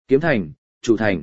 Kiếm thành, chủ thành.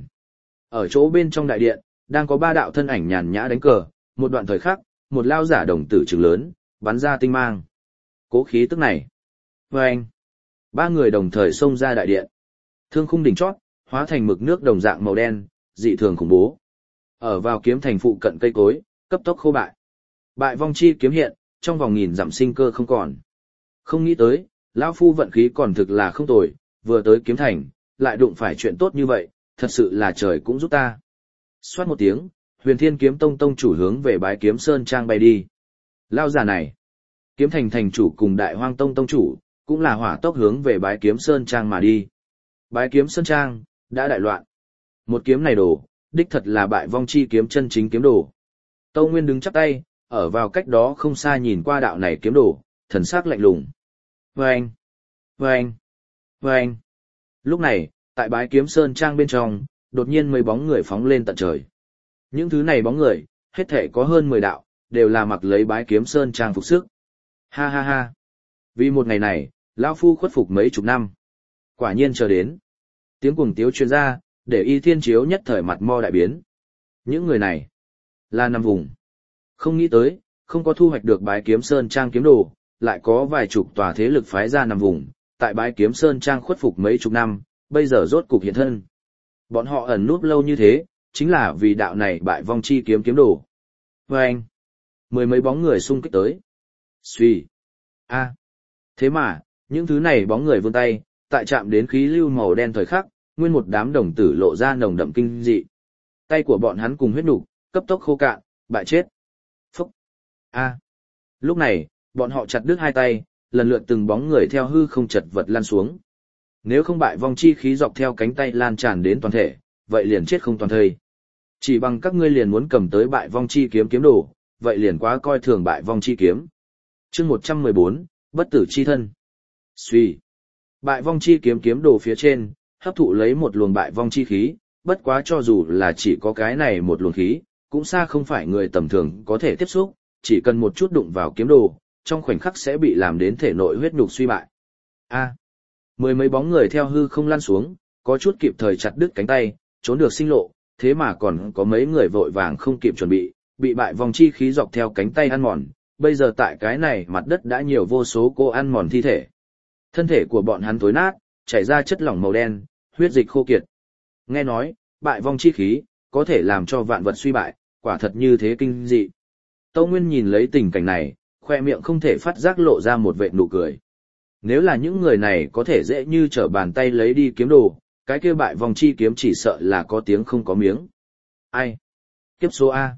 Ở chỗ bên trong đại điện, đang có ba đạo thân ảnh nhàn nhã đánh cờ, một đoạn thời khắc, một lao giả đồng tử trừng lớn, bắn ra tinh mang. Cố khí tức này. Vâng! Ba người đồng thời xông ra đại điện. Thương khung đỉnh chót, hóa thành mực nước đồng dạng màu đen, dị thường khủng bố. Ở vào kiếm thành phụ cận cây cối, cấp tốc khô bại. Bại vong chi kiếm hiện, trong vòng nghìn dặm sinh cơ không còn. Không nghĩ tới, lão phu vận khí còn thực là không tồi, vừa tới kiếm thành, lại đụng phải chuyện tốt như vậy, thật sự là trời cũng giúp ta. Xoát một tiếng, Huyền Thiên Kiếm Tông tông chủ hướng về Bái Kiếm Sơn Trang bay đi. Lao giả này, Kiếm Thành thành chủ cùng Đại Hoang Tông tông chủ, cũng là hỏa tốc hướng về Bái Kiếm Sơn Trang mà đi. Bái Kiếm Sơn Trang đã đại loạn. Một kiếm này đổ, đích thật là bại vong chi kiếm chân chính kiếm đồ. Tâu Nguyên đứng chắp tay, ở vào cách đó không xa nhìn qua đạo này kiếm đồ, thần sắc lạnh lùng. Vâng! Vâng! Vâng! Lúc này, tại Bái Kiếm Sơn Trang bên trong, đột nhiên mấy bóng người phóng lên tận trời. Những thứ này bóng người, hết thể có hơn 10 đạo, đều là mặc lấy Bái Kiếm Sơn Trang phục sức. Ha ha ha! Vì một ngày này, lão phu khuất phục mấy chục năm. Quả nhiên chờ đến. Tiếng cuồng tiếu truyền ra, để Y Thiên Chiếu nhất thời mặt mo đại biến. Những người này, là nằm vùng. Không nghĩ tới, không có thu hoạch được Bái Kiếm Sơn Trang kiếm đồ, lại có vài chục tòa thế lực phái ra nằm vùng, tại Bái Kiếm Sơn Trang khuất phục mấy chục năm, bây giờ rốt cục hiện thân. Bọn họ ẩn núp lâu như thế, chính là vì đạo này bại vong chi kiếm kiếm đồ. Và anh, mười mấy bóng người xung kích tới. Xuy. A. Thế mà, những thứ này bóng người vươn tay, tại chạm đến khí lưu màu đen thời khắc, nguyên một đám đồng tử lộ ra nồng đậm kinh dị. Tay của bọn hắn cùng huyết nục, cấp tốc khô cạn, bại chết. Phúc. A. Lúc này, bọn họ chặt đứt hai tay, lần lượt từng bóng người theo hư không chật vật lan xuống. Nếu không bại vong chi khí dọc theo cánh tay lan tràn đến toàn thể, vậy liền chết không toàn thây. Chỉ bằng các ngươi liền muốn cầm tới bại vong chi kiếm kiếm đồ, vậy liền quá coi thường bại vong chi kiếm. Chương 114, bất tử chi thân. Suy. Bại vong chi kiếm kiếm đồ phía trên, hấp thụ lấy một luồng bại vong chi khí, bất quá cho dù là chỉ có cái này một luồng khí, cũng xa không phải người tầm thường có thể tiếp xúc, chỉ cần một chút đụng vào kiếm đồ, trong khoảnh khắc sẽ bị làm đến thể nội huyết nhục suy bại. A. Mười mấy bóng người theo hư không lăn xuống, có chút kịp thời chặt đứt cánh tay, trốn được sinh lộ, thế mà còn có mấy người vội vàng không kịp chuẩn bị bại vong chi khí dọc theo cánh tay ăn mòn, bây giờ tại cái này mặt đất đã nhiều vô số cô ăn mòn thi thể. Thân thể của bọn hắn tối nát, chảy ra chất lỏng màu đen, huyết dịch khô kiệt. Nghe nói, bại vong chi khí, có thể làm cho vạn vật suy bại, quả thật như thế kinh dị. Tâu Nguyên nhìn lấy tình cảnh này, khoe miệng không thể phát giác lộ ra một vệt nụ cười. Nếu là những người này có thể dễ như trở bàn tay lấy đi kiếm đồ, cái kia bại vong chi kiếm chỉ sợ là có tiếng không có miếng. Ai? Kiếp số A.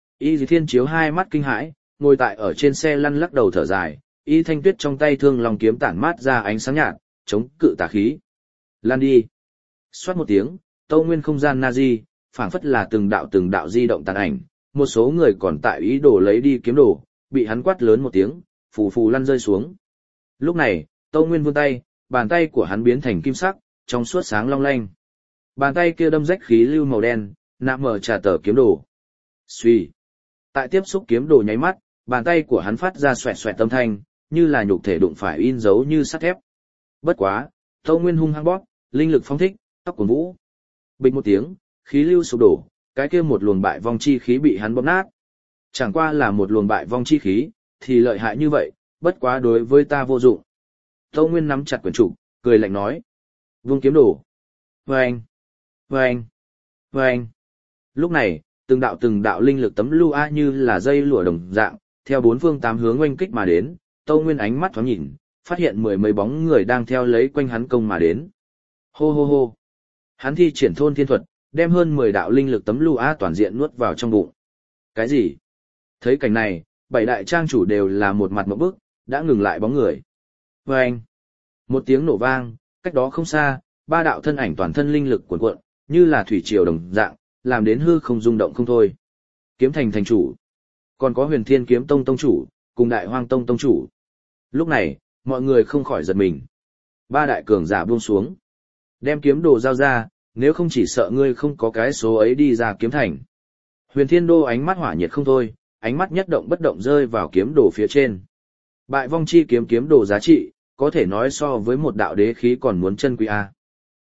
Y Thiên Chiếu hai mắt kinh hãi, ngồi tại ở trên xe lăn lắc đầu thở dài, Y Thanh Tuyết trong tay thương long kiếm tản mát ra ánh sáng nhạt, chống cự tà khí. Lan đi. Xoát một tiếng, Tâu Nguyên không gian Nazi, phảng phất là từng đạo di động tàn ảnh, một số người còn tại ý đồ lấy đi kiếm đồ, bị hắn quát lớn một tiếng, phù phù lăn rơi xuống. Lúc này, Tâu Nguyên vươn tay, bàn tay của hắn biến thành kim sắc, trong suốt sáng long lanh. Bàn tay kia đâm rách khí lưu màu đen, nạm mở trà tờ kiếm đồ. Xuy. Tại tiếp xúc kiếm đồ nháy mắt, bàn tay của hắn phát ra xoẹt xoẹt âm thanh, như là nhục thể đụng phải in dấu như sắt thép. Bất quá, Tâu Nguyên hung hăng bóp, linh lực phóng thích, tóc cuồn vũ. Bịch một tiếng, khí lưu sụp đổ, cái kia một luồng bại vong chi khí bị hắn bóp nát. Chẳng qua là một luồng bại vong chi khí, thì lợi hại như vậy, bất quá đối với ta vô dụng. Tâu Nguyên nắm chặt quyển trục, cười lạnh nói. Vung kiếm đổ. Vâng! Vâng! Vâng! Lúc này, từng đạo linh lực tấm lưu a như là dây lụa đồng dạng, theo bốn phương tám hướng oanh kích mà đến, Tâu Nguyên ánh mắt thoáng nhìn, phát hiện mười mấy bóng người đang theo lấy quanh hắn công mà đến. Hô hô hô! Hắn thi triển thôn thiên thuật, đem hơn 10 đạo linh lực tấm lưu a toàn diện nuốt vào trong bụng. Cái gì? Thấy cảnh này, bảy đại trang chủ đều là một mặt ngộp bức, đã ngừng lại bóng người. Vâng! Một tiếng nổ vang, cách đó không xa, ba đạo thân ảnh toàn thân linh lực cuồn cuộn, như là thủy triều đồng dạng, làm đến hư không rung động không thôi. Kiếm thành thành chủ, còn có Huyền Thiên Kiếm Tông tông chủ, cùng Đại Hoang Tông tông chủ. Lúc này, mọi người không khỏi giật mình. Ba đại cường giả buông xuống, đem kiếm đồ giao ra, nếu không chỉ sợ ngươi không có cái số ấy đi ra kiếm thành. Huyền Thiên Đô ánh mắt hỏa nhiệt không thôi, ánh mắt nhất động bất động rơi vào kiếm đồ phía trên. Bại vong chi kiếm kiếm đồ giá trị, có thể nói so với một đạo đế khí còn muốn chân quý a.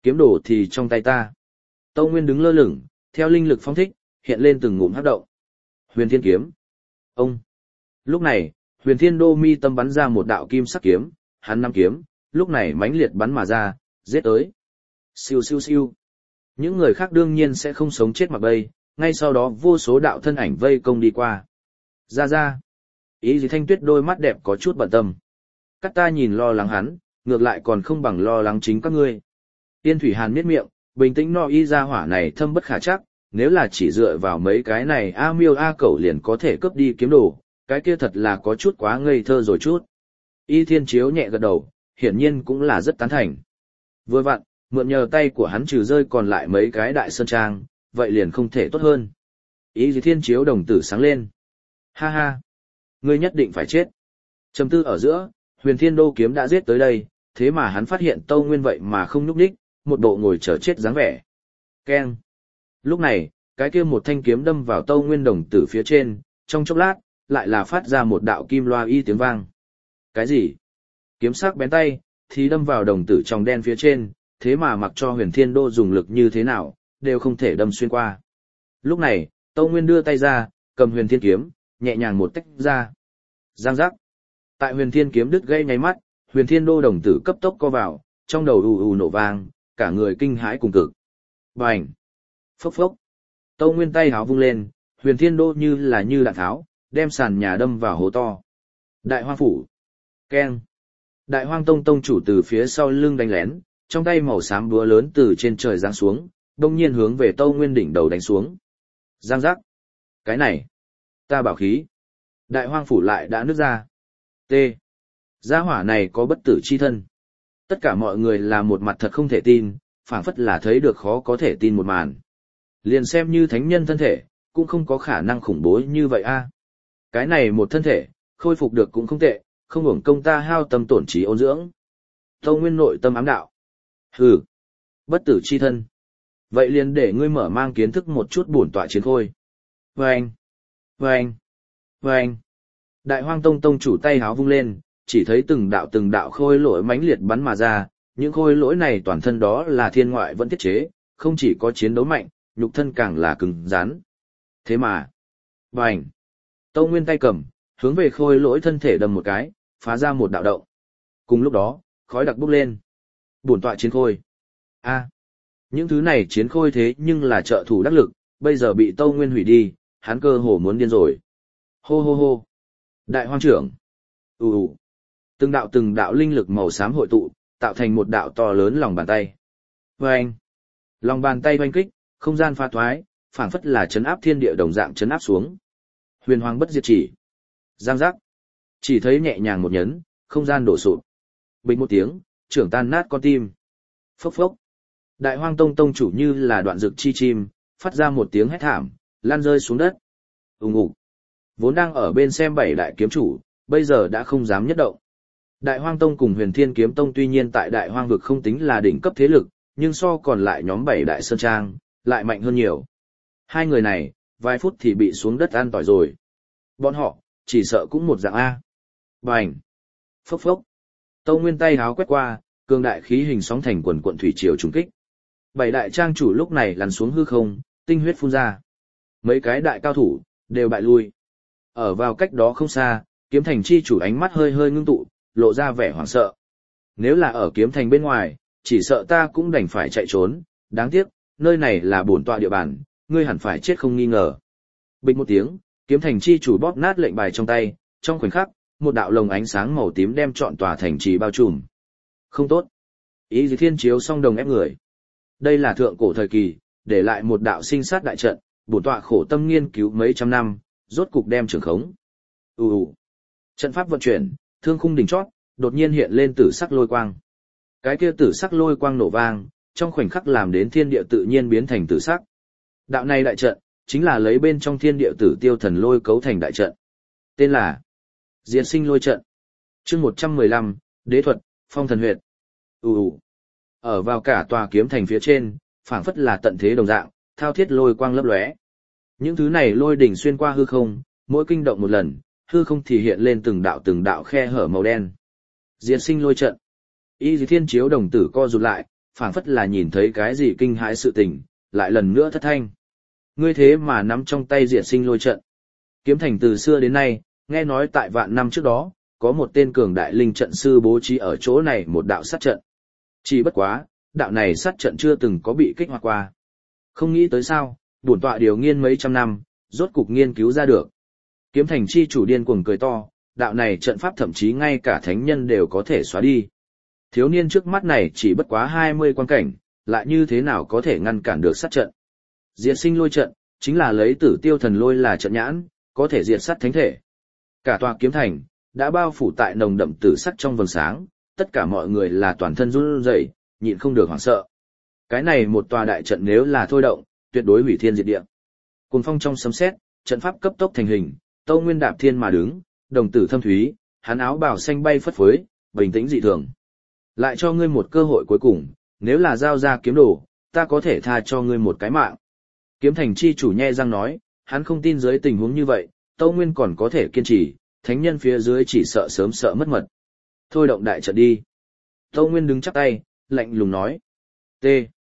Kiếm đồ thì trong tay ta. Tâu Nguyên đứng lơ lửng, theo linh lực phong thích, hiện lên từng ngụm hấp động. Huyền Thiên kiếm. Ông. Lúc này, Huyền Thiên Đô mi tâm bắn ra một đạo kim sắc kiếm, hắn nắm kiếm, lúc này mãnh liệt bắn mà ra, giết tới. Siêu siêu siêu. Những người khác đương nhiên sẽ không sống chết mặc bay, ngay sau đó vô số đạo thân ảnh vây công đi qua. Ra ra. Ý gì Thanh Tuyết đôi mắt đẹp có chút bận tâm. Cắt ta nhìn lo lắng hắn, ngược lại còn không bằng lo lắng chính các ngươi. Tiên Thủy Hàn miết miệng, bình tĩnh no y ra hỏa này thâm bất khả chắc, nếu là chỉ dựa vào mấy cái này A Miêu A Cẩu liền có thể cướp đi kiếm đồ, cái kia thật là có chút quá ngây thơ rồi chút. Y Thiên Chiếu nhẹ gật đầu, hiển nhiên cũng là rất tán thành. Vừa vặn, mượn nhờ tay của hắn trừ rơi còn lại mấy cái đại sơn trang, vậy liền không thể tốt hơn. Y Thiên Chiếu đồng tử sáng lên. Ha ha, ngươi nhất định phải chết. Trầm tư ở giữa, Huyền Thiên Đô kiếm đã giết tới đây, thế mà hắn phát hiện Tâu Nguyên vậy mà không nhúc nhích, một bộ ngồi chờ chết dáng vẻ. Keng. Lúc này, cái kia một thanh kiếm đâm vào Tâu Nguyên đồng tử phía trên, trong chốc lát, lại là phát ra một đạo kim loa y tiếng vang. Cái gì? Kiếm sắc bén tay, thì đâm vào đồng tử trong đen phía trên, thế mà mặc cho Huyền Thiên Đô dùng lực như thế nào, đều không thể đâm xuyên qua. Lúc này, Tâu Nguyên đưa tay ra, cầm Huyền Thiên kiếm, nhẹ nhàng một tách ra. Giang giác. Tại Huyền Thiên kiếm đứt gây nháy mắt, Huyền Thiên Đô đồng tử cấp tốc co vào, trong đầu ù ù nổ vang, cả người kinh hãi cùng cực. Bành! Phốc phốc! Tâu Nguyên tay háo vung lên, Huyền Thiên Đô như đạn tháo, đem sàn nhà đâm vào hố to. Đại Hoang phủ! Keng! Đại Hoang Tông tông chủ từ phía sau lưng đánh lén, trong tay màu xám búa lớn từ trên trời giáng xuống, đông nhiên hướng về Tâu Nguyên đỉnh đầu đánh xuống. Giang giác! Cái này! Ta bảo khí! Đại Hoang phủ lại đã nứt ra. T. Gia hỏa này có bất tử chi thân. Tất cả mọi người là một mặt thật không thể tin, phảng phất là thấy được khó có thể tin một màn. Liền xem như thánh nhân thân thể, cũng không có khả năng khủng bố như vậy a. Cái này một thân thể, khôi phục được cũng không tệ, không hưởng công ta hao tâm tổn trí ôn dưỡng. Tâu Nguyên nội tâm ám đạo. Hừ, bất tử chi thân. Vậy liền để ngươi mở mang kiến thức một chút bổn tọa chiến khôi. Vâng, vâng, vâng. Đại Hoang Tông tông chủ tay háo vung lên, chỉ thấy từng đạo khôi lỗi mãnh liệt bắn mà ra, những khôi lỗi này toàn thân đó là thiên ngoại vẫn thiết chế, không chỉ có chiến đấu mạnh, nhục thân càng là cứng rắn. Thế mà, bành! Tâu Nguyên tay cầm, hướng về khôi lỗi thân thể đâm một cái, phá ra một đạo động. Cùng lúc đó, khói đặc bốc lên. Bổn tọa chiến khôi. A, những thứ này chiến khôi thế nhưng là trợ thủ đắc lực, bây giờ bị Tâu Nguyên hủy đi, hắn cơ hồ muốn điên rồi. Hô hô hô! Đại Hoang trưởng! Từng đạo linh lực màu xám hội tụ, tạo thành một đạo to lớn lòng bàn tay. Vâng! Lòng bàn tay oanh kích, không gian pha thoái, phảng phất là chấn áp thiên địa đồng dạng chấn áp xuống. Huyền Hoàng bất diệt chỉ. Giang giác. Chỉ thấy nhẹ nhàng một nhấn, không gian đổ sụp. Bình một tiếng, trưởng tan nát con tim. Phốc phốc. Đại Hoang Tông tông chủ như là đoạn dược chi chim, phát ra một tiếng hét thảm, lan rơi xuống đất. Ùng ục. Vốn đang ở bên xem bảy đại kiếm chủ, bây giờ đã không dám nhất động. Đại Hoang Tông cùng Huyền Thiên Kiếm Tông tuy nhiên tại Đại Hoang vực không tính là đỉnh cấp thế lực, nhưng so còn lại nhóm bảy đại sơn trang, lại mạnh hơn nhiều. Hai người này, vài phút thì bị xuống đất ăn tỏi rồi. Bọn họ, chỉ sợ cũng một dạng A. Bành! Phốc phốc! Tâu Nguyên tay háo quét qua, cường đại khí hình sóng thành quần quận thủy triều trùng kích. Bảy đại trang chủ lúc này lăn xuống hư không, tinh huyết phun ra. Mấy cái đại cao thủ, đều bại lui. Ở vào cách đó không xa, Kiếm Thành chi chủ ánh mắt hơi hơi ngưng tụ, lộ ra vẻ hoảng sợ. Nếu là ở Kiếm Thành bên ngoài, chỉ sợ ta cũng đành phải chạy trốn, đáng tiếc, nơi này là bổn tọa địa bàn, ngươi hẳn phải chết không nghi ngờ. Bình một tiếng, Kiếm Thành chi chủ bóp nát lệnh bài trong tay, trong khoảnh khắc, một đạo lồng ánh sáng màu tím đem trọn tòa thành trì bao trùm. Không tốt. Ý gì Thiên chiếu song đồng ép người. Đây là thượng cổ thời kỳ, để lại một đạo sinh sát đại trận, bổn tọa khổ tâm nghiên cứu mấy trăm năm, rốt cục đem trường khống. Trận pháp vận chuyển, thương khung đỉnh chót, đột nhiên hiện lên tử sắc lôi quang. Cái kia tử sắc lôi quang nổ vang, trong khoảnh khắc làm đến thiên địa tự nhiên biến thành tử sắc. Đạo này đại trận, chính là lấy bên trong thiên địa tử tiêu thần lôi cấu thành đại trận. Tên là Diệt Sinh Lôi Trận. Chương 115, Đế thuật, Phong Thần Huyệt. Ở vào cả tòa kiếm thành phía trên, phảng phất là tận thế đồng dạng, thao thiết lôi quang lấp lóe. Những thứ này lôi đỉnh xuyên qua hư không, mỗi kinh động một lần, hư không thì hiện lên từng đạo khe hở màu đen. Diệt Sinh Lôi Trận. Y Thiên chiếu đồng tử co rụt lại, phảng phất là nhìn thấy cái gì kinh hãi sự tình, lại lần nữa thất thanh. Ngươi thế mà nắm trong tay diệt sinh lôi trận. Kiếm thành từ xưa đến nay, nghe nói tại vạn năm trước đó, có một tên cường đại linh trận sư bố trí ở chỗ này một đạo sát trận. Chỉ bất quá, đạo này sát trận chưa từng có bị kích hoạt qua. Không nghĩ tới sao, bổn tọa điều nghiên mấy trăm năm, rốt cục nghiên cứu ra được. Kiếm thành chi chủ điên cuồng cười to, đạo này trận pháp thậm chí ngay cả thánh nhân đều có thể xóa đi. Thiếu niên trước mắt này chỉ bất quá 20 quan cảnh, lại như thế nào có thể ngăn cản được sát trận. Diệt sinh lôi trận, chính là lấy Tử Tiêu thần lôi là trận nhãn, có thể diệt sát thánh thể. Cả tòa kiếm thành, đã bao phủ tại nồng đậm tử sắc trong vầng sáng, tất cả mọi người là toàn thân run rẩy, nhịn không được hoảng sợ. Cái này một tòa đại trận nếu là thôi động, tuyệt đối hủy thiên diệt địa. Cuồng phong trong sấm sét, trận pháp cấp tốc thành hình, Tâu Nguyên đạp thiên mà đứng, đồng tử thâm thúy, hắn áo bào xanh bay phất phới, bình tĩnh dị thường. Lại cho ngươi một cơ hội cuối cùng, nếu là giao ra kiếm đồ, ta có thể tha cho ngươi một cái mạng. Kiếm thành chi chủ nhe răng nói, hắn không tin dưới tình huống như vậy, Tâu Nguyên còn có thể kiên trì, thánh nhân phía dưới chỉ sợ sớm sợ mất mật. Thôi động đại trận đi. Tâu Nguyên đứng chắp tay, lạnh lùng nói. T.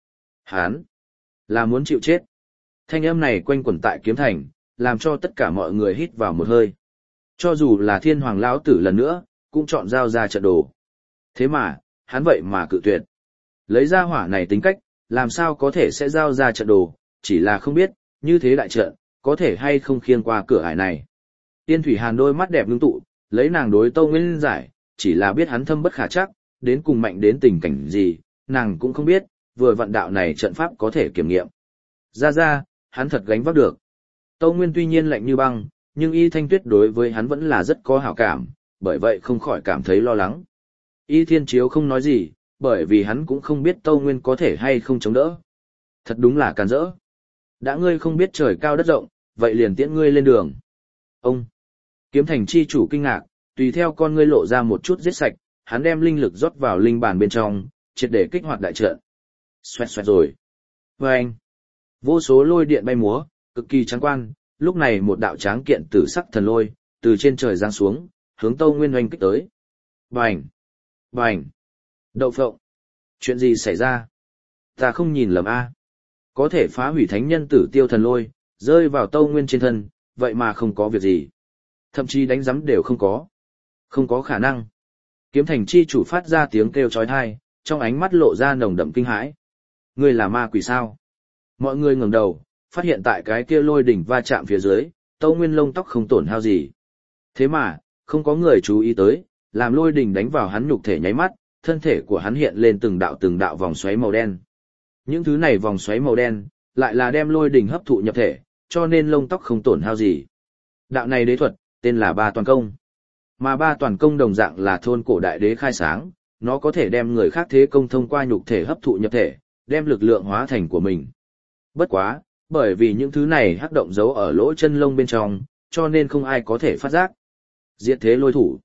Hán. Là muốn chịu chết. Thanh âm này quanh quẩn tại kiếm thành, làm cho tất cả mọi người hít vào một hơi. Cho dù là thiên hoàng lão tử lần nữa, cũng chọn giao ra trận đồ. Thế mà, hắn vậy mà cự tuyệt. Lấy ra hỏa này tính cách, làm sao có thể sẽ giao ra trận đồ, chỉ là không biết, như thế đại trận, có thể hay không khiêng qua cửa ải này. Tiên Thủy Hàn đôi mắt đẹp ngưng tụ, lấy nàng đối Tâu Nguyên giải, chỉ là biết hắn thâm bất khả trắc, đến cùng mạnh đến tình cảnh gì, nàng cũng không biết, vừa vận đạo này trận pháp có thể kiểm nghiệm. Ra, hắn thật gánh vác được. Tâu Nguyên tuy nhiên lạnh như băng, nhưng Y Thanh Tuyết đối với hắn vẫn là rất có hảo cảm, bởi vậy không khỏi cảm thấy lo lắng. Y Thiên Chiếu không nói gì, bởi vì hắn cũng không biết Tâu Nguyên có thể hay không chống đỡ. Thật đúng là càn rỡ. Đã ngươi không biết trời cao đất rộng, vậy liền tiễn ngươi lên đường. Ông, kiếm thành chi chủ kinh ngạc, tùy theo con ngươi lộ ra một chút giết sạch, hắn đem linh lực rót vào linh bàn bên trong, triệt để kích hoạt đại trận. Xoẹt xoẹt rồi. Vâng. Vô số lôi điện bay múa, cực kỳ trắng quan, lúc này một đạo tráng kiện tử sắc thần lôi, từ trên trời giáng xuống, hướng Tâu Nguyên oanh kích tới. Bành! Bành! Đậu phộng! Chuyện gì xảy ra? Ta không nhìn lầm a. Có thể phá hủy thánh nhân Tử Tiêu thần lôi, rơi vào Tâu Nguyên trên thân, vậy mà không có việc gì. Thậm chí đánh giấm đều không có. Không có khả năng. Kiếm thành chi chủ phát ra tiếng kêu chói tai, trong ánh mắt lộ ra nồng đậm kinh hãi. Ngươi là ma quỷ sao? Mọi người ngẩng đầu, phát hiện tại cái kia lôi đỉnh va chạm phía dưới, Tâu Nguyên lông tóc không tổn hao gì. Thế mà, không có người chú ý tới, làm lôi đỉnh đánh vào hắn nhục thể nháy mắt, thân thể của hắn hiện lên từng đạo vòng xoáy màu đen. Những thứ này vòng xoáy màu đen, lại là đem lôi đỉnh hấp thụ nhập thể, cho nên lông tóc không tổn hao gì. Đạo này đế thuật, tên là Ba Toàn Công. Mà Ba Toàn Công đồng dạng là thôn cổ đại đế khai sáng, nó có thể đem người khác thế công thông qua nhục thể hấp thụ nhập thể, đem lực lượng hóa thành của mình. Bất quá, bởi vì những thứ này hắc động giấu ở lỗ chân lông bên trong, cho nên không ai có thể phát giác. Diệt thế lôi thủ.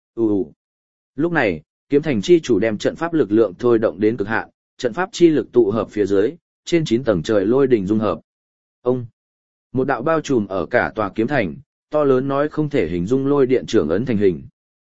Lúc này, kiếm thành chi chủ đem trận pháp lực lượng thôi động đến cực hạn, trận pháp chi lực tụ hợp phía dưới, trên 9 tầng trời lôi đỉnh dung hợp. Một đạo bao trùm ở cả tòa kiếm thành, to lớn nói không thể hình dung lôi điện trưởng ấn thành hình.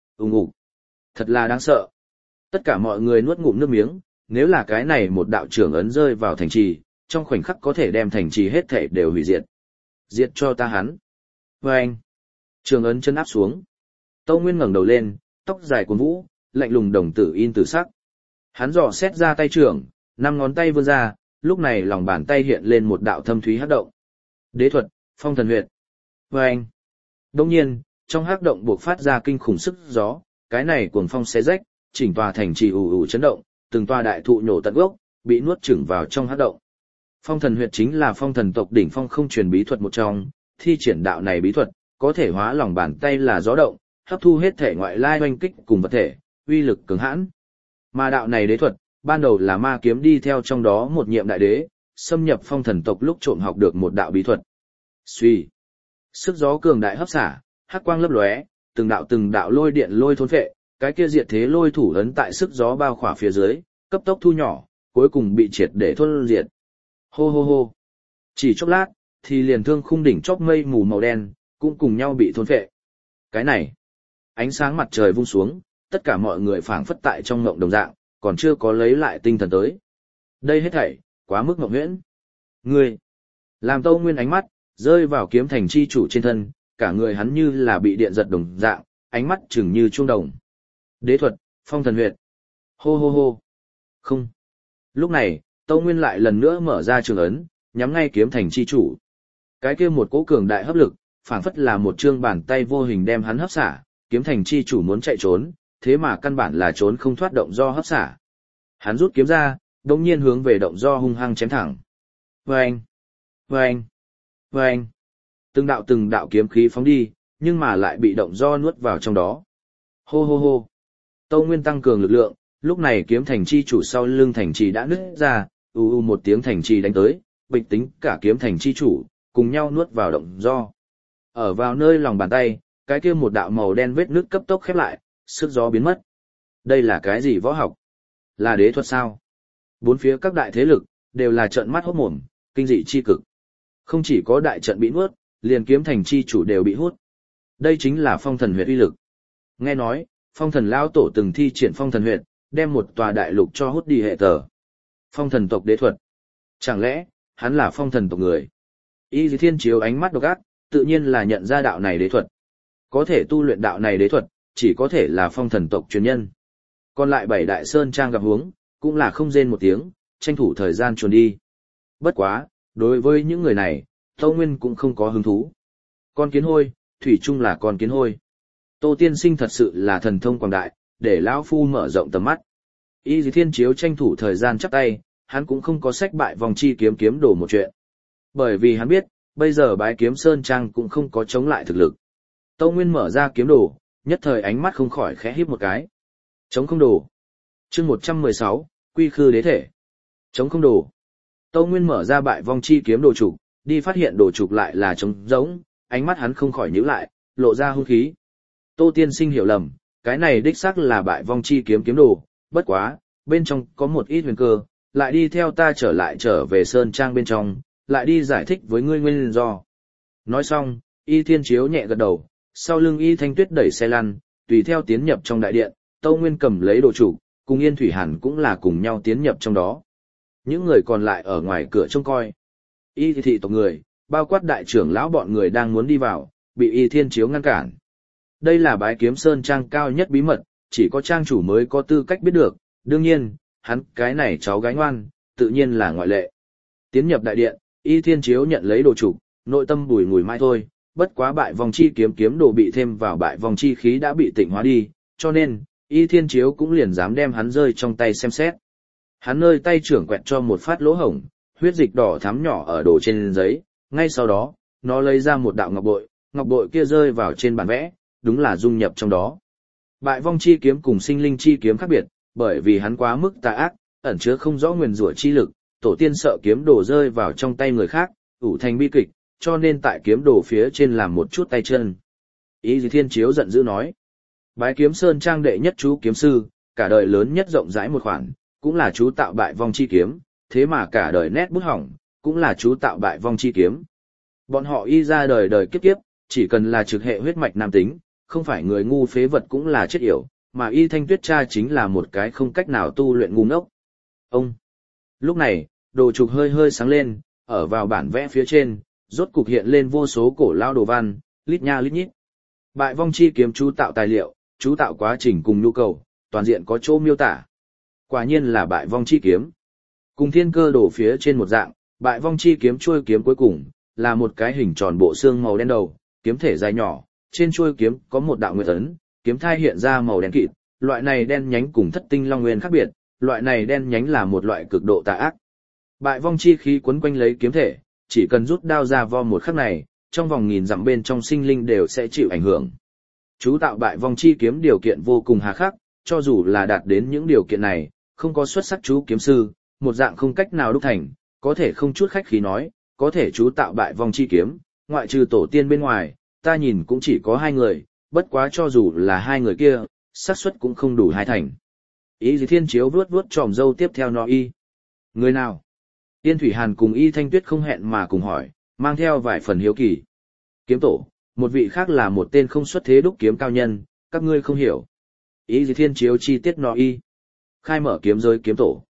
Thật là đáng sợ. Tất cả mọi người nuốt ngụm nước miếng, nếu là cái này một đạo trưởng ấn rơi vào thành trì, trong khoảnh khắc có thể đem thành trì hết thảy đều hủy diệt. Diệt cho ta hắn. Vâng. Trưởng ấn chân áp xuống. Tâu Nguyên ngẩng đầu lên, tóc dài cuồn vũ, lạnh lùng đồng tử in tử sắc. Hắn dò xét ra tay trưởng, 5 ngón tay vươn ra, lúc này lòng bàn tay hiện lên một đạo thâm thúy hắc động. Đế thuật, Phong Thần Huyệt. Vâng. Đồng nhiên, trong hắc động buộc phát ra kinh khủng sức gió, cái này cuồng phong xé rách, chỉnh tòa thành trì ù chấn động, từng tòa đại thụ nhổ tận gốc, bị nuốt chửng vào trong hắc động. Phong Thần Huyệt chính là phong thần tộc đỉnh phong không truyền bí thuật một trong, thi triển đạo này bí thuật, có thể hóa lòng bàn tay là gió động, hấp thu hết thể ngoại lai oanh kích cùng vật thể, uy lực cường hãn. Mà đạo này đế thuật, ban đầu là Ma Kiếm đi theo trong đó một nhiệm đại đế, xâm nhập phong thần tộc lúc trộm học được một đạo bí thuật. Suy, sức gió cường đại hấp xả, hắc quang lấp lóe, từng đạo lôi điện lôi thôn phệ, cái kia diệt thế lôi thủ ấn tại sức gió bao khỏa phía dưới, cấp tốc thu nhỏ, cuối cùng bị triệt để thôn diệt. Hô. Chỉ chốc lát, thì liền thương khung đỉnh chóp mây mù màu đen, cũng cùng nhau bị thôn phệ. Cái này, ánh sáng mặt trời vung xuống, tất cả mọi người phảng phất tại trong ngộng đồng dạng, còn chưa có lấy lại tinh thần tới. Đây hết thảy, quá mức ngọc huyễn. Ngươi, làm Tâu Nguyên ánh mắt, rơi vào kiếm thành chi chủ trên thân, cả người hắn như là bị điện giật đồng dạng, ánh mắt chừng như chuông đồng. Đế thuật, phong thần huyệt. Hô hô hô. Không. Lúc này, Tâu Nguyên lại lần nữa mở ra trường ấn, nhắm ngay kiếm thành chi chủ. Cái kia một cỗ cường đại hấp lực, phảng phất là một trương bàn tay vô hình đem hắn hấp xả, kiếm thành chi chủ muốn chạy trốn, thế mà căn bản là trốn không thoát động do hấp xả. Hắn rút kiếm ra, đồng nhiên hướng về động do hung hăng chém thẳng. Vâng! Vâng! Vâng! Từng đạo kiếm khí phóng đi, nhưng mà lại bị động do nuốt vào trong đó. Hô hô hô! Tâu Nguyên tăng cường lực lượng, lúc này kiếm thành chi chủ sau lưng thành trì đã nứt ra, một tiếng thành trì đánh tới, bịch tính cả kiếm thành chi chủ, cùng nhau nuốt vào động do. Ở vào nơi lòng bàn tay, cái kia một đạo màu đen vết nước cấp tốc khép lại, sức gió biến mất. Đây là cái gì võ học? Là đế thuật sao? Bốn phía các đại thế lực, đều là trợn mắt hốt mồm, kinh dị chi cực. Không chỉ có đại trận bị nuốt, liền kiếm thành chi chủ đều bị hút. Đây chính là phong thần huyệt uy lực. Nghe nói, phong thần lão tổ từng thi triển phong thần huyệt, đem một tòa đại lục cho hút đi hệ tờ. Phong thần tộc đế thuật. Chẳng lẽ, hắn là phong thần tộc người? Y Dì Thiên chiếu ánh mắt độc ác, tự nhiên là nhận ra đạo này đế thuật. Có thể tu luyện đạo này đế thuật, chỉ có thể là phong thần tộc truyền nhân. Còn lại 7 đại sơn trang gặp huống, cũng là không rên một tiếng, tranh thủ thời gian chuồn đi. Bất quá, đối với những người này, Tâu Nguyên cũng không có hứng thú. Con kiến hôi, thủy chung là con kiến hôi. Tô Tiên Sinh thật sự là thần thông quảng đại, để lão phu mở rộng tầm mắt. Y Dì Thiên chiếu tranh thủ thời gian chắp tay, hắn cũng không có sách bại vòng chi kiếm kiếm đổ một chuyện. Bởi vì hắn biết, bây giờ bái kiếm sơn trang cũng không có chống lại thực lực. Tâu Nguyên mở ra kiếm đồ, nhất thời ánh mắt không khỏi khẽ híp một cái. Chống không đồ. Chương 116, Quy Khư đế thể. Chống không đồ. Tâu Nguyên mở ra bại vong chi kiếm đồ trục, đi phát hiện đồ trục lại là trống rỗng, ánh mắt hắn không khỏi nhíu lại, lộ ra hung khí. Tô Tiên Sinh hiểu lầm, cái này đích xác là bại vong chi kiếm kiếm đồ, bất quá, bên trong có một ít huyền cơ, lại đi theo ta trở về sơn trang bên trong, lại đi giải thích với ngươi nguyên do. Nói xong, Y Thiên Chiếu nhẹ gật đầu, sau lưng Y Thanh Tuyết đẩy xe lăn, tùy theo tiến nhập trong đại điện, Tâu Nguyên cầm lấy đồ trục, cùng Yên Thủy Hàn cũng là cùng nhau tiến nhập trong đó. Những người còn lại ở ngoài cửa trông coi. Y thị tộc người, bao quát đại trưởng lão bọn người đang muốn đi vào, bị Y Thiên Chiếu ngăn cản. Đây là bái kiếm sơn trang cao nhất bí mật, chỉ có trang chủ mới có tư cách biết được, đương nhiên, hắn cái này cháu gái ngoan, tự nhiên là ngoại lệ. Tiến nhập đại điện, Y Thiên Chiếu nhận lấy đồ trục, nội tâm bùi ngùi mãi thôi, bất quá bại vòng chi kiếm đồ bị thêm vào bại vòng chi khí đã bị tịnh hóa đi, cho nên, Y Thiên Chiếu cũng liền dám đem hắn rơi trong tay xem xét. Hắn nơi tay trưởng quẹt cho một phát lỗ hổng, huyết dịch đỏ thắm nhỏ ở đồ trên giấy, ngay sau đó, nó lấy ra một đạo ngọc bội kia rơi vào trên bản vẽ, đúng là dung nhập trong đó. Bại vong chi kiếm cùng sinh linh chi kiếm khác biệt, bởi vì hắn quá mức tà ác, ẩn chứa không rõ nguyền rủa chi lực, tổ tiên sợ kiếm đồ rơi vào trong tay người khác, ủ thành bi kịch, cho nên tại kiếm đồ phía trên làm một chút tay chân. Y Dì Thiên Chiếu giận dữ nói, bái kiếm sơn trang đệ nhất chú kiếm sư, cả đời lớn nhất rộng rãi một khoản, cũng là chú tạo bại vong chi kiếm, thế mà cả đời nét bút hỏng, cũng là chú tạo bại vong chi kiếm. Bọn họ Y ra đời đời kiếp kiếp, chỉ cần là trực hệ huyết mạch nam tính, không phải người ngu phế vật cũng là chết yểu, mà Y Thanh Tuyết cha chính là một cái không cách nào tu luyện ngu ngốc. Ông. Lúc này, đồ trục hơi hơi sáng lên, ở vào bản vẽ phía trên, rốt cục hiện lên vô số cổ lao đồ văn, lít nha lít nhít. Bại vong chi kiếm chú tạo tài liệu, chú tạo quá trình cùng nhu cầu, toàn diện có chỗ miêu tả. Quả nhiên là bại vong chi kiếm. Cùng thiên cơ đổ phía trên một dạng, bại vong chi kiếm chuôi kiếm cuối cùng, là một cái hình tròn bộ xương màu đen đầu, kiếm thể dài nhỏ, trên chuôi kiếm có một đạo nguyệt ấn, kiếm thai hiện ra màu đen kịt, loại này đen nhánh cùng thất tinh long nguyên khác biệt, loại này đen nhánh là một loại cực độ tà ác. Bại vong chi khí quấn quanh lấy kiếm thể, chỉ cần rút đao ra vo một khắc này, trong vòng nghìn dặm bên trong sinh linh đều sẽ chịu ảnh hưởng. Chú tạo bại vong chi kiếm điều kiện vô cùng hà khắc, cho dù là đạt đến những điều kiện này, không có xuất sắc chú kiếm sư, một dạng không cách nào đúc thành, có thể không chút khách khí nói, có thể chú tạo bại vong chi kiếm, ngoại trừ tổ tiên bên ngoài, ta nhìn cũng chỉ có 2 người, bất quá cho dù là 2 người kia, xác suất cũng không đủ 2 thành. Y Dì Thiên Chiếu vuốt tròm râu tiếp theo nói y. Người nào? Yên Thủy Hàn cùng Y Thanh Tuyết không hẹn mà cùng hỏi, mang theo vài phần hiếu kỳ. Kiếm tổ, một vị khác là một tên không xuất thế đúc kiếm cao nhân, các ngươi không hiểu. Y Dì Thiên Chiếu chi tiết nói y. Khai mở kiếm giới kiếm tổ.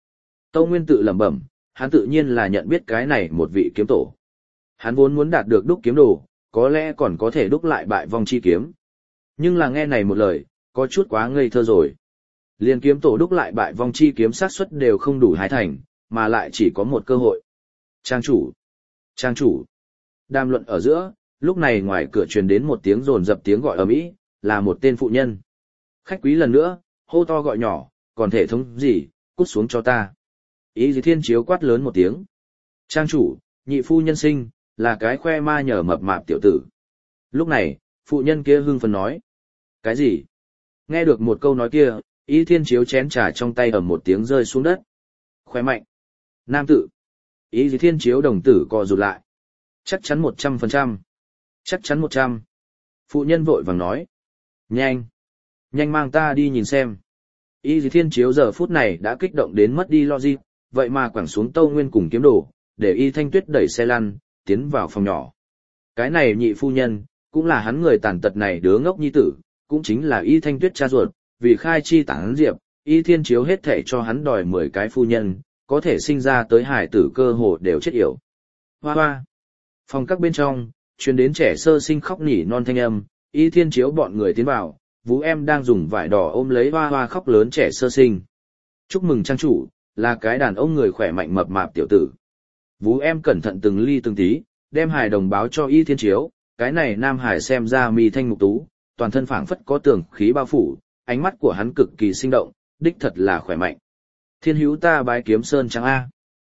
Tâu Nguyên tự lẩm bẩm, hắn tự nhiên là nhận biết cái này một vị kiếm tổ. Hắn vốn muốn đạt được đúc kiếm đồ, có lẽ còn có thể đúc lại bại vong chi kiếm. Nhưng là nghe này một lời, có chút quá ngây thơ rồi. Liên kiếm tổ đúc lại bại vong chi kiếm xác suất đều không đủ 2 thành, mà lại chỉ có một cơ hội. Trang chủ! Trang chủ! Đàm luận ở giữa, lúc này ngoài cửa truyền đến một tiếng rồn dập tiếng gọi ầm ĩ, là một tên phụ nhân. Khách quý lần nữa, hô to gọi nhỏ, còn thể thống gì, cút xuống cho ta. Y Dì Thiên Chiếu quát lớn một tiếng. Trang chủ, nhị phu nhân sinh, là cái khoe ma nhờ mập mạp tiểu tử. Lúc này, phụ nhân kia hưng phấn nói. Cái gì? Nghe được một câu nói kia, Y Thiên Chiếu chén trà trong tay ầm một tiếng rơi xuống đất. Khoe mạnh. Nam tự. Y Dì Thiên Chiếu đồng tử co rụt lại. Chắc chắn 100%. Chắc chắn 100. Phụ nhân vội vàng nói. Nhanh. Nhanh mang ta đi nhìn xem. Y Dì Thiên Chiếu giờ phút này đã kích động đến mất đi logic, vậy mà quẳng xuống Tâu Nguyên cùng kiếm đồ, để Y Thanh Tuyết đẩy xe lăn, tiến vào phòng nhỏ. Cái này nhị phu nhân, cũng là hắn người tàn tật này đứa ngốc nhi tử, cũng chính là Y Thanh Tuyết cha ruột, vì khai chi tán diệp, Y Thiên Chiếu hết thể cho hắn đòi 10 cái phu nhân, có thể sinh ra tới hải tử cơ hồ đều chết yểu. Hoa hoa. Phòng các bên trong, truyền đến trẻ sơ sinh khóc nỉ non thanh âm, Y Thiên Chiếu bọn người tiến vào, Vũ em đang dùng vải đỏ ôm lấy hoa hoa khóc lớn trẻ sơ sinh. Chúc mừng trang chủ, là cái đàn ông người khỏe mạnh mập mạp tiểu tử. Vũ em cẩn thận từng ly từng tí, đem hài đồng báo cho Y Thiên Chiếu, cái này nam hải xem ra mi thanh mục tú, toàn thân phảng phất có tường khí bao phủ, ánh mắt của hắn cực kỳ sinh động, đích thật là khỏe mạnh. Thiên hữu ta bái kiếm sơn trang A.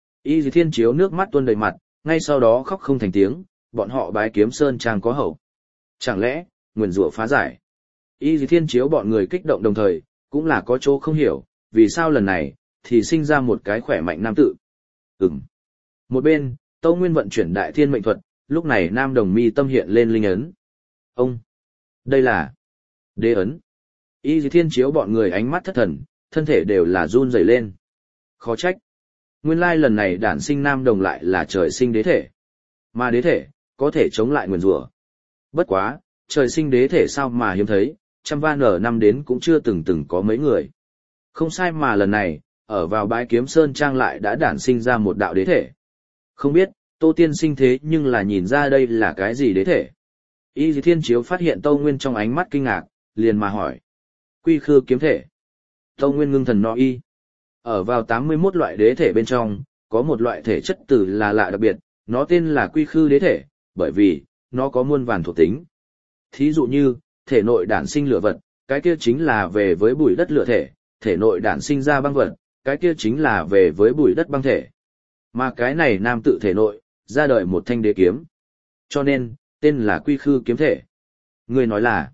Y Thiên Chiếu nước mắt tuôn đầy mặt, ngay sau đó khóc không thành tiếng, bọn họ bái kiếm sơn trang có hậu. Chẳng lẽ, nguyền rủa phá giải? Y Thiên Chiếu bọn người kích động đồng thời, cũng là có chỗ không hiểu, vì sao lần này, thì sinh ra một cái khỏe mạnh nam tự. Một bên, Tâu Nguyên vận chuyển đại thiên mệnh thuật, lúc này nam đồng mi tâm hiện lên linh ấn. Ông! Đây là đế ấn. Y Thiên Chiếu bọn người ánh mắt thất thần, thân thể đều là run rẩy lên. Khó trách. Nguyên lai lần này đản sinh nam đồng lại là trời sinh đế thể. Mà đế thể, có thể chống lại nguyền rủa. Bất quá, trời sinh đế thể sao mà hiếm thấy, trăm van ở năm đến cũng chưa từng có mấy người. Không sai mà lần này, ở vào bãi kiếm sơn trang lại đã đản sinh ra một đạo đế thể. Không biết, Tô Tiên sinh thế nhưng là nhìn ra đây là cái gì đế thể. Y Thiên Chiếu phát hiện Tâu Nguyên trong ánh mắt kinh ngạc, liền mà hỏi. Quy khư kiếm thể. Tâu Nguyên ngưng thần no y. Ở vào 81 loại đế thể bên trong, có một loại thể chất từ là lạ đặc biệt, nó tên là quy khư đế thể, bởi vì, nó có muôn vàn thuộc tính. Thí dụ như, thể nội đản sinh lửa vật, cái kia chính là về với bụi đất lửa thể, thể nội đản sinh ra băng vật, cái kia chính là về với bụi đất băng thể. Mà cái này nam tự thể nội, ra đời một thanh đế kiếm. Cho nên, tên là quy khư kiếm thể. Người nói là,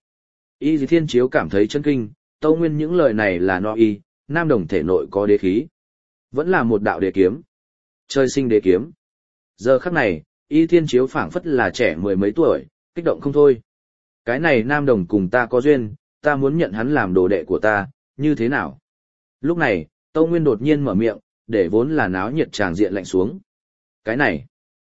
Y Thiên Chiếu cảm thấy chân kinh, Tâu Nguyên những lời này là no y, nam đồng thể nội có đế khí. Vẫn là một đạo đế kiếm. Trời sinh đế kiếm. Giờ khắc này, Y Thiên Chiếu phảng phất là trẻ 10 mấy tuổi, kích động không thôi. Cái này nam đồng cùng ta có duyên, ta muốn nhận hắn làm đồ đệ của ta, như thế nào? Lúc này, Tâu Nguyên đột nhiên mở miệng, để vốn là náo nhiệt tràng diện lạnh xuống. Cái này,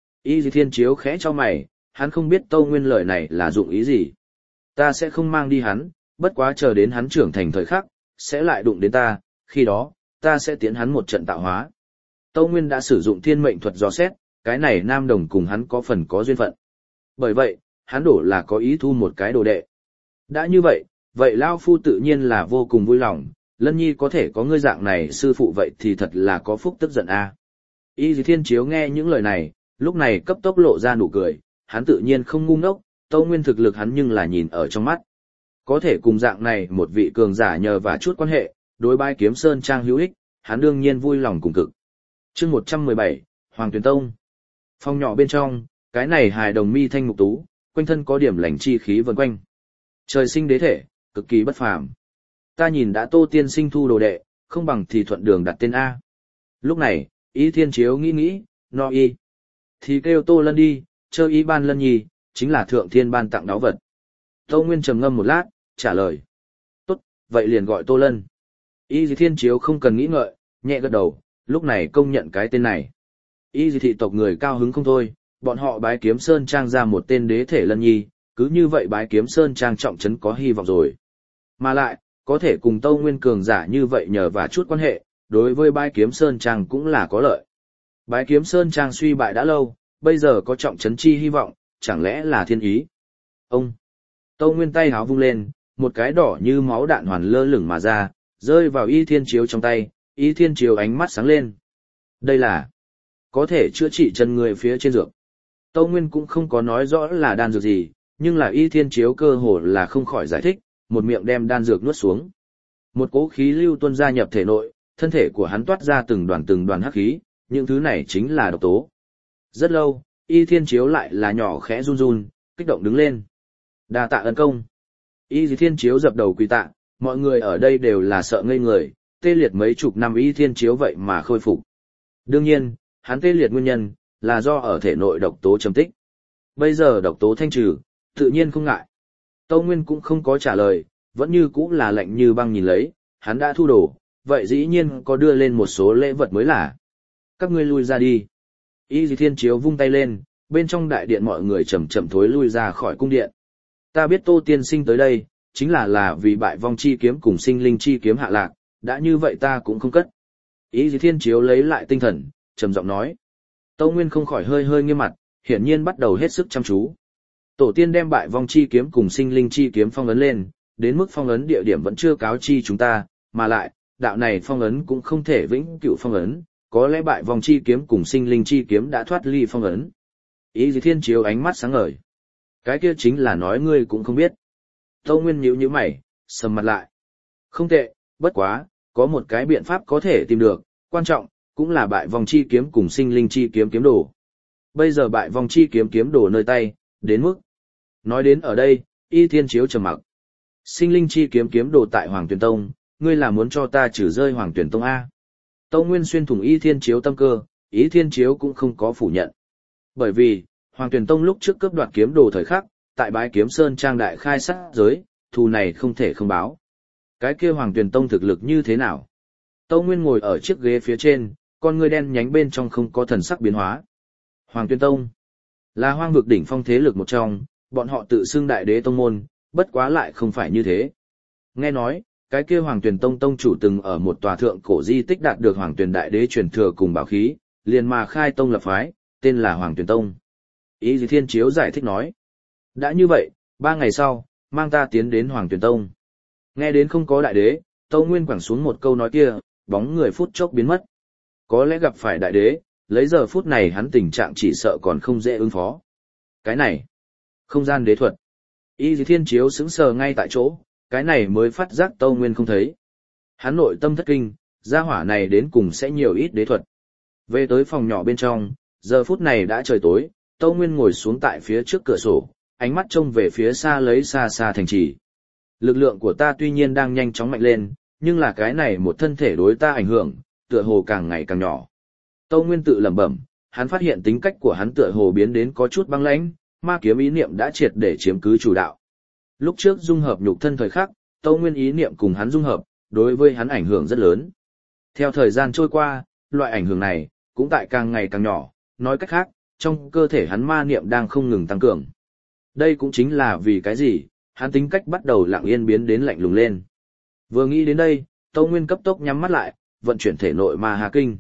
Y Thiên Chiếu khẽ cho mày, hắn không biết Tâu Nguyên lời này là dụng ý gì. Ta sẽ không mang đi hắn, bất quá chờ đến hắn trưởng thành thời khắc, sẽ lại đụng đến ta, khi đó, ta sẽ tiến hắn một trận tạo hóa. Tâu Nguyên đã sử dụng thiên mệnh thuật dò xét, cái này nam đồng cùng hắn có phần có duyên phận. Bởi vậy, hắn đổ là có ý thu một cái đồ đệ. Đã như vậy, vậy Lao Phu tự nhiên là vô cùng vui lòng, Lân Nhi có thể có ngươi dạng này sư phụ vậy thì thật là có phúc tức giận a. Y Thiên Chiếu nghe những lời này, lúc này cấp tốc lộ ra nụ cười, hắn tự nhiên không ngu ngốc, Tâu Nguyên thực lực hắn nhưng là nhìn ở trong mắt. Có thể cùng dạng này một vị cường giả nhờ và chút quan hệ, đối bái kiếm sơn trang hữu ích, hắn đương nhiên vui lòng cùng cực. Chương 117, Hoàng Tuyền Tông. Phòng nhỏ bên trong, cái này hài đồng mi thanh mục tú, quanh thân có điểm lành chi khí vần quanh. Trời sinh đế thể, cực kỳ bất phàm. Ta nhìn đã Tô tiên sinh thu đồ đệ, không bằng thì thuận đường đặt tên A. Lúc này, Y Thiên Chiếu nghĩ, no y. Thì kêu Tô Lân đi, chơ y ban Lân Nhi, chính là thượng thiên ban tặng đáo vật. Tâu Nguyên trầm ngâm một lát, trả lời. Tốt, vậy liền gọi Tô Lân. Y Thiên Chiếu không cần nghĩ ngợi, nhẹ gật đầu, lúc này công nhận cái tên này. Y thị tộc người cao hứng không thôi, bọn họ bái kiếm sơn trang ra một tên đế thể Lân Nhi, cứ như vậy bái kiếm sơn trang trọng trấn có hy vọng rồi. Mà lại, có thể cùng Tâu Nguyên cường giả như vậy nhờ và chút quan hệ, đối với Bái Kiếm Sơn Trang cũng là có lợi. Bái Kiếm Sơn Trang suy bại đã lâu, bây giờ có trọng trấn chi hy vọng, chẳng lẽ là thiên ý? Ông! Tâu Nguyên tay háo vung lên, một cái đỏ như máu đạn hoàn lơ lửng mà ra, rơi vào Y Thiên Chiếu trong tay, Y Thiên Chiếu ánh mắt sáng lên. Đây là có thể chữa trị chân người phía trên dược. Tâu Nguyên cũng không có nói rõ là đan dược gì, nhưng là Y Thiên Chiếu cơ hồ là không khỏi giải thích, một miệng đem đan dược nuốt xuống. Một cỗ khí lưu tuôn ra nhập thể nội, thân thể của hắn toát ra từng đoàn hắc khí, những thứ này chính là độc tố. Rất lâu, Y Thiên Chiếu lại là nhỏ khẽ run run, kích động đứng lên. Đa tạ ân công. Y Thiên Chiếu dập đầu quỳ tạ, mọi người ở đây đều là sợ ngây người, tê liệt mấy chục năm Y Thiên Chiếu vậy mà khôi phục. Đương nhiên, hắn tê liệt nguyên nhân là do ở thể nội độc tố trầm tích. Bây giờ độc tố thanh trừ, tự nhiên không ngại. Tâu Nguyên cũng không có trả lời, vẫn như cũ là lạnh như băng nhìn lấy, hắn đã thu đồ, vậy dĩ nhiên có đưa lên một số lễ vật mới là. Các ngươi lui ra đi. Y Thiên Chiếu vung tay lên, bên trong đại điện mọi người chậm chậm thối lui ra khỏi cung điện. Ta biết Tô tiên sinh tới đây, chính là vì bại vong chi kiếm cùng sinh linh chi kiếm hạ lạc, đã như vậy ta cũng không cất. Y Thiên Chiếu lấy lại tinh thần, trầm giọng nói. Tâu Nguyên không khỏi hơi hơi nghiêm mặt, hiển nhiên bắt đầu hết sức chăm chú. Tổ tiên đem bại vong chi kiếm cùng sinh linh chi kiếm phong ấn lên, đến mức phong ấn địa điểm vẫn chưa cáo chi chúng ta, mà lại, đạo này phong ấn cũng không thể vĩnh cửu phong ấn, có lẽ bại vong chi kiếm cùng sinh linh chi kiếm đã thoát ly phong ấn. Y Thiên Chiếu ánh mắt sáng ngời. Cái kia chính là nói ngươi cũng không biết. Tâu Nguyên nhíu mày, sầm mặt lại. Không tệ, bất quá, có một cái biện pháp có thể tìm được, quan trọng, cũng là bại vong chi kiếm cùng sinh linh chi kiếm kiếm đồ. Bây giờ bại vong chi kiếm kiếm đồ nơi tay, đến mức. Nói đến ở đây, Y Thiên Chiếu trầm mặc. Sinh linh chi kiếm kiếm đồ tại Hoàng Tuyền Tông, ngươi là muốn cho ta trừ rơi Hoàng Tuyền Tông A. Tâu Nguyên xuyên thủng Y Thiên Chiếu tâm cơ, Y Thiên Chiếu cũng không có phủ nhận. Bởi vì, Hoàng Tuyền Tông lúc trước cướp đoạt kiếm đồ thời khắc, tại Bái Kiếm Sơn Trang đại khai sát giới, thù này không thể không báo. Cái kia Hoàng Tuyền Tông thực lực như thế nào? Tâu Nguyên ngồi ở chiếc ghế phía trên, con ngươi đen nhánh bên trong không có thần sắc biến hóa. Hoàng Tuyền Tông là hoang vực đỉnh phong thế lực một trong, bọn họ tự xưng đại đế tông môn, bất quá lại không phải như thế. Nghe nói, cái kia Hoàng Tuyền Tông tông chủ từng ở một tòa thượng cổ di tích đạt được Hoàng Tuyền đại đế truyền thừa cùng bảo khí, liền mà khai tông lập phái, tên là Hoàng Tuyền Tông. Y Thiên Chiếu giải thích nói. Đã như vậy, 3 ngày sau, mang ta tiến đến Hoàng Tuyền Tông. Nghe đến không có đại đế, Tâu Nguyên quẳng xuống một câu nói kia, bóng người phút chốc biến mất. Có lẽ gặp phải đại đế, lấy giờ phút này hắn tình trạng chỉ sợ còn không dễ ứng phó. Cái này, không gian đế thuật. Y Thiên Chiếu sững sờ ngay tại chỗ, cái này mới phát giác Tâu Nguyên không thấy. Hắn nội tâm thất kinh, gia hỏa này đến cùng sẽ nhiều ít đế thuật. Về tới phòng nhỏ bên trong, giờ phút này đã trời tối, Tâu Nguyên ngồi xuống tại phía trước cửa sổ, ánh mắt trông về phía xa lấy xa xa thành trì. Lực lượng của ta tuy nhiên đang nhanh chóng mạnh lên, nhưng là cái này một thân thể đối ta ảnh hưởng, tựa hồ càng ngày càng nhỏ. Tâu Nguyên tự lẩm bẩm, hắn phát hiện tính cách của hắn tựa hồ biến đến có chút băng lãnh, ma kiếm ý niệm đã triệt để chiếm cứ chủ đạo. Lúc trước dung hợp nhục thân thời khắc, Tâu Nguyên ý niệm cùng hắn dung hợp, đối với hắn ảnh hưởng rất lớn. Theo thời gian trôi qua, loại ảnh hưởng này cũng tại càng ngày càng nhỏ, nói cách khác, trong cơ thể hắn ma niệm đang không ngừng tăng cường. Đây cũng chính là vì cái gì, hắn tính cách bắt đầu lặng yên biến đến lạnh lùng lên. Vừa nghĩ đến đây, Tâu Nguyên cấp tốc nhắm mắt lại, vận chuyển thể nội ma hà kinh.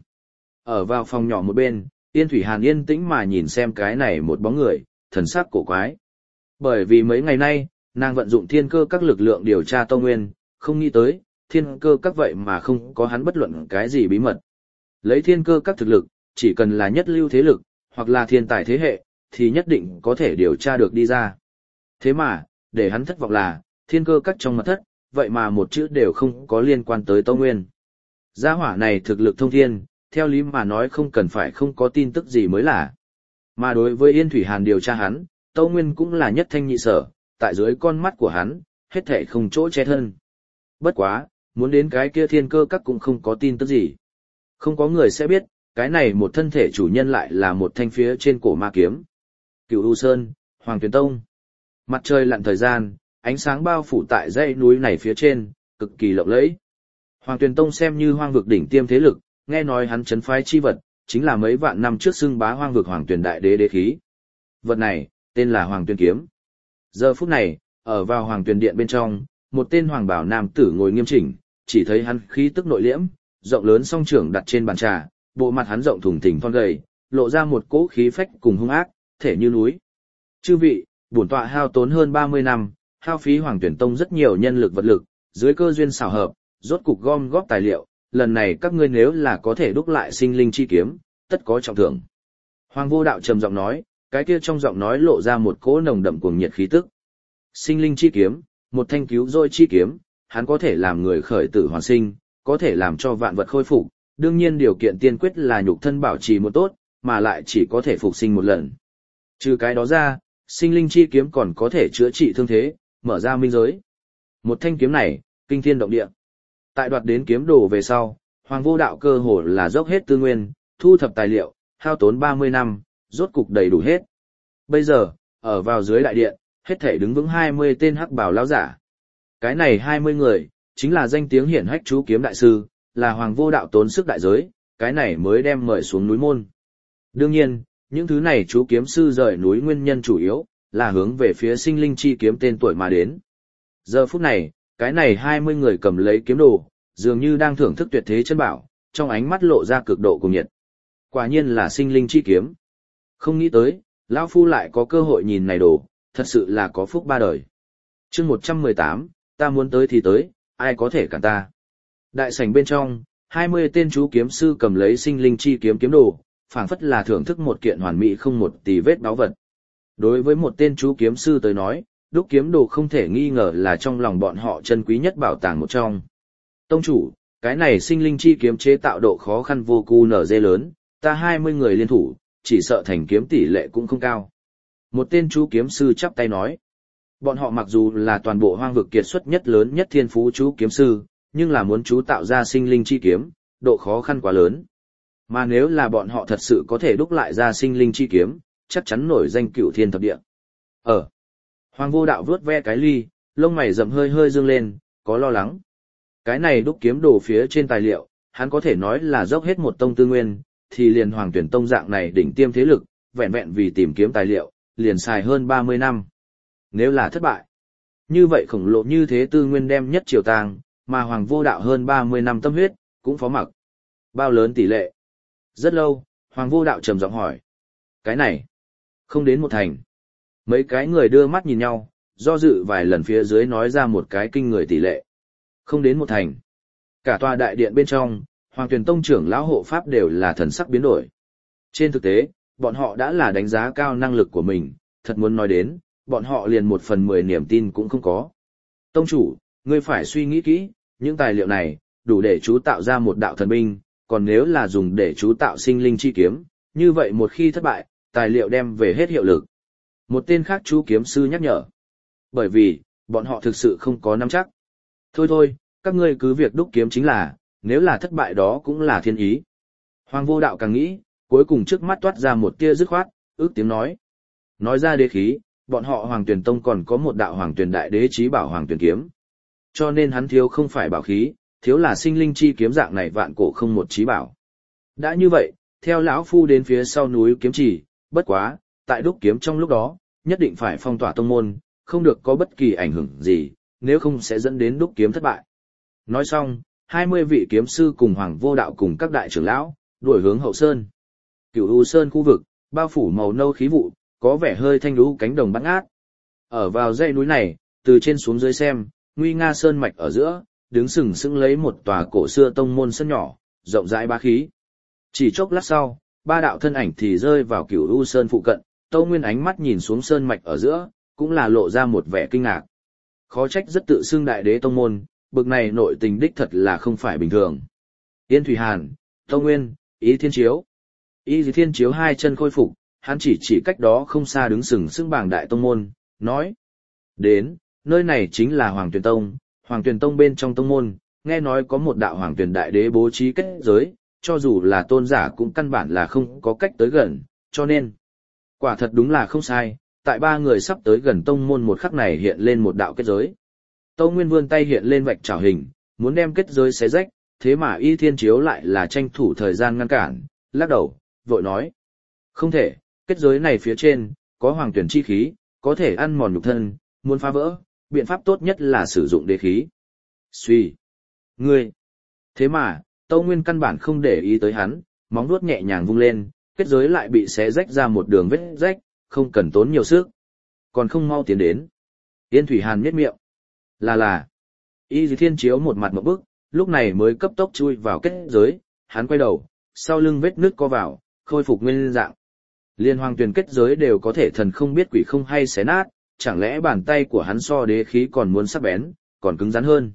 Ở vào phòng nhỏ một bên, Yên Thủy Hàn yên tĩnh mà nhìn xem cái này một bóng người, thần sắc cổ quái. Bởi vì mấy ngày nay, nàng vận dụng thiên cơ các lực lượng điều tra Tâu Nguyên, không nghĩ tới, thiên cơ các vậy mà không có hắn bất luận cái gì bí mật. Lấy thiên cơ các thực lực, chỉ cần là nhất lưu thế lực, hoặc là thiên tài thế hệ, thì nhất định có thể điều tra được đi ra. Thế mà, để hắn thất vọng là, thiên cơ các trong mật thất, vậy mà một chữ đều không có liên quan tới Tâu Nguyên. Gia hỏa này thực lực thông thiên, theo lý mà nói không cần phải không có tin tức gì mới là. Mà đối với Yên Thủy Hàn điều tra hắn, Tâu Nguyên cũng là nhất thanh nhị sở, tại dưới con mắt của hắn, hết thảy không chỗ che thân. Bất quá, muốn đến cái kia thiên cơ các cũng không có tin tức gì. Không có người sẽ biết, cái này một thân thể chủ nhân lại là một thanh phía trên cổ ma kiếm. Cửu U Sơn, Hoàng Tuyền Tông. Mặt trời lặn thời gian, ánh sáng bao phủ tại dãy núi này phía trên, cực kỳ lộng lẫy. Hoàng Tuyền Tông xem như hoang vực đỉnh tiêm thế lực, nghe nói hắn trấn phái chi vật, chính là mấy vạn năm trước xưng bá hoang vực Hoàng Tuyền đại đế đế khí. Vật này, tên là Hoàng Tuyền kiếm. Giờ phút này, ở vào Hoàng Tuyền điện bên trong, một tên hoàng bảo nam tử ngồi nghiêm chỉnh, chỉ thấy hắn khí tức nội liễm, rộng lớn song trưởng đặt trên bàn trà, bộ mặt hắn rộng thùng thình thon gầy, lộ ra một cỗ khí phách cùng hung ác, thể như núi. Chư vị, bổn tọa hao tốn hơn 30 năm, hao phí Hoàng Tuyển Tông rất nhiều nhân lực vật lực, dưới cơ duyên xảo hợp, rốt cục gom góp tài liệu, lần này các ngươi nếu là có thể đúc lại sinh linh chi kiếm, tất có trọng thưởng. Hoàng Vô Đạo trầm giọng nói, cái kia trong giọng nói lộ ra một cỗ nồng đậm cuồng nhiệt khí tức. Sinh linh chi kiếm, một thanh cứu rỗi chi kiếm, hắn có thể làm người khởi tử hoàn sinh, có thể làm cho vạn vật khôi phục, đương nhiên điều kiện tiên quyết là nhục thân bảo trì một tốt, mà lại chỉ có thể phục sinh một lần. Trừ cái đó ra, sinh linh chi kiếm còn có thể chữa trị thương thế, mở ra minh giới. Một thanh kiếm này, kinh thiên động địa. Tại đoạt đến kiếm đồ về sau, Hoàng Vô Đạo cơ hồ là dốc hết tư nguyên, thu thập tài liệu, hao tốn 30 năm, rốt cục đầy đủ hết. Bây giờ, ở vào dưới đại điện, hết thể đứng vững 20 tên hắc bào lão giả. Cái này 20 người, chính là danh tiếng hiển hách chú kiếm đại sư, là Hoàng Vô Đạo tốn sức đại giới, cái này mới đem mời xuống núi môn. Đương nhiên, những thứ này chú kiếm sư rời núi nguyên nhân chủ yếu, là hướng về phía sinh linh chi kiếm tên tuổi mà đến. Giờ phút này, cái này 20 người cầm lấy kiếm đồ, dường như đang thưởng thức tuyệt thế chân bảo, trong ánh mắt lộ ra cực độ cuồng nhiệt. Quả nhiên là sinh linh chi kiếm. Không nghĩ tới, lão phu lại có cơ hội nhìn này đồ, thật sự là có phúc ba đời. Chương 118, ta muốn tới thì tới, ai có thể cản ta. Đại sảnh bên trong, 20 tên chú kiếm sư cầm lấy sinh linh chi kiếm kiếm đồ, phảng phất là thưởng thức một kiện hoàn mỹ không một tì vết báu vật. Đối với một tên chú kiếm sư tới nói, đúc kiếm đồ không thể nghi ngờ là trong lòng bọn họ chân quý nhất bảo tàng một trong. Tông chủ, cái này sinh linh chi kiếm chế tạo độ khó khăn vô cu nở dê lớn, ta 20 người liên thủ, chỉ sợ thành kiếm tỷ lệ cũng không cao. Một tên chú kiếm sư chắp tay nói, bọn họ mặc dù là toàn bộ hoang vực kiệt xuất nhất lớn nhất thiên phú chú kiếm sư, nhưng là muốn chú tạo ra sinh linh chi kiếm, độ khó khăn quá lớn. Mà nếu là bọn họ thật sự có thể đúc lại ra sinh linh chi kiếm, chắc chắn nổi danh cửu thiên thập địa. Hoàng Vô Đạo vuốt ve cái ly, lông mày rậm hơi hơi dương lên, có lo lắng. Cái này đúc kiếm đồ phía trên tài liệu, hắn có thể nói là dốc hết một tông tư nguyên, thì liền Hoàng Tuyển Tông dạng này đỉnh tiêm thế lực, vẹn vẹn vì tìm kiếm tài liệu, liền xài hơn 30 năm. Nếu là thất bại, như vậy khổng lồ như thế tư nguyên đem nhất triều tàng, mà Hoàng Vô Đạo hơn 30 năm tâm huyết, cũng phó mặc. Bao lớn tỷ lệ? Rất lâu, Hoàng Vô Đạo trầm giọng hỏi. Cái này, không đến một thành. Mấy cái người đưa mắt nhìn nhau, do dự vài lần phía dưới nói ra một cái kinh người tỷ lệ. Không đến một thành. Cả tòa đại điện bên trong, Hoàng Tuyển Tông trưởng lão hộ pháp đều là thần sắc biến đổi. Trên thực tế, bọn họ đã là đánh giá cao năng lực của mình, thật muốn nói đến, bọn họ liền 1/10 niềm tin cũng không có. Tông chủ, ngươi phải suy nghĩ kỹ, những tài liệu này, đủ để chú tạo ra một đạo thần binh, còn nếu là dùng để chú tạo sinh linh chi kiếm, như vậy một khi thất bại, tài liệu đem về hết hiệu lực. Một tên khác chú kiếm sư nhắc nhở. Bởi vì, bọn họ thực sự không có nắm chắc. Thôi, các ngươi cứ việc đúc kiếm chính là, nếu là thất bại đó cũng là thiên ý. Hoàng Vô Đạo càng nghĩ, cuối cùng trước mắt toát ra một tia dứt khoát, ước tiếng nói. Nói ra đế khí, bọn họ Hoàng Tuyển Tông còn có một đạo Hoàng Tuyển Đại Đế chí bảo Hoàng Tuyển Kiếm. Cho nên hắn thiếu không phải bảo khí, thiếu là sinh linh chi kiếm dạng này vạn cổ không một chí bảo. Đã như vậy, theo lão phu đến phía sau núi kiếm chỉ, bất quá, tại đúc kiếm trong lúc đó, nhất định phải phong tỏa tông môn, không được có bất kỳ ảnh hưởng gì, nếu không sẽ dẫn đến đúc kiếm thất bại. Nói xong, 20 vị kiếm sư cùng Hoàng Vô Đạo cùng các đại trưởng lão, đuổi hướng hậu sơn. Cửu U Sơn khu vực, bao phủ màu nâu khí vụ, có vẻ hơi thanh lũ cánh đồng bát ngát. Ở vào dãy núi này, từ trên xuống dưới xem, nguy nga sơn mạch ở giữa, đứng sừng sững lấy một tòa cổ xưa tông môn sân nhỏ, rộng rãi bá khí. Chỉ chốc lát sau, ba đạo thân ảnh thì rơi vào Cửu U Sơn phụ cận, Tâu Nguyên ánh mắt nhìn xuống sơn mạch ở giữa, cũng là lộ ra một vẻ kinh ngạc. Khó trách rất tự xưng đại đế tông môn, bực này nội tình đích thật là không phải bình thường. Yên Thủy Hàn, Tâu Nguyên, Ý Thiên Chiếu. Ý Thiên Chiếu hai chân khôi phục, hắn chỉ cách đó không xa đứng sừng sững bảng đại tông môn, nói. Đến, nơi này chính là Hoàng Tuyển Tông, Hoàng Tuyển Tông bên trong tông môn, nghe nói có một đạo Hoàng Tuyển Đại Đế bố trí kết giới, cho dù là tôn giả cũng căn bản là không có cách tới gần, cho nên, quả thật đúng là không sai, tại ba người sắp tới gần tông môn một khắc này hiện lên một đạo kết giới. Tâu Nguyên vươn tay hiện lên vạch trảo hình, muốn đem kết giới xé rách, thế mà Y Thiên Chiếu lại là tranh thủ thời gian ngăn cản, lắc đầu, vội nói. Không thể, kết giới này phía trên, có hoàng tuyển chi khí, có thể ăn mòn nhục thân, muốn phá vỡ, biện pháp tốt nhất là sử dụng đế khí. Suy. Ngươi. Thế mà, Tâu Nguyên căn bản không để ý tới hắn, móng vuốt nhẹ nhàng vung lên, kết giới lại bị xé rách ra một đường vết rách, không cần tốn nhiều sức. Còn không mau tiến đến. Yên Thủy Hàn nhếch miệng. Là. Y Dì Thiên Chiếu một mặt ngộp bức, lúc này mới cấp tốc chui vào kết giới, hắn quay đầu, sau lưng vết nước co vào, khôi phục nguyên dạng. Liên Hoàng Tuyền kết giới đều có thể thần không biết quỷ không hay xé nát, chẳng lẽ bàn tay của hắn so đế khí còn muốn sắc bén, còn cứng rắn hơn.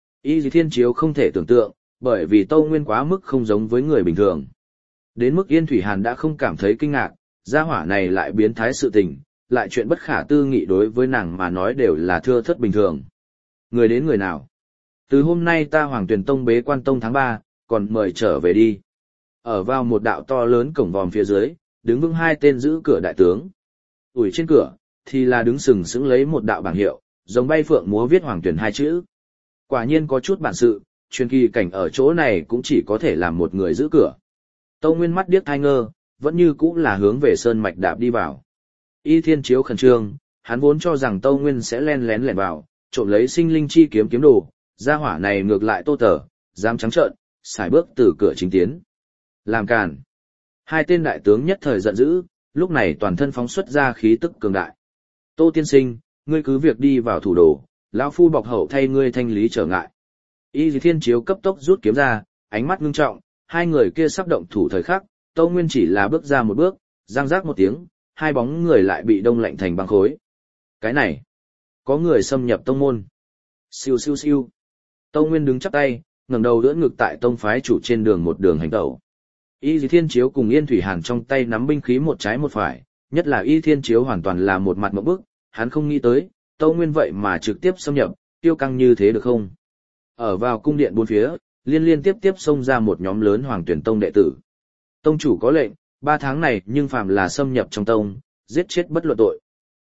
Y Dì Thiên Chiếu không thể tưởng tượng, bởi vì Tâu Nguyên quá mức không giống với người bình thường. Đến mức Yên Thủy Hàn đã không cảm thấy kinh ngạc, gia hỏa này lại biến thái sự tình, lại chuyện bất khả tư nghị đối với nàng mà nói đều là thưa thớt bình thường. Người đến người nào? Từ hôm nay ta Hoàng Tuyền Tông bế quan tông tháng 3, còn mời trở về đi. Ở vào một đạo to lớn cổng vòm phía dưới, đứng vững hai tên giữ cửa đại tướng. Ủi trên cửa, thì là đứng sừng sững lấy một đạo bảng hiệu, giống bay phượng múa viết Hoàng Tuyền hai chữ. Quả nhiên có chút bản sự, truyền kỳ cảnh ở chỗ này cũng chỉ có thể làm một người giữ cửa. Tâu Nguyên mắt điếc thai ngơ, vẫn như cũ là hướng về sơn mạch đạp đi vào. Y Thiên Chiếu khẩn trương, hắn vốn cho rằng Tâu Nguyên sẽ len lén lẻn vào, trộm lấy sinh linh chi kiếm kiếm đồ, gia hỏa này ngược lại tô tở, dám trắng trợn, xài bước từ cửa chính tiến. Làm càn. Hai tên đại tướng nhất thời giận dữ, lúc này toàn thân phóng xuất ra khí tức cường đại. Tô tiên sinh, ngươi cứ việc đi vào thủ đồ, lão phu bọc hậu thay ngươi thanh lý trở ngại. Y Thiên Chiếu cấp tốc rút kiếm ra, ánh mắt ngưng trọng, hai người kia sắp động thủ thời khắc, Tâu Nguyên chỉ là bước ra một bước, răng rác một tiếng, hai bóng người lại bị đông lạnh thành băng khối. Cái này, có người xâm nhập tông môn. Siêu siêu siêu. Tâu Nguyên đứng chắp tay, ngẩng đầu đỡ ngực tại tông phái chủ trên đường một đường hành tẩu. Y Thiên Chiếu cùng Yên Thủy Hàn trong tay nắm binh khí một trái một phải, nhất là Y Thiên Chiếu hoàn toàn là một mặt ngộp bức, hắn không nghĩ tới, Tâu Nguyên vậy mà trực tiếp xâm nhập, tiêu căng như thế được không? Ở vào cung điện bốn phía, liên tiếp xông ra một nhóm lớn Hoàng Tuyển Tông đệ tử. Tông chủ có lệnh, 3 tháng này nhưng phàm là xâm nhập trong tông, giết chết bất luận tội.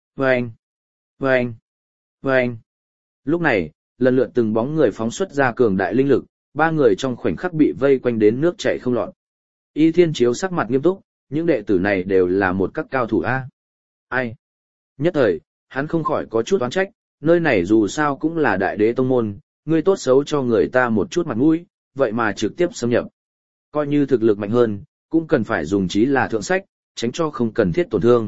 Vâng. Lúc này, lần lượt từng bóng người phóng xuất ra cường đại linh lực, 3 người trong khoảnh khắc bị vây quanh đến nước chảy không lọt. Y Thiên Chiếu sắc mặt nghiêm túc, những đệ tử này đều là một các cao thủ A. Ai? Nhất thời, hắn không khỏi có chút oán trách, nơi này dù sao cũng là đại đế tông môn, ngươi tốt xấu cho người ta một chút mặt mũi, vậy mà trực tiếp xâm nhập. Coi như thực lực mạnh hơn, cũng cần phải dùng trí là thượng sách, tránh cho không cần thiết tổn thương.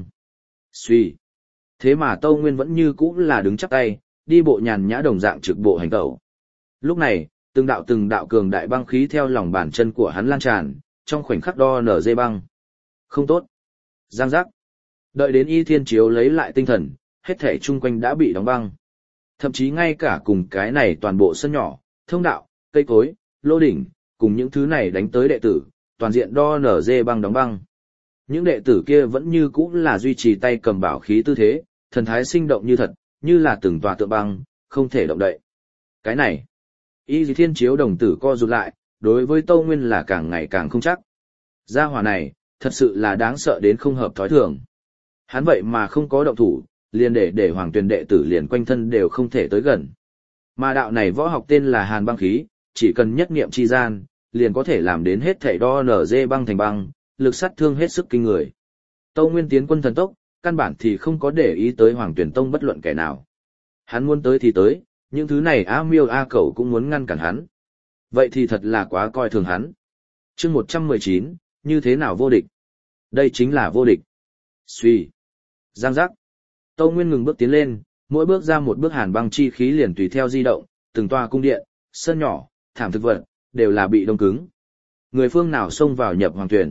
Suy. Thế mà Tâu Nguyên vẫn như cũ là đứng chắp tay, đi bộ nhàn nhã đồng dạng trực bộ hành tẩu. Lúc này, từng đạo cường đại băng khí theo lòng bàn chân của hắn lan tràn, trong khoảnh khắc đo nở dây băng. Không tốt. Giang giác. Đợi đến Y Thiên Chiếu lấy lại tinh thần, hết thảy chung quanh đã bị đóng băng. Thậm chí ngay cả cùng cái này toàn bộ sân nhỏ, thông đạo, cây cối, lô đỉnh, cùng những thứ này đánh tới đệ tử, toàn diện đo nở dê băng đóng băng. Những đệ tử kia vẫn như cũ là duy trì tay cầm bảo khí tư thế, thần thái sinh động như thật, như là từng tòa tượng băng, không thể động đậy. Cái này, Y Thiên Chiếu đồng tử co rụt lại, đối với Tâu Nguyên là càng ngày càng không chắc. Gia hỏa này, thật sự là đáng sợ đến không hợp thói thường. Hắn vậy mà không có động thủ, liền để Hoàng Tuyền đệ tử liền quanh thân đều không thể tới gần. Mà đạo này võ học tên là Hàn băng khí, chỉ cần nhất niệm chi gian, liền có thể làm đến hết thảy đo nở dê băng thành băng, lực sát thương hết sức kinh người. Tâu Nguyên tiến quân thần tốc, căn bản thì không có để ý tới Hoàng Tuyển Tông bất luận kẻ nào. Hắn muốn tới thì tới, những thứ này A Miêu A Cẩu cũng muốn ngăn cản hắn. Vậy thì thật là quá coi thường hắn. Chương 119, như thế nào vô địch? Đây chính là vô địch. Suy. Giang giác. Tâu Nguyên ngừng bước tiến lên, mỗi bước ra một bước hàn băng chi khí liền tùy theo di động, từng tòa cung điện, sân nhỏ, thảm thực vật, đều là bị đông cứng. Người phương nào xông vào nhập Hoàng Tuyển?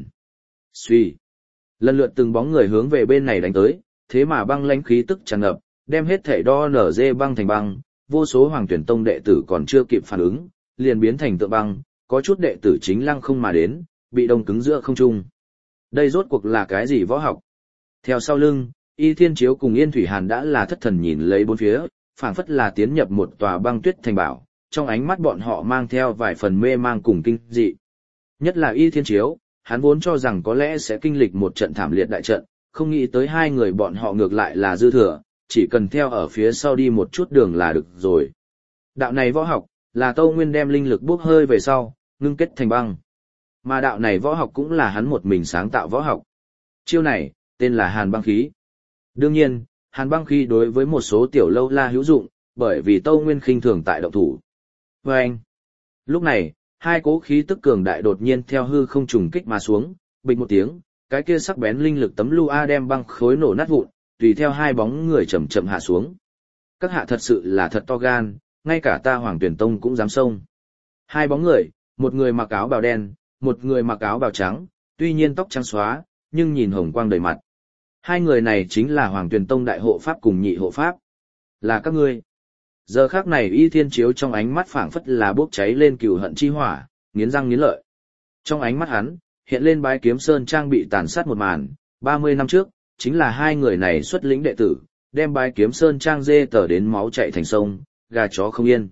Suy. Lần lượt từng bóng người hướng về bên này đánh tới, thế mà băng lãnh khí tức tràn ngập, đem hết thể đo nở dê băng thành băng, vô số Hoàng Tuyển Tông đệ tử còn chưa kịp phản ứng, liền biến thành tượng băng, có chút đệ tử chính lăng không mà đến, bị đông cứng giữa không trung. Đây rốt cuộc là cái gì võ học? Theo sau lưng, Y Thiên Chiếu cùng Yên Thủy Hàn đã là thất thần nhìn lấy bốn phía, phảng phất là tiến nhập một tòa băng tuyết thành bảo, trong ánh mắt bọn họ mang theo vài phần mê mang cùng kinh dị. Nhất là Y Thiên Chiếu, hắn vốn cho rằng có lẽ sẽ kinh lịch một trận thảm liệt đại trận, không nghĩ tới hai người bọn họ ngược lại là dư thừa, chỉ cần theo ở phía sau đi một chút đường là được rồi. Đạo này võ học, là Tâu Nguyên đem linh lực bốc hơi về sau, ngưng kết thành băng. Mà đạo này võ học cũng là hắn một mình sáng tạo võ học. Chiêu này, tên là Hàn băng khí. Đương nhiên, Hàn băng khí đối với một số tiểu lâu la hữu dụng, bởi vì Tâu Nguyên khinh thường tại động thủ. Và anh, lúc này, hai cỗ khí tức cường đại đột nhiên theo hư không trùng kích mà xuống, bịch một tiếng, cái kia sắc bén linh lực tấm lu a đem băng khối nổ nát vụn, tùy theo hai bóng người chậm chậm hạ xuống. Các hạ thật sự là thật to gan, ngay cả ta Hoàng Tuyển Tông cũng dám xông. Hai bóng người, một người mặc áo bào đen, một người mặc áo bào trắng, tuy nhiên tóc trắng xóa, nhưng nhìn hồng quang đầy mặt. Hai người này chính là Hoàng Tuyển Tông đại hộ pháp cùng nhị hộ pháp. Là các ngươi. Giờ khắc này Y Thiên Chiếu trong ánh mắt phảng phất là bốc cháy lên cừu hận chi hỏa, nghiến răng nghiến lợi. Trong ánh mắt hắn, hiện lên Bái Kiếm Sơn Trang bị tàn sát một màn, 30 năm trước, chính là hai người này xuất lĩnh đệ tử, đem Bái Kiếm Sơn Trang dê tở đến máu chảy thành sông, gà chó không yên.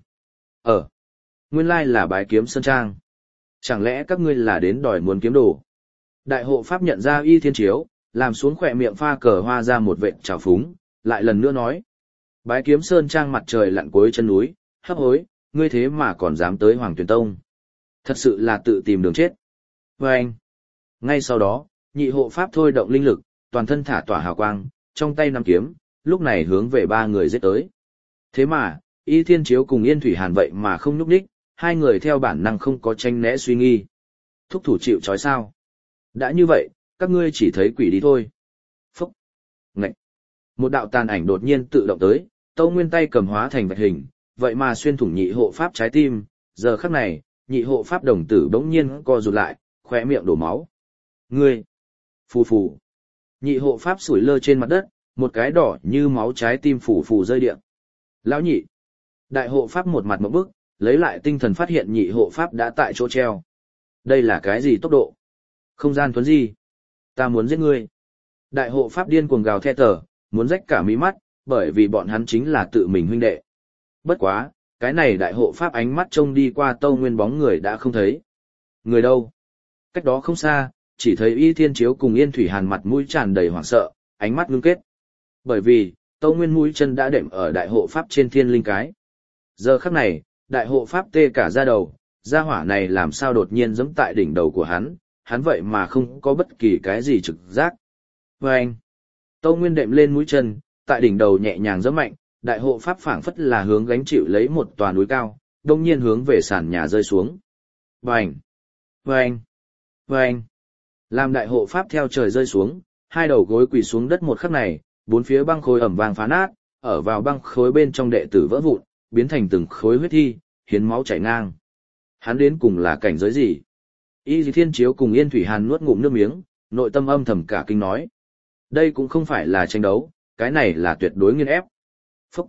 Nguyên lai là Bái Kiếm Sơn Trang. Chẳng lẽ các ngươi là đến đòi muốn kiếm đồ? Đại hộ pháp nhận ra Y Thiên Chiếu, làm xuống khỏe miệng pha cờ hoa ra một vệt trào phúng, lại lần nữa nói. Bái Kiếm Sơn Trang mặt trời lặn cuối chân núi, hấp hối, ngươi thế mà còn dám tới Hoàng Tuyển Tông. Thật sự là tự tìm đường chết. Và anh. Ngay sau đó, nhị hộ pháp thôi động linh lực, toàn thân thả tỏa hào quang, trong tay nắm kiếm, lúc này hướng về ba người giết tới. Thế mà, Y Thiên Chiếu cùng Yên Thủy Hàn vậy mà không nhúc nhích, hai người theo bản năng không có tranh né suy nghi. Thúc thủ chịu trói sao? Đã như vậy, các ngươi chỉ thấy quỷ đi thôi. Phúc! Ngậy! Một đạo tàn ảnh đột nhiên tự động tới, Tâu Nguyên tay cầm hóa thành vạch hình, vậy mà xuyên thủng nhị hộ pháp trái tim. Giờ khắc này, nhị hộ pháp đồng tử bỗng nhiên co rụt lại, khóe miệng đổ máu. Ngươi! Phù phù! Nhị hộ pháp sủi lơ trên mặt đất, một cái đỏ như máu trái tim phù phù rơi điện. Lão nhị! Đại hộ pháp một mặt ngộp bức, lấy lại tinh thần phát hiện nhị hộ pháp đã tại chỗ treo. Đây là cái gì tốc độ? Không gian thuấn gì? Ta muốn giết ngươi. Đại hộ pháp điên cuồng gào thét tở, muốn rách cả mí mắt, bởi vì bọn hắn chính là tự mình huynh đệ. Bất quá, cái này đại hộ pháp ánh mắt trông đi qua Tâu Nguyên bóng người đã không thấy. Người đâu? Cách đó không xa, chỉ thấy Y Thiên Chiếu cùng Yên Thủy Hàn mặt mũi tràn đầy hoảng sợ, ánh mắt ngưng kết. Bởi vì, Tâu Nguyên mũi chân đã đệm ở đại hộ pháp trên thiên linh cái. Giờ khắc này, đại hộ pháp tê cả da đầu, gia hỏa này làm sao đột nhiên giẫm tại đỉnh đầu của hắn vậy mà không có bất kỳ cái gì trực giác. Và anh, Tâu Nguyên đệm lên mũi chân, tại đỉnh đầu nhẹ nhàng giẫm mạnh, đại hộ pháp phảng phất là hướng gánh chịu lấy một tòa núi cao, đông nhiên hướng về sàn nhà rơi xuống. Vành, vành, vành. Làm đại hộ pháp theo trời rơi xuống, hai đầu gối quỳ xuống đất một khắc này, bốn phía băng khối ẩm vàng phá nát, ở vào băng khối bên trong đệ tử vỡ vụn, biến thành từng khối huyết thi, hiến máu chảy ngang. Hắn đến cùng là cảnh giới gì? Y Thiên Chiếu cùng Yên Thủy Hàn nuốt ngụm nước miếng, nội tâm âm thầm cả kinh nói. Đây cũng không phải là tranh đấu, cái này là tuyệt đối nghiên ép. Phúc!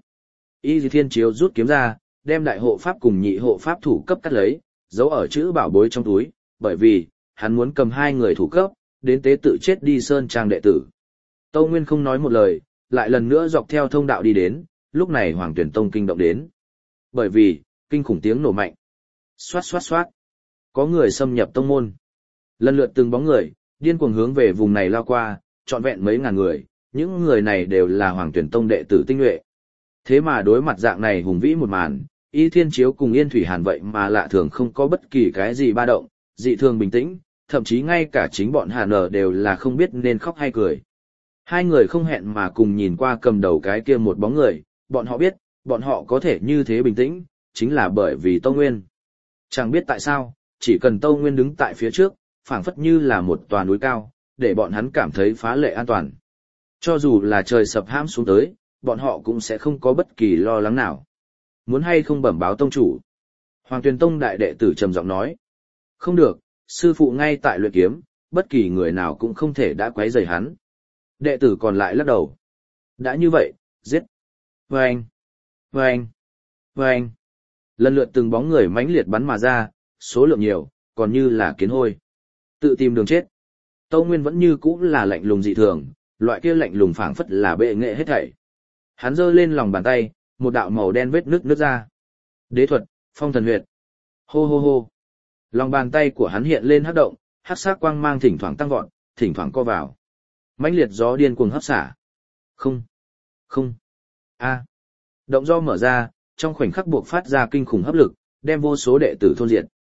Y Thiên Chiếu rút kiếm ra, đem đại hộ pháp cùng nhị hộ pháp thủ cấp cắt lấy, giấu ở chữ bảo bối trong túi, bởi vì, hắn muốn cầm hai người thủ cấp, đến tế tự chết đi Sơn Trang đệ tử. Tâu Nguyên không nói một lời, lại lần nữa dọc theo thông đạo đi đến, lúc này Hoàng Tuyển Tông kinh động đến. Bởi vì, kinh khủng tiếng nổ mạnh. Xoát xoát xoát. Có người xâm nhập tông môn. Lần lượt từng bóng người, điên cuồng hướng về vùng này lao qua, trọn vẹn mấy ngàn người, những người này đều là Hoàng Tuyển Tông đệ tử tinh nhuệ. Thế mà đối mặt dạng này hùng vĩ một màn, Y Thiên Chiếu cùng Yên Thủy Hàn vậy mà lạ thường không có bất kỳ cái gì ba động, dị thường bình tĩnh, thậm chí ngay cả chính bọn Hàn ở đều là không biết nên khóc hay cười. Hai người không hẹn mà cùng nhìn qua cầm đầu cái kia một bóng người, bọn họ biết, bọn họ có thể như thế bình tĩnh, chính là bởi vì Tâu Nguyên. Chẳng biết tại sao, chỉ cần Tâu Nguyên đứng tại phía trước, phảng phất như là một tòa núi cao, để bọn hắn cảm thấy phá lệ an toàn. Cho dù là trời sập hãm xuống tới, bọn họ cũng sẽ không có bất kỳ lo lắng nào. Muốn hay không bẩm báo tông chủ? Hoàng Tuyền Tông đại đệ tử trầm giọng nói. Không được, sư phụ ngay tại luyện kiếm, bất kỳ người nào cũng không thể đã quấy rầy hắn. Đệ tử còn lại lắc đầu. Đã như vậy, giết. Vâng, vâng, vâng. Lần lượt từng bóng người mãnh liệt bắn mà ra, số lượng nhiều, còn như là kiến hôi. Tự tìm đường chết. Tâu Nguyên vẫn như cũ là lạnh lùng dị thường, loại kia lạnh lùng phảng phất là bệ nghệ hết thảy. Hắn giơ lên lòng bàn tay, một đạo màu đen vết nứt ra. Đế thuật, phong thần huyệt. Hô hô hô. Lòng bàn tay của hắn hiện lên hắc động, hắc sắc quang mang thỉnh thoảng tăng vọt, thỉnh thoảng co vào. Mãnh liệt gió điên cuồng hấp xả. Không, không. A. Động do mở ra, trong khoảnh khắc buộc phát ra kinh khủng hấp lực, đem vô số đệ tử thôn diệt.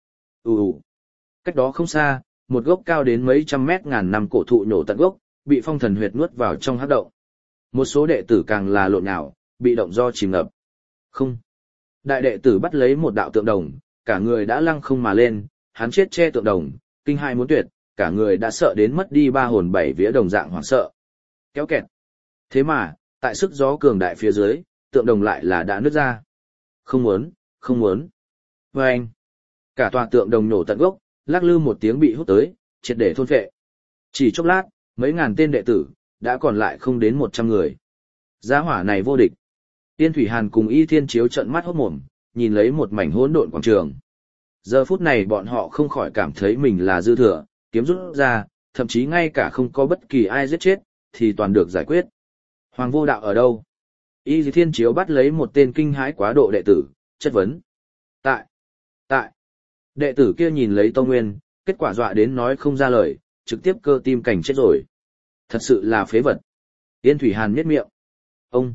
Cách đó không xa, một gốc cao đến mấy trăm mét ngàn năm cổ thụ nổ tận gốc, bị phong thần huyệt nuốt vào trong hắc động. Một số đệ tử càng là lộn nhào, bị động do chìm ngập. Không. Đại đệ tử bắt lấy một đạo tượng đồng, cả người đã lăng không mà lên, hắn chết che tượng đồng, kinh hai muốn tuyệt, cả người đã sợ đến mất đi ba hồn bảy vía đồng dạng hoảng sợ. Kéo kẹt. Thế mà, tại sức gió cường đại phía dưới, tượng đồng lại là đã nứt ra. Không muốn, không muốn. Và anh, cả tòa tượng đồng nổ tận gốc, lắc lư một tiếng bị hút tới, triệt để thôn phệ. Chỉ chốc lát, mấy ngàn tên đệ tử, đã còn lại không đến 100 người. Giá hỏa này vô địch. Tiên Thủy Hàn cùng Y Thiên Chiếu trợn mắt hốt mồm, nhìn lấy một mảnh hỗn độn quảng trường. Giờ phút này bọn họ không khỏi cảm thấy mình là dư thừa, kiếm rút ra, thậm chí ngay cả không có bất kỳ ai giết chết, thì toàn được giải quyết. Hoàng Vô Đạo ở đâu? Y Thiên Chiếu bắt lấy một tên kinh hãi quá độ đệ tử, chất vấn. Tại. Đệ tử kia nhìn lấy Tông Nguyên, kết quả dọa đến nói không ra lời, trực tiếp cơ tim cảnh chết rồi. Thật sự là phế vật. Tiên Thủy Hàn nhếch miệng. Ông.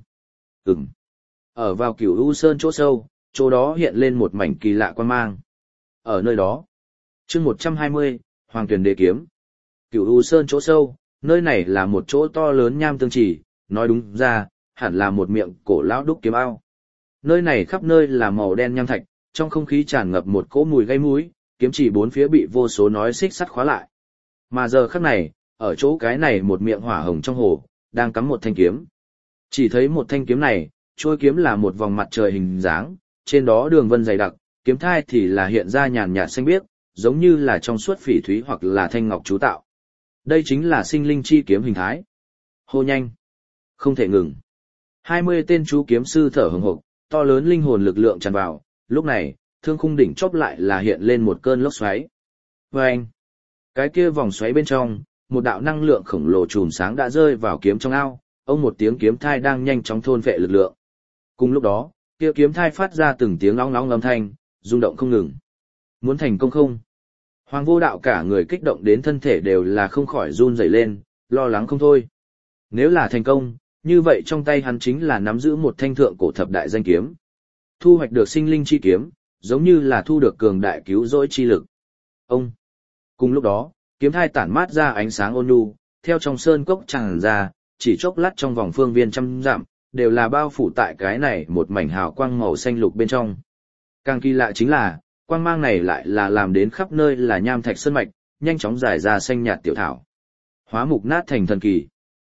Ở vào Cửu U Sơn chỗ sâu, chỗ đó hiện lên một mảnh kỳ lạ quan mang. Ở nơi đó, chương 120, Hoàng Tuyền Đế Kiếm. Cửu U Sơn chỗ sâu, nơi này là một chỗ to lớn nham tương chỉ, nói đúng ra, hẳn là một miệng cổ lão đúc kiếm ao. Nơi này khắp nơi là màu đen nham thạch, trong không khí tràn ngập một cỗ mùi gây mũi, kiếm chỉ bốn phía bị vô số nói xích sắt khóa lại. Mà giờ khắc này, ở chỗ cái này một miệng hỏa hồng trong hồ, đang cắm một thanh kiếm. Chỉ thấy một thanh kiếm này, trôi kiếm là một vòng mặt trời hình dáng, trên đó đường vân dày đặc, kiếm thai thì là hiện ra nhàn nhạt xanh biếc, giống như là trong suốt phỉ thúy hoặc là thanh ngọc chú tạo. Đây chính là sinh linh chi kiếm hình thái. Hô nhanh, không thể ngừng. 20 tên chú kiếm sư thở hổn hộc, to lớn linh hồn lực lượng tràn vào, lúc này, thương khung đỉnh chóp lại là hiện lên một cơn lốc xoáy. Vâng! Cái kia vòng xoáy bên trong, một đạo năng lượng khổng lồ chùm sáng đã rơi vào kiếm trong ao, ông một tiếng kiếm thai đang nhanh chóng thôn vệ lực lượng. Cùng lúc đó, kia kiếm thai phát ra từng tiếng long long âm thanh, rung động không ngừng. Muốn thành công không? Hoàng Vô Đạo cả người kích động đến thân thể đều là không khỏi run rẩy lên, lo lắng không thôi. Nếu là thành công, như vậy trong tay hắn chính là nắm giữ một thanh thượng cổ thập đại danh kiếm. Thu hoạch được sinh linh chi kiếm, giống như là thu được cường đại cứu rỗi chi lực. Ông! Cùng lúc đó, kiếm thai tản mát ra ánh sáng ôn nhu, theo trong sơn cốc tràn ra, chỉ chốc lát trong vòng phương viên trăm dặm, đều là bao phủ tại cái này một mảnh hào quang màu xanh lục bên trong. Càng kỳ lạ chính là, quang mang này lại là làm đến khắp nơi là nham thạch sơn mạch, nhanh chóng giải ra xanh nhạt tiểu thảo. Hóa mục nát thành thần kỳ.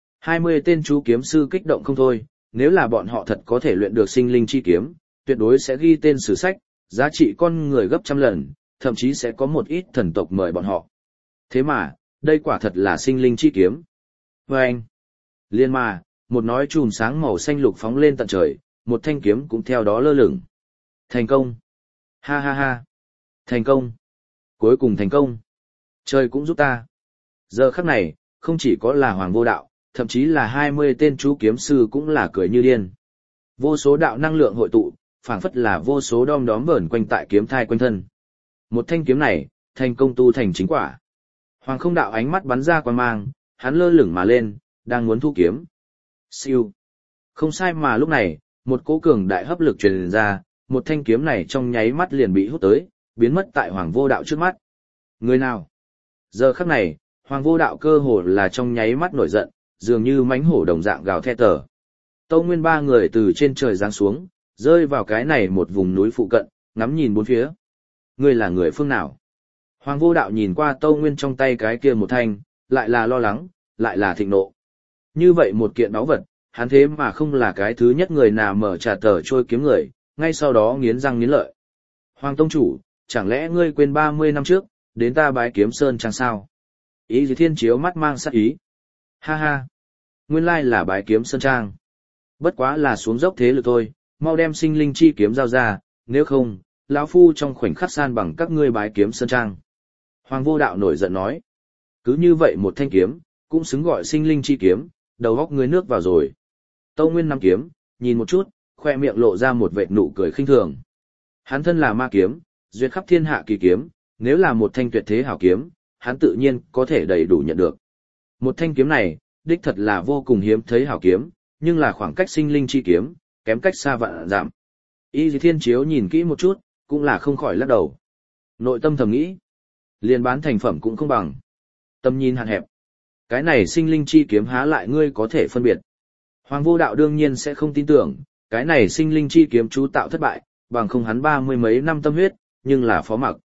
20 tên chú kiếm sư kích động không thôi, nếu là bọn họ thật có thể luyện được sinh linh chi kiếm, tuyệt đối sẽ ghi tên sử sách, giá trị con người gấp trăm lần, thậm chí sẽ có một ít thần tộc mời bọn họ. Thế mà, đây quả thật là sinh linh chi kiếm. Và anh, liên mà, một nói chùm sáng màu xanh lục phóng lên tận trời, một thanh kiếm cũng theo đó lơ lửng. Thành công! Ha ha ha! Thành công! Cuối cùng thành công! Trời cũng giúp ta! Giờ khắc này, không chỉ có là Hoàng Vô Đạo, thậm chí là 20 tên chú kiếm sư cũng là cười như điên. Vô số đạo năng lượng hội tụ, phảng phất là vô số đom đóm vờn quanh tại kiếm thai quanh thân. Một thanh kiếm này, thành công tu thành chính quả. Hoàng Không Đạo ánh mắt bắn ra quang mang, hắn lơ lửng mà lên, đang muốn thu kiếm. Siêu. Không sai mà lúc này, một cỗ cường đại hấp lực truyền ra, một thanh kiếm này trong nháy mắt liền bị hút tới, biến mất tại Hoàng Vô Đạo trước mắt. Người nào? Giờ khắc này, Hoàng Vô Đạo cơ hồ là trong nháy mắt nổi giận, dường như mãnh hổ đồng dạng gào thét tở. Tâu Nguyên ba người từ trên trời giáng xuống, rơi vào cái này một vùng núi phụ cận, ngắm nhìn bốn phía. Ngươi là người phương nào? Hoàng Vô Đạo nhìn qua Tâu Nguyên trong tay cái kia một thanh, lại là lo lắng, lại là thịnh nộ. Như vậy một kiện báu vật, hắn thế mà không là cái thứ nhất người nào mở trà tờ trôi kiếm người, ngay sau đó nghiến răng nghiến lợi. Hoàng Tông Chủ, chẳng lẽ ngươi quên 30 năm trước, đến ta bái kiếm sơn chăng sao? Ý Thiên Chiếu mắt mang sát ý. Ha ha! Nguyên lai là bái kiếm sơn trang. Bất quá là xuống dốc thế lực thôi, mau đem sinh linh chi kiếm giao ra, nếu không, lão phu trong khoảnh khắc san bằng các ngươi bái kiếm sơn trang. Hoàng Vô Đạo nổi giận nói. Cứ như vậy một thanh kiếm, cũng xứng gọi sinh linh chi kiếm, đầu góc ngươi nước vào rồi. Tâu Nguyên nắm kiếm, nhìn một chút, khoe miệng lộ ra một vệt nụ cười khinh thường. Hắn thân là ma kiếm, duyệt khắp thiên hạ kỳ kiếm, nếu là một thanh tuyệt thế hảo kiếm, hắn tự nhiên có thể đầy đủ nhận được. Một thanh kiếm này, đích thật là vô cùng hiếm thấy hảo kiếm, nhưng là khoảng cách sinh linh chi kiếm, kém cách xa vạn dặm. Y Thiên Chiếu nhìn kỹ một chút, cũng là không khỏi lắc đầu. Nội tâm thầm nghĩ, liền bán thành phẩm cũng không bằng. Tâm nhìn hạn hẹp. Cái này sinh linh chi kiếm há lại ngươi có thể phân biệt. Hoàng Vô Đạo đương nhiên sẽ không tin tưởng, cái này sinh linh chi kiếm chú tạo thất bại, bằng không hắn 30 mấy năm tâm huyết, nhưng là phó mặc.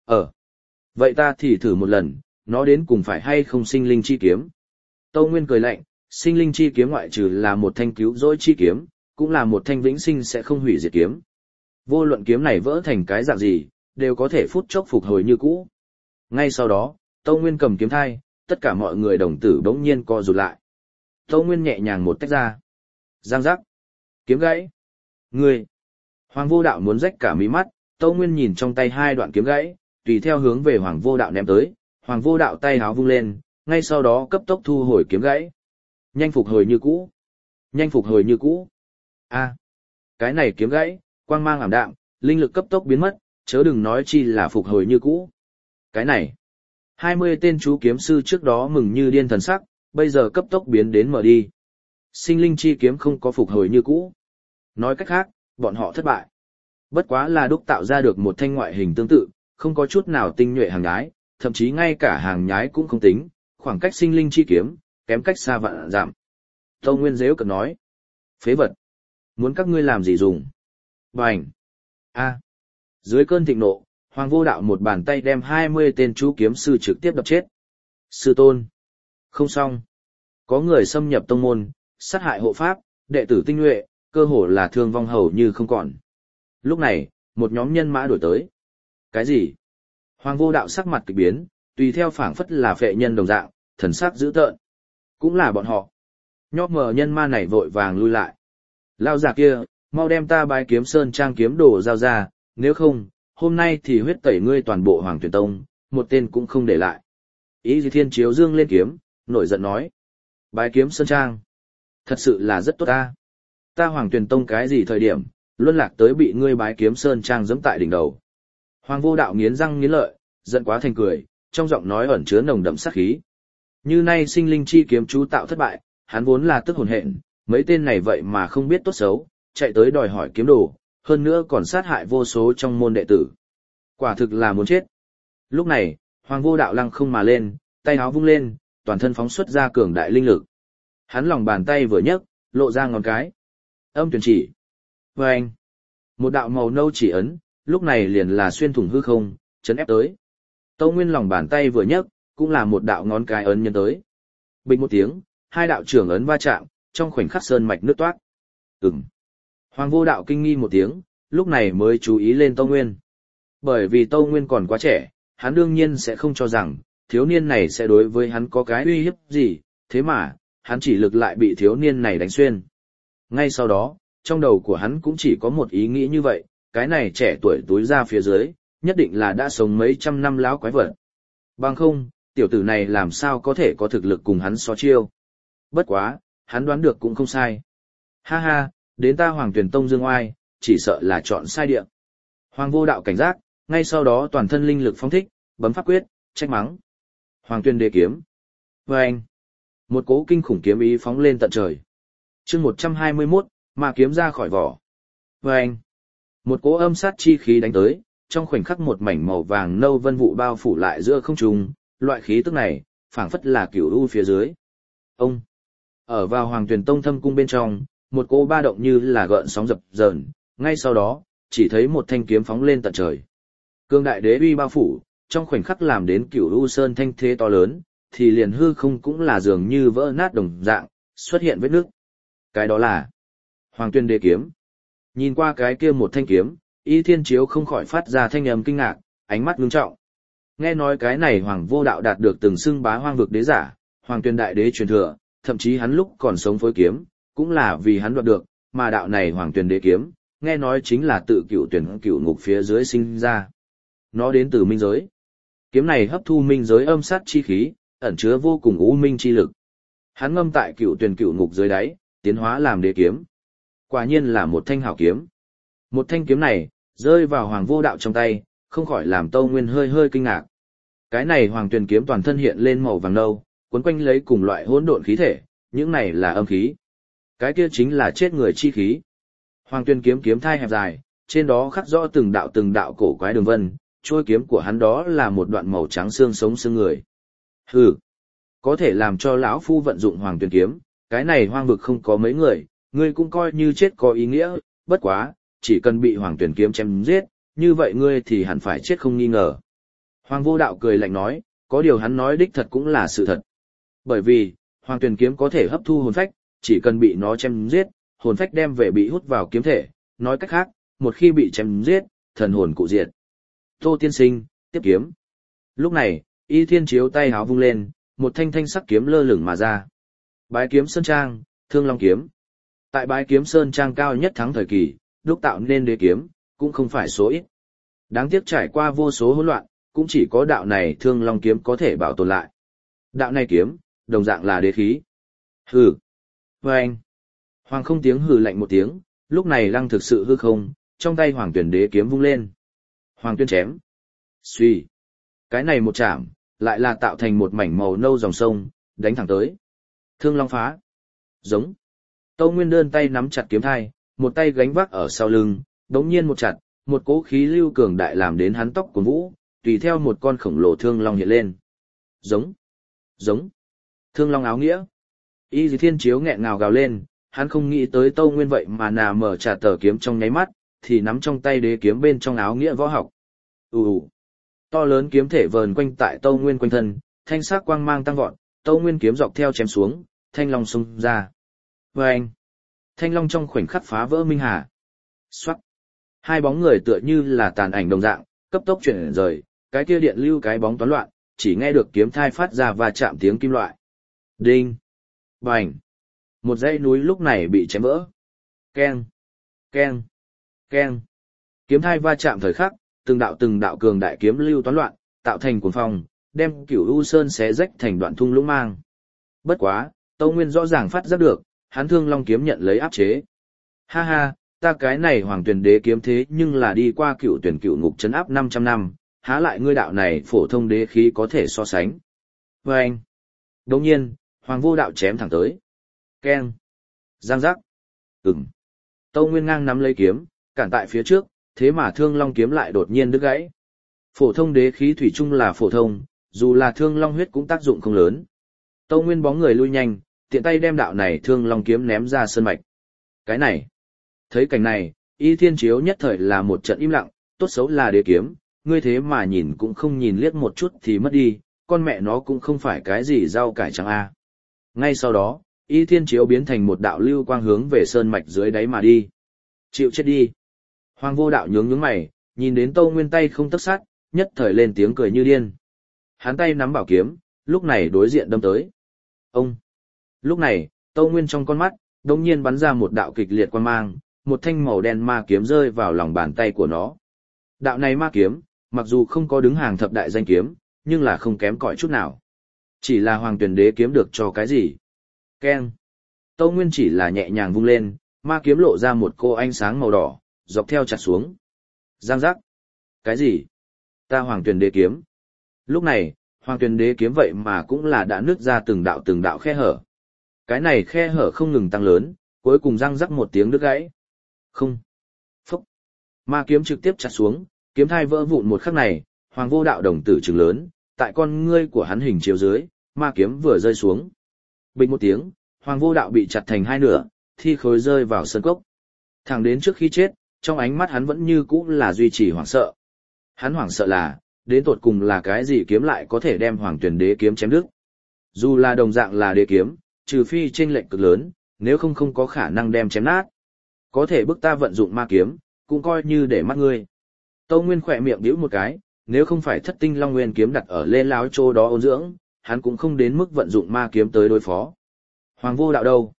Vậy ta thì thử một lần, nó đến cùng phải hay không sinh linh chi kiếm. Tâu Nguyên cười lạnh, sinh linh chi kiếm ngoại trừ là một thanh cứu rỗi chi kiếm, cũng là một thanh vĩnh sinh sẽ không hủy diệt kiếm. Vô luận kiếm này vỡ thành cái dạng gì, đều có thể phút chốc phục hồi như cũ. Ngay sau đó, Tâu Nguyên cầm kiếm thai, tất cả mọi người đồng tử bỗng nhiên co rụt lại. Tâu Nguyên nhẹ nhàng một tách ra. Giang giác. Kiếm gãy. Ngươi. Hoàng Vô Đạo muốn rách cả mí mắt, Tâu Nguyên nhìn trong tay hai đoạn kiếm gãy, tùy theo hướng về Hoàng Vô Đạo ném tới. Hoàng Vô Đạo tay háo vung lên, ngay sau đó cấp tốc thu hồi kiếm gãy. Nhanh phục hồi như cũ. Nhanh phục hồi như cũ. Cái này kiếm gãy, quang mang ảm đạm, linh lực cấp tốc biến mất, chớ đừng nói chi là phục hồi như cũ. Cái này, 20 tên chú kiếm sư trước đó mừng như điên thần sắc, bây giờ cấp tốc biến đến mở đi. Sinh linh chi kiếm không có phục hồi như cũ. Nói cách khác, bọn họ thất bại. Bất quá là đúc tạo ra được một thanh ngoại hình tương tự, không có chút nào tinh nhuệ hàng nhái, thậm chí ngay cả hàng nhái cũng không tính, khoảng cách sinh linh chi kiếm, kém cách xa vạn dặm. Tâu Nguyên dễu cợt nói, phế vật, muốn các ngươi làm gì dùng? Bành! Dưới cơn thịnh nộ, Hoàng Vô Đạo một bàn tay đem 20 tên chú kiếm sư trực tiếp đập chết. Sư tôn! Không xong! Có người xâm nhập tông môn, sát hại hộ pháp, đệ tử tinh nhuệ, cơ hồ là thương vong hầu như không còn. Lúc này, một nhóm nhân mã đuổi tới. Cái gì? Hoàng Vô Đạo sắc mặt kỳ biến, tùy theo phảng phất là phệ nhân đồng dạng, thần sắc dữ tợn. Cũng là bọn họ. Nhóc mờ nhân ma này vội vàng lui lại. Lao giả kia, mau đem ta Bái Kiếm Sơn trang kiếm đồ giao ra, nếu không, hôm nay thì huyết tẩy ngươi toàn bộ Hoàng Tuyển Tông, một tên cũng không để lại. Ý Thiên Chiếu dương lên kiếm, nổi giận nói. Bái Kiếm Sơn trang. Thật sự là rất tốt ta. Ta Hoàng Tuyển Tông cái gì thời điểm, luân lạc tới bị ngươi Bái Kiếm Sơn trang giẫm tại đỉnh đầu. Hoàng Vô Đạo nghiến răng nghiến lợi, giận quá thành cười, trong giọng nói ẩn chứa nồng đậm sát khí. Như nay sinh linh chi kiếm chú tạo thất bại, hắn vốn là tức hồn hện, mấy tên này vậy mà không biết tốt xấu, chạy tới đòi hỏi kiếm đồ, hơn nữa còn sát hại vô số trong môn đệ tử. Quả thực là muốn chết. Lúc này, Hoàng Vô Đạo lăng không mà lên, tay áo vung lên, toàn thân phóng xuất ra cường đại linh lực. Hắn lòng bàn tay vừa nhấc, lộ ra ngón cái. Âm tuyển chỉ. Vâng! Một đạo màu nâu chỉ ấn, lúc này liền là xuyên thủng hư không, chấn ép tới. Tâu Nguyên lòng bàn tay vừa nhấc, cũng là một đạo ngón cái ấn nhân tới. Bình một tiếng, hai đạo trưởng ấn va chạm, trong khoảnh khắc sơn mạch nứt toát. Hoàng Vô Đạo kinh nghi một tiếng, lúc này mới chú ý lên Tâu Nguyên. Bởi vì Tâu Nguyên còn quá trẻ, hắn đương nhiên sẽ không cho rằng, thiếu niên này sẽ đối với hắn có cái uy hiếp gì, thế mà, hắn chỉ lực lại bị thiếu niên này đánh xuyên. Ngay sau đó, trong đầu của hắn cũng chỉ có một ý nghĩ như vậy, cái này trẻ tuổi túi ra phía dưới, nhất định là đã sống mấy trăm năm láo quái vật. Bằng không, tiểu tử này làm sao có thể có thực lực cùng hắn so chiêu. Bất quá, hắn đoán được cũng không sai. Ha ha, đến ta Hoàng Tuyển Tông dương oai, chỉ sợ là chọn sai địa. Hoàng Vô Đạo cảnh giác, ngay sau đó toàn thân linh lực phóng thích, bấm pháp quyết, trách mắng. Hoàng Tuyên Đế kiếm. Vâng! Một cỗ kinh khủng kiếm ý phóng lên tận trời. Chương 121, mà kiếm ra khỏi vỏ. Vâng! Một cỗ âm sát chi khí đánh tới, trong khoảnh khắc một mảnh màu vàng nâu vân vụ bao phủ lại giữa không trung, loại khí tức này, phảng phất là cửu u phía dưới. Ông! Ở vào Hoàng Tuyển Tông thâm cung bên trong, một cỗ ba động như là gợn sóng dập dờn, ngay sau đó, chỉ thấy một thanh kiếm phóng lên tận trời. Cương đại đế uy bao phủ, trong khoảnh khắc làm đến cửu u sơn thanh thế to lớn, thì liền hư không cũng là dường như vỡ nát đồng dạng, xuất hiện vết nước. Cái đó là Hoàng Tuyên Đế kiếm. Nhìn qua cái kia một thanh kiếm, Y Thiên Chiếu không khỏi phát ra thanh âm kinh ngạc, ánh mắt ngưng trọng. Nghe nói cái này Hoàng Vô Đạo đạt được từng xưng bá hoang vực đế giả, Hoàng Tuyên Đại Đế truyền thừa, thậm chí hắn lúc còn sống phối kiếm, cũng là vì hắn đoạt được, mà đạo này Hoàng Tuyên Đế kiếm, nghe nói chính là tự cửu tuyển cửu ngục phía dưới sinh ra. Nó đến từ minh giới. Kiếm này hấp thu minh giới âm sát chi khí, ẩn chứa vô cùng u minh chi lực. Hắn ngâm tại cửu tuyển cửu ngục dưới đáy, tiến hóa làm đế kiếm. Quả nhiên là một thanh hảo kiếm. Một thanh kiếm này, rơi vào Hoàng Vô Đạo trong tay, không khỏi làm Tâu Nguyên hơi hơi kinh ngạc. Cái này Hoàng Tuyên kiếm toàn thân hiện lên màu vàng nâu, quấn quanh lấy cùng loại hỗn độn khí thể, những này là âm khí. Cái kia chính là chết người chi khí. Hoàng Tuyên kiếm kiếm thai hẹp dài, trên đó khắc rõ từng đạo cổ quái đường vân, chuôi kiếm của hắn đó là một đoạn màu trắng xương sống xương người. Hừ, có thể làm cho lão phu vận dụng Hoàng Tuyên kiếm, cái này hoang vực không có mấy người, ngươi cũng coi như chết có ý nghĩa, bất quá, chỉ cần bị Hoàng Tuyên kiếm chém giết, như vậy ngươi thì hẳn phải chết không nghi ngờ. Hoàng Vô Đạo cười lạnh nói, có điều hắn nói đích thật cũng là sự thật. Bởi vì, Hoàng Tuyền kiếm có thể hấp thu hồn phách, chỉ cần bị nó chém giết, hồn phách đem về bị hút vào kiếm thể, nói cách khác, một khi bị chém giết, thần hồn cụ diệt. Tô tiên sinh, tiếp kiếm. Lúc này, Y Thiên Chiếu tay háo vung lên, một thanh thanh sắc kiếm lơ lửng mà ra. Bái kiếm sơn trang, Thương Long kiếm. Tại bái kiếm sơn trang cao nhất thắng thời kỳ, đúc tạo nên đế kiếm, cũng không phải số ít. Đáng tiếc trải qua vô số hỗn loạn, cũng chỉ có đạo này Thương Long kiếm có thể bảo tồn lại. Đạo này kiếm, đồng dạng là đế khí. Hừ. Và anh. Hoàng không tiếng hừ lạnh một tiếng, lúc này lăng thực sự hư không, trong tay Hoàng Tuyển đế kiếm vung lên. Hoàng Tuyên chém. Suy. Cái này một chạm, lại là tạo thành một mảnh màu nâu dòng sông, đánh thẳng tới. Thương Long phá. Giống. Tâu Nguyên đơn tay nắm chặt kiếm thai, một tay gánh vác ở sau lưng, đống nhiên một chặt, một cỗ khí lưu cường đại làm đến hắn tóc của vũ, tùy theo một con khổng lồ thương long hiện lên. Giống. Giống. Thương Long áo nghĩa. Y Thiên Chiếu nghẹn ngào gào lên, hắn không nghĩ tới Tâu Nguyên vậy mà nà mở trả tờ kiếm trong nháy mắt, thì nắm trong tay đế kiếm bên trong áo nghĩa võ học. To lớn kiếm thể vờn quanh tại Tâu Nguyên quanh thân, thanh sắc quang mang tăng vọt, Tâu Nguyên kiếm dọc theo chém xuống, thanh long xông ra. Vâng! Thanh long trong khoảnh khắc phá vỡ minh hà. Xoát! Hai bóng người tựa như là tàn ảnh đồng dạng, cấp tốc chuyển rời, cái kia điện lưu cái bóng toán loạn, chỉ nghe được kiếm thai phát ra và chạm tiếng kim loại. Đinh! Bành! Một dãy núi lúc này bị chém vỡ. Keng! Keng! Keng! Kiếm thai va chạm thời khắc, từng đạo cường đại kiếm lưu toán loạn, tạo thành cuồng phong, đem Cửu U Sơn xé rách thành đoạn thung lũng mang. Bất quá, Tâu Nguyên rõ ràng phát giác được, hắn Thương Long kiếm nhận lấy áp chế. Ha ha, ta cái này Hoàng Tuyển đế kiếm thế nhưng là đi qua Cửu Tuyển Cửu Ngục trấn áp 500 năm, há lại ngươi đạo này phổ thông đế khí có thể so sánh. Và anh. Đồng nhiên, Hoàng Vô Đạo chém thẳng tới. Keng. Giang giác. Ừm. Tâu Nguyên ngang nắm lấy kiếm, cản tại phía trước, thế mà Thương Long kiếm lại đột nhiên đứt gãy. Phổ thông đế khí thủy chung là phổ thông, dù là Thương Long huyết cũng tác dụng không lớn. Tâu Nguyên bóng người lui nhanh, tiện tay đem đạo này Thương Long kiếm ném ra sơn mạch. Cái này, thấy cảnh này, Y Thiên Chiếu nhất thời là một trận im lặng, tốt xấu là đế kiếm, ngươi thế mà nhìn cũng không nhìn liếc một chút thì mất đi, con mẹ nó cũng không phải cái gì rau cải trắng a. Ngay sau đó, Y Thiên Chiếu biến thành một đạo lưu quang hướng về sơn mạch dưới đáy mà đi. Chịu chết đi. Hoàng Vô Đạo nhướng mày, nhìn đến Tâu Nguyên tay không tấc sát, nhất thời lên tiếng cười như điên. Hắn tay nắm bảo kiếm, lúc này đối diện đâm tới. Ông! Lúc này, Tâu Nguyên trong con mắt, đột nhiên bắn ra một đạo kịch liệt quang mang, một thanh màu đen ma kiếm rơi vào lòng bàn tay của nó. Đạo này ma kiếm, mặc dù không có đứng hàng thập đại danh kiếm, nhưng là không kém cỏi chút nào. Chỉ là Hoàng Tuyển đế kiếm được cho cái gì? Keng! Tâu Nguyên chỉ là nhẹ nhàng vung lên, ma kiếm lộ ra một cô ánh sáng màu đỏ, dọc theo chặt xuống. Giang giác. Cái gì? Ta Hoàng Tuyển đế kiếm. Lúc này, Hoàng Tuyển đế kiếm vậy mà cũng là đã nứt ra từng đạo khe hở. Cái này khe hở không ngừng tăng lớn, cuối cùng răng rắc một tiếng đứt gãy. Không. Phốc. Ma kiếm trực tiếp chặt xuống, kiếm thai vỡ vụn một khắc này, Hoàng Vô Đạo đồng tử trừng lớn, tại con ngươi của hắn hình chiếu dưới, ma kiếm vừa rơi xuống. Bình một tiếng, Hoàng Vô Đạo bị chặt thành hai nửa, thi khối rơi vào sơn cốc. Thẳng đến trước khi chết, trong ánh mắt hắn vẫn như cũ là duy trì hoảng sợ. Hắn hoảng sợ là, đến tột cùng là cái gì kiếm lại có thể đem Hoàng Tuyển đế kiếm chém đứt. Dù là đồng dạng là đế kiếm, trừ phi chênh lệch cực lớn, nếu không có khả năng đem chém nát. Có thể bức ta vận dụng ma kiếm, cũng coi như để mắt ngươi. Tâu Nguyên khỏe miệng bĩu một cái, nếu không phải Thất Tinh Long Nguyên kiếm đặt ở Lê Láo chỗ đó ôn dưỡng, hắn cũng không đến mức vận dụng ma kiếm tới đối phó. Hoàng Vô Đạo đâu?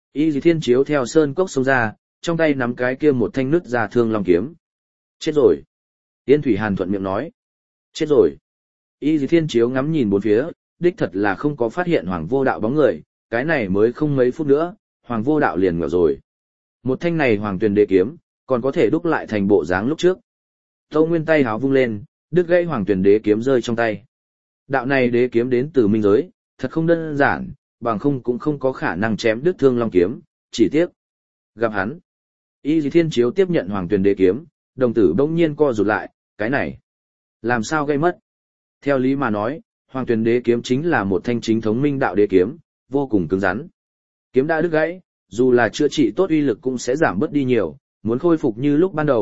Y Thiên Chiếu theo sơn cốc xông ra, trong tay nắm cái kia một thanh nứt ra Thương Long kiếm. Chết rồi. Yên Thủy Hàn thuận miệng nói. Chết rồi. Y Thiên Chiếu ngắm nhìn bốn phía, đích thật là không có phát hiện Hoàng Vô Đạo bóng người, cái này mới không mấy phút nữa, Hoàng Vô Đạo liền ngờ rồi. Một thanh này Hoàng Tuyển đế kiếm, còn có thể đúc lại thành bộ dáng lúc trước. Tâu Nguyên tay háo vung lên, đứt gãy Hoàng Tuyển đế kiếm rơi trong tay. Đạo này đế kiếm đến từ minh giới, thật không đơn giản, bằng không cũng không có khả năng chém đứt Thương Long kiếm, chỉ tiếc. Gặp hắn, Y Thiên Chiếu tiếp nhận Hoàng Tuyển đế kiếm, đồng tử bỗng nhiên co rụt lại, cái này, làm sao gây mất? Theo lý mà nói, Hoàng Tuyển đế kiếm chính là một thanh chính thống minh đạo đế kiếm, vô cùng cứng rắn. Kiếm đã đứt gãy, dù là chữa trị tốt uy lực cũng sẽ giảm bớt đi nhiều, muốn khôi phục như lúc ban đầu,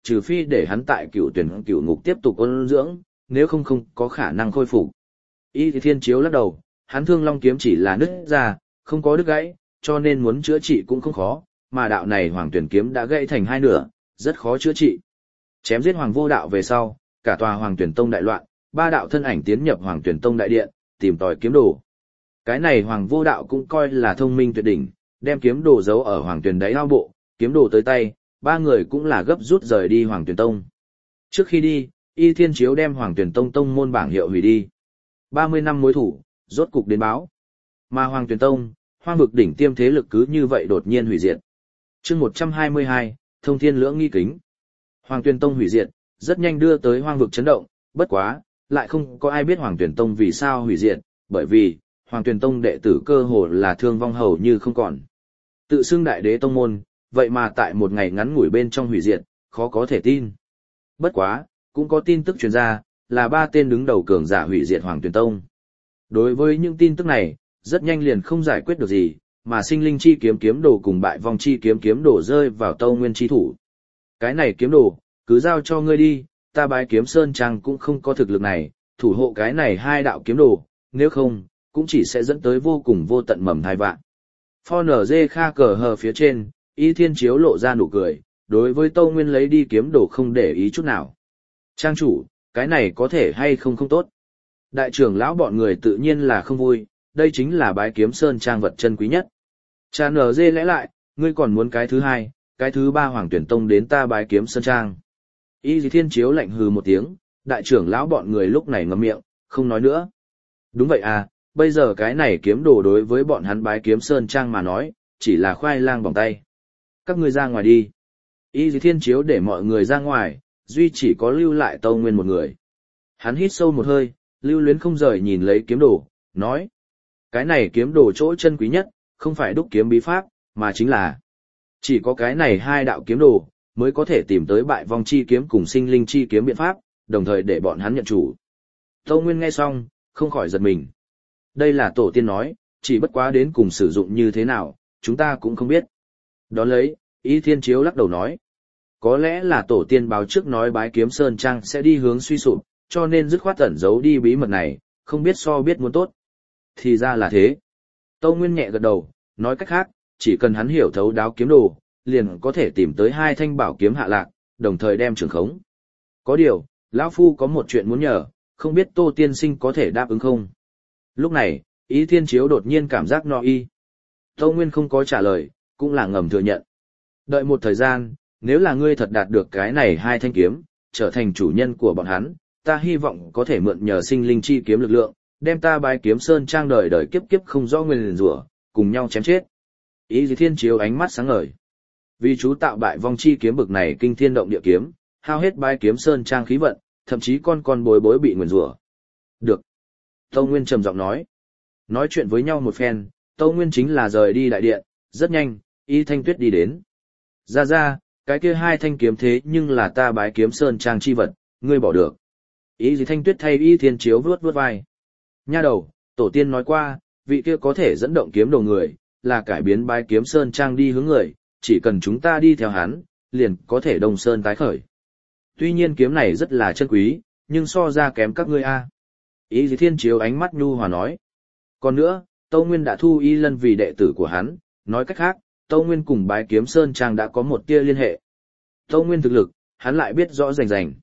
trừ phi để hắn tại cựu tuyển cựu ngục tiếp tục ôn dưỡng, nếu không không có khả năng khôi phục. Y Thiên Chiếu lắc đầu, hắn thương long kiếm chỉ là nứt ra, không có đứt gãy, cho nên muốn chữa trị cũng không khó, mà đạo này hoàng tuyển kiếm đã gãy thành hai nửa, rất khó chữa trị. Chém giết hoàng vô đạo về sau, cả tòa hoàng tuyển tông đại loạn, ba đạo thân ảnh tiến nhập hoàng tuyển tông đại điện, tìm tòi kiếm đồ. Cái này hoàng vô đạo cũng coi là thông minh tuyệt đỉnh, đem kiếm đồ giấu ở hoàng tuyển đáy ao bộ, kiếm đồ tới tay, ba người cũng là gấp rút rời đi hoàng tuyển tông. Trước khi đi, Y Thiên Chiếu đem hoàng tuyển tông tông môn bảng hiệu hủy đi. 30 năm mối thủ, rốt cục đến báo. Mà hoàng tuyển tông, hoang vực đỉnh tiêm thế lực cứ như vậy đột nhiên hủy diệt. Chương 122, Thông Thiên Lưỡng Nghi Kính. Hoàng tuyển tông hủy diệt, rất nhanh đưa tới hoang vực chấn động, bất quá, lại không có ai biết hoàng tuyển tông vì sao hủy diệt, bởi vì, hoàng tuyển tông đệ tử cơ hồ là thương vong hầu như không còn. Tự xưng đại đế tông môn, vậy mà tại một ngày ngắn ngủi bên trong hủy diệt, khó có thể tin. Bất quá, cũng có tin tức truyền ra, là ba tên đứng đầu cường giả hủy diệt hoàng tuyển tông. Đối với những tin tức này, rất nhanh liền không giải quyết được gì, mà sinh linh chi kiếm kiếm đồ cùng bại vong chi kiếm kiếm đồ rơi vào Tâu Nguyên chi thủ. Cái này kiếm đồ, cứ giao cho ngươi đi, ta bái kiếm sơn trang cũng không có thực lực này, thủ hộ cái này hai đạo kiếm đồ, nếu không, cũng chỉ sẽ dẫn tới vô cùng vô tận mầm thai vạn. Pho nở dê kha cờ hờ phía trên, Y Thiên Chiếu lộ ra nụ cười, đối với Tâu Nguyên lấy đi kiếm đồ không để ý chút nào. Trang chủ, cái này có thể hay không không tốt. Đại trưởng lão bọn người tự nhiên là không vui, đây chính là bái kiếm sơn trang vật chân quý nhất. Cha nở dê lẽ lại, ngươi còn muốn cái thứ hai, cái thứ ba hoàng tuyển tông đến ta bái kiếm sơn trang. Y Thiên Chiếu lạnh hừ một tiếng, đại trưởng lão bọn người lúc này ngậm miệng, không nói nữa. Đúng vậy à, bây giờ cái này kiếm đồ đối với bọn hắn bái kiếm sơn trang mà nói, chỉ là khoai lang bỏng tay. Các ngươi ra ngoài đi. Y Thiên Chiếu để mọi người ra ngoài, duy chỉ có lưu lại Tâu Nguyên một người. Hắn hít sâu một hơi, lưu luyến không rời nhìn lấy kiếm đồ, nói. Cái này kiếm đồ chỗ chân quý nhất, không phải đúc kiếm bí pháp, mà chính là chỉ có cái này hai đạo kiếm đồ, mới có thể tìm tới bại vong chi kiếm cùng sinh linh chi kiếm biện pháp, đồng thời để bọn hắn nhận chủ. Tâu Nguyên nghe xong, không khỏi giật mình. Đây là tổ tiên nói, chỉ bất quá đến cùng sử dụng như thế nào, chúng ta cũng không biết. Đón lấy, Y Thiên Chiếu lắc đầu nói. Có lẽ là tổ tiên báo trước nói bái kiếm sơn trang sẽ đi hướng suy sụp, cho nên dứt khoát ẩn giấu đi bí mật này, không biết so biết muốn tốt. Thì ra là thế. Tâu Nguyên nhẹ gật đầu, nói cách khác, chỉ cần hắn hiểu thấu đáo kiếm đồ, liền có thể tìm tới hai thanh bảo kiếm hạ lạc, đồng thời đem trường khống. Có điều, lão phu có một chuyện muốn nhờ, không biết Tô tiên sinh có thể đáp ứng không? Lúc này, Y Thiên Chiếu đột nhiên cảm giác no y. Tâu Nguyên không có trả lời, cũng là ngầm thừa nhận. Đợi một thời gian, nếu là ngươi thật đạt được cái này hai thanh kiếm, trở thành chủ nhân của bọn hắn, ta hy vọng có thể mượn nhờ sinh linh chi kiếm lực lượng, đem ta bái kiếm sơn trang đời đời kiếp kiếp không rõ nguyên rủa, cùng nhau chém chết. Y Thiên Chiếu ánh mắt sáng ngời. Vì chú tạo bại vong chi kiếm bực này kinh thiên động địa kiếm, hao hết bái kiếm sơn trang khí vận, thậm chí con bối bối bị nguyền rủa. Được. Tâu Nguyên trầm giọng nói. Nói chuyện với nhau một phen, Tâu Nguyên chính là rời đi đại điện, rất nhanh, Y Thanh Tuyết đi đến. Ra, cái kia hai thanh kiếm thế nhưng là ta bái kiếm sơn trang chi vật, ngươi bỏ được. Y Thanh Tuyết thay Y Thiên Chiếu vuốt vai. Nha đầu, tổ tiên nói qua, vị kia có thể dẫn động kiếm đồ người, là cải biến bái kiếm sơn trang đi hướng người, chỉ cần chúng ta đi theo hắn, liền có thể đông sơn tái khởi. Tuy nhiên kiếm này rất là chân quý, nhưng so ra kém các ngươi a. Y Thiên Chiếu ánh mắt nhu hòa nói. Còn nữa, Tâu Nguyên đã thu Y Lân vì đệ tử của hắn, nói cách khác, Tâu Nguyên cùng bái kiếm sơn trang đã có một tia liên hệ. Tâu Nguyên thực lực, hắn lại biết rõ rành rành.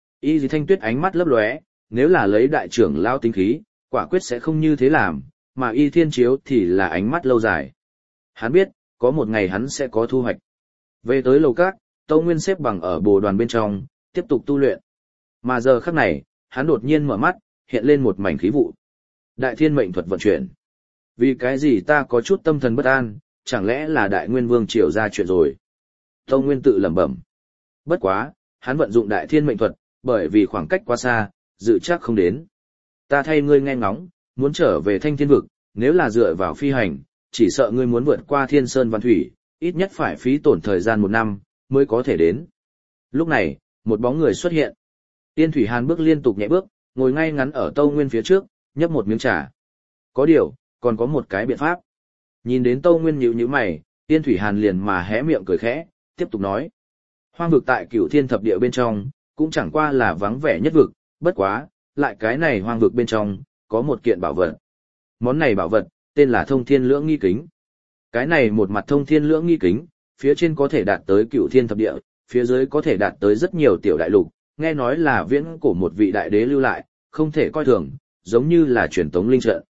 Y Thanh Tuyết ánh mắt lấp lóe, nếu là lấy đại trưởng lao tính khí, quả quyết sẽ không như thế làm, mà Y Thiên Chiếu thì là ánh mắt lâu dài. Hắn biết, có một ngày hắn sẽ có thu hoạch. Về tới lầu các, Tâu Nguyên xếp bằng ở bồ đoàn bên trong, tiếp tục tu luyện. Mà giờ khắc này, hắn đột nhiên mở mắt, hiện lên một mảnh khí vụ. Đại thiên mệnh thuật vận chuyển. Vì cái gì ta có chút tâm thần bất an, chẳng lẽ là đại nguyên vương triều ra chuyện rồi? Tâu Nguyên tự lẩm bẩm. Bất quá, hắn vận dụng đại thiên mệnh thuật, bởi vì khoảng cách quá xa, dự chắc không đến. Ta thay ngươi nghe ngóng, muốn trở về Thanh Thiên vực, nếu là dựa vào phi hành, chỉ sợ ngươi muốn vượt qua Thiên Sơn Văn Thủy, ít nhất phải phí tổn thời gian 1 năm, mới có thể đến. Lúc này, một bóng người xuất hiện. Tiên Thủy Hàn bước liên tục nhẹ bước, ngồi ngay ngắn ở Tâu Nguyên phía trước, nhấp một miếng trà. Có điều, còn có một cái biện pháp. Nhìn đến Tâu Nguyên nhíu nhíu mày, Tiên Thủy Hàn liền mà hé miệng cười khẽ, tiếp tục nói. Hoang vực tại Cửu Thiên Thập Địa bên trong, cũng chẳng qua là vắng vẻ nhất vực, bất quá, lại cái này hoang vực bên trong, có một kiện bảo vật. Món này bảo vật, tên là Thông Thiên Lưỡng Nghi Kính. Cái này một mặt Thông Thiên Lưỡng Nghi Kính, phía trên có thể đạt tới Cửu Thiên Thập Địa, phía dưới có thể đạt tới rất nhiều tiểu đại lục, nghe nói là viễn cổ một vị đại đế lưu lại, không thể coi thường, giống như là truyền tống linh trận.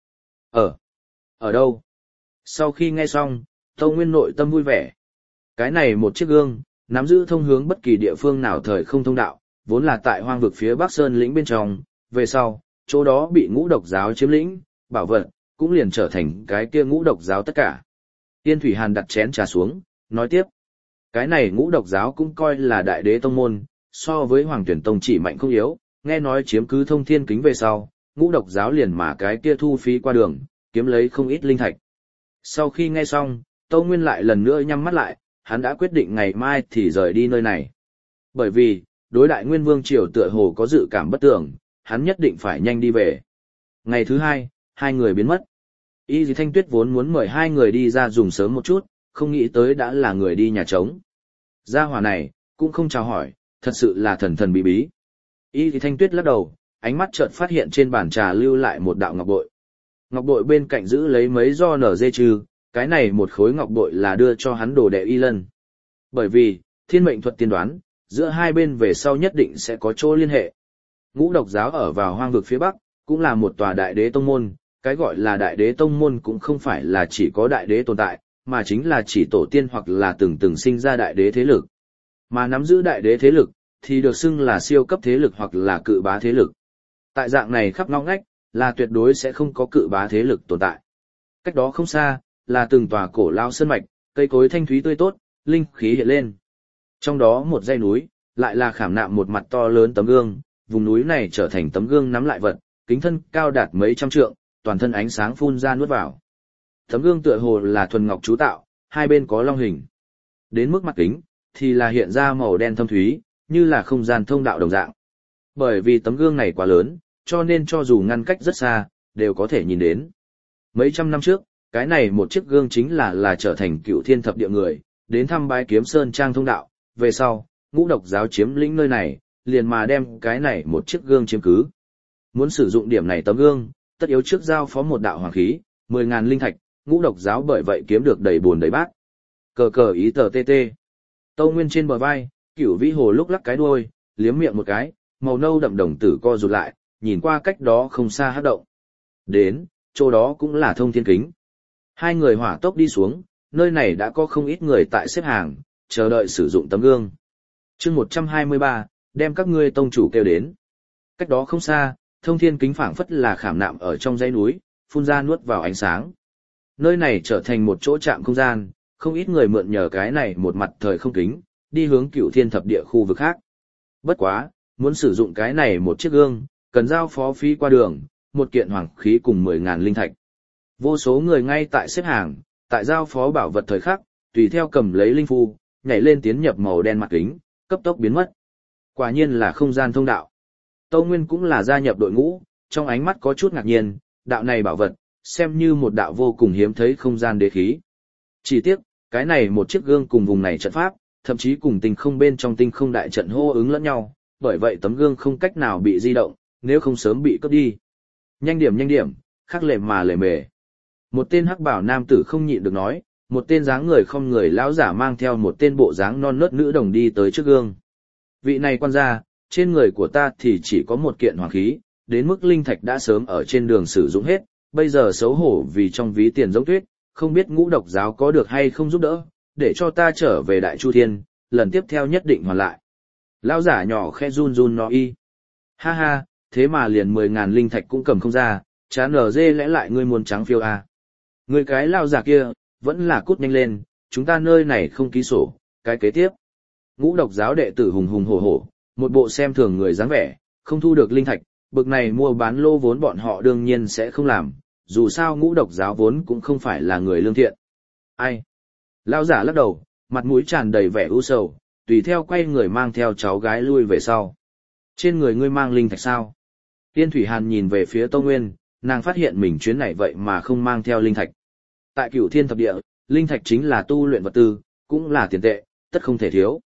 Ở đâu? Sau khi nghe xong, Tâu Nguyên nội tâm vui vẻ. Cái này một chiếc gương, nắm giữ thông hướng bất kỳ địa phương nào thời không thông đạo, vốn là tại hoang vực phía Bắc Sơn lĩnh bên trong, về sau, chỗ đó bị ngũ độc giáo chiếm lĩnh, bảo vật, cũng liền trở thành cái kia ngũ độc giáo tất cả. Tiên Thủy Hàn đặt chén trà xuống, nói tiếp. Cái này ngũ độc giáo cũng coi là đại đế tông môn, so với Hoàng Tuyển Tông chỉ mạnh không yếu, nghe nói chiếm cứ Thông Thiên Kính về sau, ngũ độc giáo liền mà cái kia thu phí qua đường, kiếm lấy không ít linh thạch. Sau khi nghe xong, Tâu Nguyên lại lần nữa nhắm mắt lại, hắn đã quyết định ngày mai thì rời đi nơi này. Bởi vì, đối đại Nguyên Vương Triều tựa hồ có dự cảm bất tường, hắn nhất định phải nhanh đi về. Ngày thứ hai, hai người biến mất. Y Dì Thanh Tuyết vốn muốn mời hai người đi ra dùng sớm một chút, không nghĩ tới đã là người đi nhà trống. Gia hỏa này, cũng không chào hỏi, thật sự là thần thần bí bí. Y Dì Thanh Tuyết lắc đầu, ánh mắt chợt phát hiện trên bàn trà lưu lại một đạo ngọc bội. Ngọc bội bên cạnh giữ lấy mấy do nở dê trừ, cái này một khối ngọc bội là đưa cho hắn đồ đệ Y Lân. Bởi vì, thiên mệnh thuật tiên đoán, giữa hai bên về sau nhất định sẽ có chỗ liên hệ. Ngũ độc giáo ở vào hoang vực phía Bắc, cũng là một tòa đại đế tông môn, cái gọi là đại đế tông môn cũng không phải là chỉ có đại đế tồn tại, mà chính là chỉ tổ tiên hoặc là từng sinh ra đại đế thế lực. Mà nắm giữ đại đế thế lực, thì được xưng là siêu cấp thế lực hoặc là cự bá thế lực. Tại dạng này khắp ngóc ngách, là tuyệt đối sẽ không có cự bá thế lực tồn tại. Cách đó không xa, là từng tòa cổ lao sơn mạch, cây cối thanh thúy tươi tốt, linh khí hiện lên. Trong đó một dãy núi, lại là khảm nạm một mặt to lớn tấm gương, vùng núi này trở thành tấm gương nắm lại vật, kính thân cao đạt mấy trăm trượng, toàn thân ánh sáng phun ra nuốt vào. Tấm gương tựa hồ là thuần ngọc chú tạo, hai bên có long hình. Đến mức mặt kính, thì là hiện ra màu đen thâm thúy, như là không gian thông đạo đồng dạng. Bởi vì tấm gương này quá lớn, cho nên cho dù ngăn cách rất xa, đều có thể nhìn đến. Mấy trăm năm trước, cái này một chiếc gương chính là trở thành Cửu Thiên Thập Địa người, đến thăm Bái Kiếm Sơn trang thông đạo, về sau, ngũ độc giáo chiếm lĩnh nơi này, liền mà đem cái này một chiếc gương chiếm cứ. Muốn sử dụng điểm này tấm gương, tất yếu trước giao phó một đạo hoàng khí, 10.000 linh thạch, ngũ độc giáo bởi vậy kiếm được đầy buồn đầy bát. Cờ cờ ý tờ tê tê. Tâu Nguyên trên bờ vai, Cửu Vĩ Hồ lúc lắc cái đuôi, liếm miệng một cái, màu nâu đậm đồng tử co rụt lại, nhìn qua cách đó không xa hát động. Đến, chỗ đó cũng là Thông Thiên Kính. Hai người hỏa tốc đi xuống, nơi này đã có không ít người tại xếp hàng, chờ đợi sử dụng tấm gương. Chương 123, đem các ngươi tông chủ kêu đến. Cách đó không xa, Thông Thiên Kính phảng phất là khảm nạm ở trong dãy núi, phun ra nuốt vào ánh sáng. Nơi này trở thành một chỗ trạm không gian, không ít người mượn nhờ cái này một mặt thời không kính, đi hướng Cửu Thiên Thập Địa khu vực khác. Bất quá, muốn sử dụng cái này một chiếc gương, cần giao phó phí qua đường, một kiện hoàng khí cùng 10.000 linh thạch. Vô số người ngay tại xếp hàng, tại giao phó bảo vật thời khắc, tùy theo cầm lấy linh phu, nhảy lên tiến nhập màu đen mặt kính, cấp tốc biến mất. Quả nhiên là không gian thông đạo. Tâu Nguyên cũng là gia nhập đội ngũ, trong ánh mắt có chút ngạc nhiên, đạo này bảo vật, xem như một đạo vô cùng hiếm thấy không gian đế khí. Chỉ tiếc, cái này một chiếc gương cùng vùng này trận pháp, thậm chí cùng tinh không bên trong tinh không đại trận hô ứng lẫn nhau, bởi vậy tấm gương không cách nào bị di động, nếu không sớm bị cướp đi. Nhanh điểm, khắc lệ mà lề mề. Một tên hắc bảo nam tử không nhịn được nói, một tên dáng người không người lão giả mang theo một tên bộ dáng non nớt nữ đồng đi tới trước gương. Vị này quan gia, trên người của ta thì chỉ có một kiện hoàng khí, đến mức linh thạch đã sớm ở trên đường sử dụng hết, bây giờ xấu hổ vì trong ví tiền giống tuyết, không biết ngũ độc giáo có được hay không giúp đỡ, để cho ta trở về Đại Chu Thiên, lần tiếp theo nhất định hoàn lại. Lão giả nhỏ khẽ run run nói y. Ha ha, thế mà liền 10.000 linh thạch cũng cầm không ra, chán ở dê lẽ lại ngươi muốn trắng phiêu à. Người cái lão giả kia, vẫn là cút nhanh lên, chúng ta nơi này không ký sổ, cái kế tiếp. Ngũ độc giáo đệ tử hùng hùng hổ hổ, một bộ xem thường người dáng vẻ, không thu được linh thạch, bực này mua bán lô vốn bọn họ đương nhiên sẽ không làm, dù sao ngũ độc giáo vốn cũng không phải là người lương thiện. Ai? Lão giả lắc đầu, mặt mũi tràn đầy vẻ u sầu, tùy theo quay người mang theo cháu gái lui về sau. Trên người ngươi mang linh thạch sao? Tiên Thủy Hàn nhìn về phía Tâu Nguyên, nàng phát hiện mình chuyến này vậy mà không mang theo linh thạch. Tại Cửu Thiên Thập Địa, linh thạch chính là tu luyện vật tư, cũng là tiền tệ, tất không thể thiếu.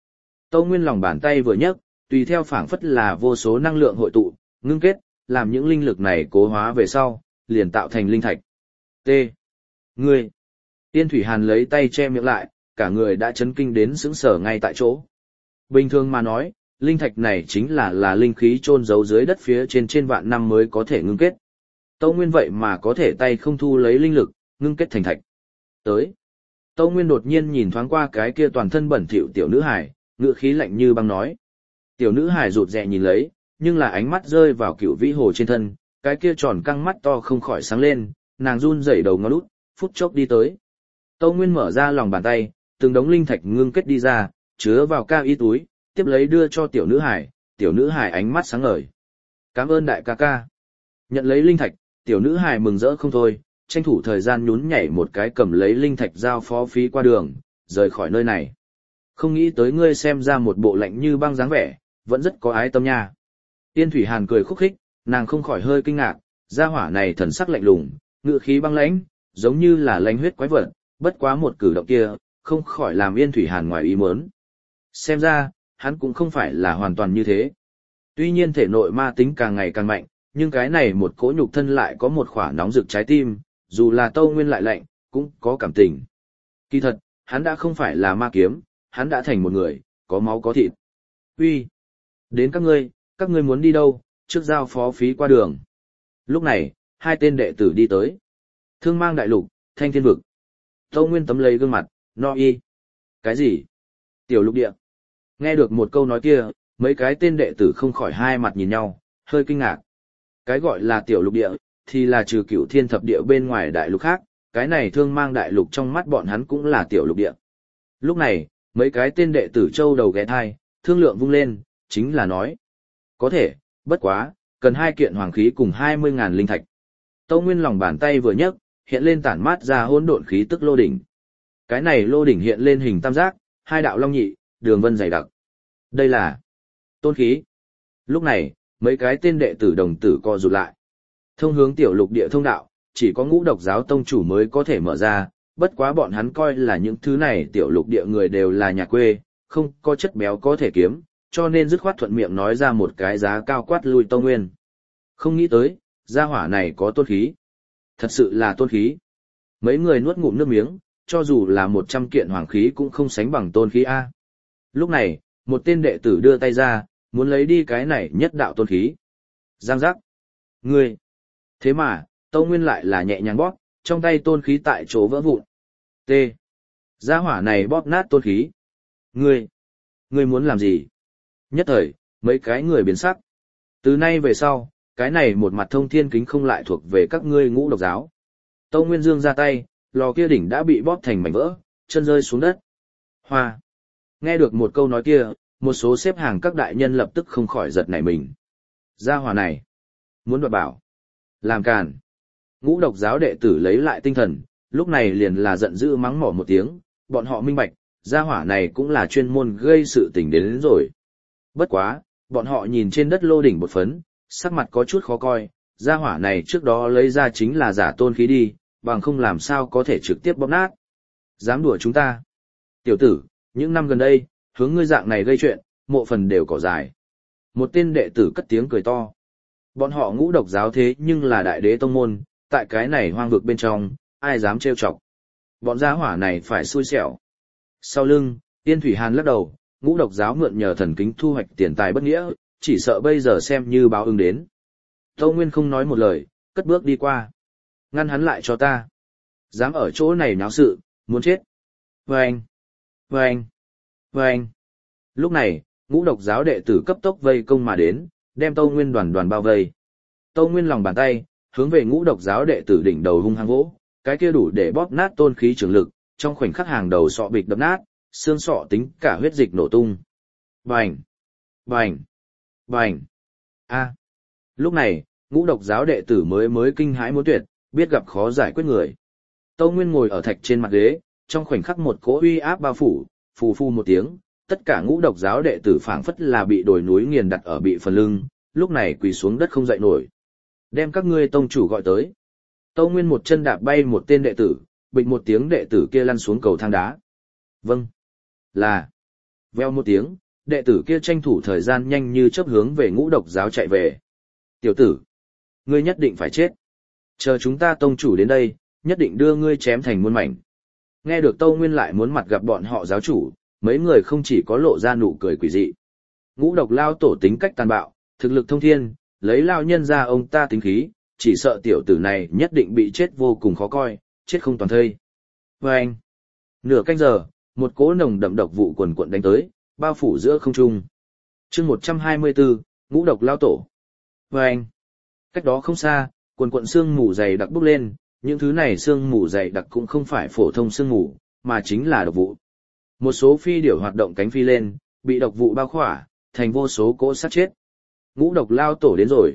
Tâu Nguyên lòng bàn tay vừa nhấc, tùy theo phảng phất là vô số năng lượng hội tụ, ngưng kết, làm những linh lực này cố hóa về sau, liền tạo thành linh thạch. T. Ngươi. Tiên Thủy Hàn lấy tay che miệng lại, cả người đã chấn kinh đến sững sờ ngay tại chỗ. Bình thường mà nói, linh thạch này chính là linh khí chôn giấu dưới đất phía trên vạn năm mới có thể ngưng kết. Tâu Nguyên vậy mà có thể tay không thu lấy linh lực, ngưng kết thành thạch. Tới. Tâu Nguyên đột nhiên nhìn thoáng qua cái kia toàn thân bẩn thỉu tiểu nữ hải, ngữ khí lạnh như băng nói. Tiểu nữ hải rụt rè nhìn lấy, nhưng là ánh mắt rơi vào Cửu Vĩ Hồ trên thân, cái kia tròn căng mắt to không khỏi sáng lên, nàng run rẩy đầu ngón út, phút chốc đi tới. Tâu Nguyên mở ra lòng bàn tay, từng đống linh thạch ngưng kết đi ra, chứa vào cao y túi, tiếp lấy đưa cho tiểu nữ hải ánh mắt sáng ngời. Cảm ơn đại ca ca. Nhận lấy linh thạch, tiểu nữ hải mừng rỡ không thôi, tranh thủ thời gian nhún nhảy một cái cầm lấy linh thạch giao phó phí qua đường, rời khỏi nơi này. Không nghĩ tới ngươi xem ra một bộ lạnh như băng dáng vẻ, vẫn rất có ái tâm nha. Tiên Thủy Hàn cười khúc khích, nàng không khỏi hơi kinh ngạc, gia hỏa này thần sắc lạnh lùng, ngựa khí băng lãnh, giống như là lãnh huyết quái vật, bất quá một cử động kia, không khỏi làm Yên Thủy Hàn ngoài ý muốn. Xem ra, hắn cũng không phải là hoàn toàn như thế. Tuy nhiên thể nội ma tính càng ngày càng mạnh, nhưng cái này một cỗ nhục thân lại có một khỏa nóng rực trái tim, dù là Tâu Nguyên lại lạnh, cũng có cảm tình. Kỳ thật, hắn đã không phải là ma kiếm, hắn đã thành một người, có máu có thịt. Uy, đến các ngươi muốn đi đâu, trước giao phó phí qua đường. Lúc này, hai tên đệ tử đi tới. Thương Mang Đại Lục, Thanh Thiên Vực. Tâu Nguyên tấm lấy gương mặt, no y. Cái gì? Tiểu lục địa. Nghe được một câu nói kia, mấy cái tên đệ tử không khỏi hai mặt nhìn nhau, hơi kinh ngạc. Cái gọi là tiểu lục địa, thì là trừ Cửu Thiên Thập Địa bên ngoài đại lục khác, cái này Thương Mang Đại Lục trong mắt bọn hắn cũng là tiểu lục địa. Lúc này, mấy cái tên đệ tử châu đầu ghé thai, thương lượng vung lên, chính là nói. Có thể, bất quá, cần 2 kiện hoàng khí cùng 20.000 linh thạch. Tâu Nguyên lòng bàn tay vừa nhấc, hiện lên tản mát ra hỗn độn khí tức lô đỉnh. Cái này lô đỉnh hiện lên hình tam giác, 2 đạo long nhị, đường vân dày đặc. Đây là tôn khí. Lúc này, mấy cái tên đệ tử đồng tử co rụt lại. Thông hướng tiểu lục địa thông đạo, chỉ có Ngũ Độc giáo tông chủ mới có thể mở ra, bất quá bọn hắn coi là những thứ này tiểu lục địa người đều là nhà quê, không có chất béo có thể kiếm, cho nên dứt khoát thuận miệng nói ra một cái giá cao quát lui Tâu Nguyên. Không nghĩ tới, gia hỏa này có tôn khí. Thật sự là tôn khí. Mấy người nuốt ngụm nước miếng, cho dù là 100 kiện hoàng khí cũng không sánh bằng tôn khí A. Lúc này, một tên đệ tử đưa tay ra, muốn lấy đi cái này nhất đạo tôn khí. Giang giác. Ngươi. Thế mà, Tâu Nguyên lại là nhẹ nhàng bóp, trong tay tôn khí tại chỗ vỡ vụn. T. Gia hỏa này bóp nát tôn khí. Ngươi. Ngươi muốn làm gì? Nhất thời, mấy cái người biến sắc. Từ nay về sau, cái này một mặt thông thiên kính không lại thuộc về các ngươi Ngũ Độc giáo. Tâu Nguyên dương ra tay, lò kia đỉnh đã bị bóp thành mảnh vỡ, chân rơi xuống đất. Hoa. Nghe được một câu nói kia, một số xếp hàng các đại nhân lập tức không khỏi giật nảy mình. Gia hỏa này. Muốn đoạt bảo. Làm càn. Ngũ Độc giáo đệ tử lấy lại tinh thần, lúc này liền là giận dữ mắng mỏ một tiếng, bọn họ minh bạch, gia hỏa này cũng là chuyên môn gây sự tình đến rồi. Bất quá, bọn họ nhìn trên đất lô đỉnh bột phấn, sắc mặt có chút khó coi, gia hỏa này trước đó lấy ra chính là giả tôn khí đi, bằng không làm sao có thể trực tiếp bóp nát. Dám đùa chúng ta. Tiểu tử, những năm gần đây, hướng ngươi dạng này gây chuyện, mộ phần đều cỏ dài. Một tên đệ tử cất tiếng cười to. Bọn họ Ngũ Độc giáo thế nhưng là đại đế tông môn, tại cái này hoang vực bên trong, ai dám trêu chọc. Bọn gia hỏa này phải xui xẻo. Sau lưng, Tiên Thủy Hàn lắc đầu, Ngũ Độc giáo mượn nhờ thần kính thu hoạch tiền tài bất nghĩa, chỉ sợ bây giờ xem như báo ứng đến. Tâu Nguyên không nói một lời, cất bước đi qua. Ngăn hắn lại cho ta. Dám ở chỗ này náo sự, muốn chết. Vâng! Vâng! Vâng! Lúc này, Ngũ Độc giáo đệ tử cấp tốc vây công mà đến, đem Tâu Nguyên đoàn bao vây. Tâu Nguyên lòng bàn tay, hướng về Ngũ Độc giáo đệ tử đỉnh đầu hung hăng vỗ, cái kia đủ để bóp nát tôn khí trường lực, trong khoảnh khắc hàng đầu sọ bịch đập nát, xương sọ tính cả huyết dịch nổ tung. Bành! Bành! Bành! A! Lúc này, Ngũ Độc giáo đệ tử mới kinh hãi muốn tuyệt, biết gặp khó giải quyết người. Tâu Nguyên ngồi ở thạch trên mặt ghế, trong khoảnh khắc một cỗ uy áp bao phủ, phù phu một tiếng, tất cả Ngũ Độc giáo đệ tử phảng phất là bị đồi núi nghiền đặt ở bị phần lưng, lúc này quỳ xuống đất không dậy nổi. Đem các ngươi tông chủ gọi tới. Tâu Nguyên một chân đạp bay một tên đệ tử, bịch một tiếng đệ tử kia lăn xuống cầu thang đá. Vâng. Là. Veo một tiếng, đệ tử kia tranh thủ thời gian nhanh như chớp hướng về Ngũ Độc giáo chạy về. Tiểu tử, ngươi nhất định phải chết. Chờ chúng ta tông chủ đến đây, nhất định đưa ngươi chém thành muôn mảnh. Nghe được Tâu Nguyên lại muốn mặt gặp bọn họ giáo chủ, mấy người không chỉ có lộ ra nụ cười quỷ dị. Ngũ Độc lao tổ tính cách tàn bạo, thực lực thông thiên, lấy lao nhân ra ông ta tính khí, chỉ sợ tiểu tử này nhất định bị chết vô cùng khó coi, chết không toàn thây. Và anh, nửa canh giờ, một cỗ nồng đậm độc vụ quần quận đánh tới, bao phủ giữa không trung. Chương 124, Ngũ Độc lao tổ. Và anh, cách đó không xa, quần quận sương mù dày đặc bốc lên, những thứ này sương mù dày đặc cũng không phải phổ thông sương mù, mà chính là độc vụ. Một số phi điểu hoạt động cánh phi lên, bị độc vụ bao khỏa, thành vô số cỗ sát chết. Ngũ Độc lao tổ đến rồi.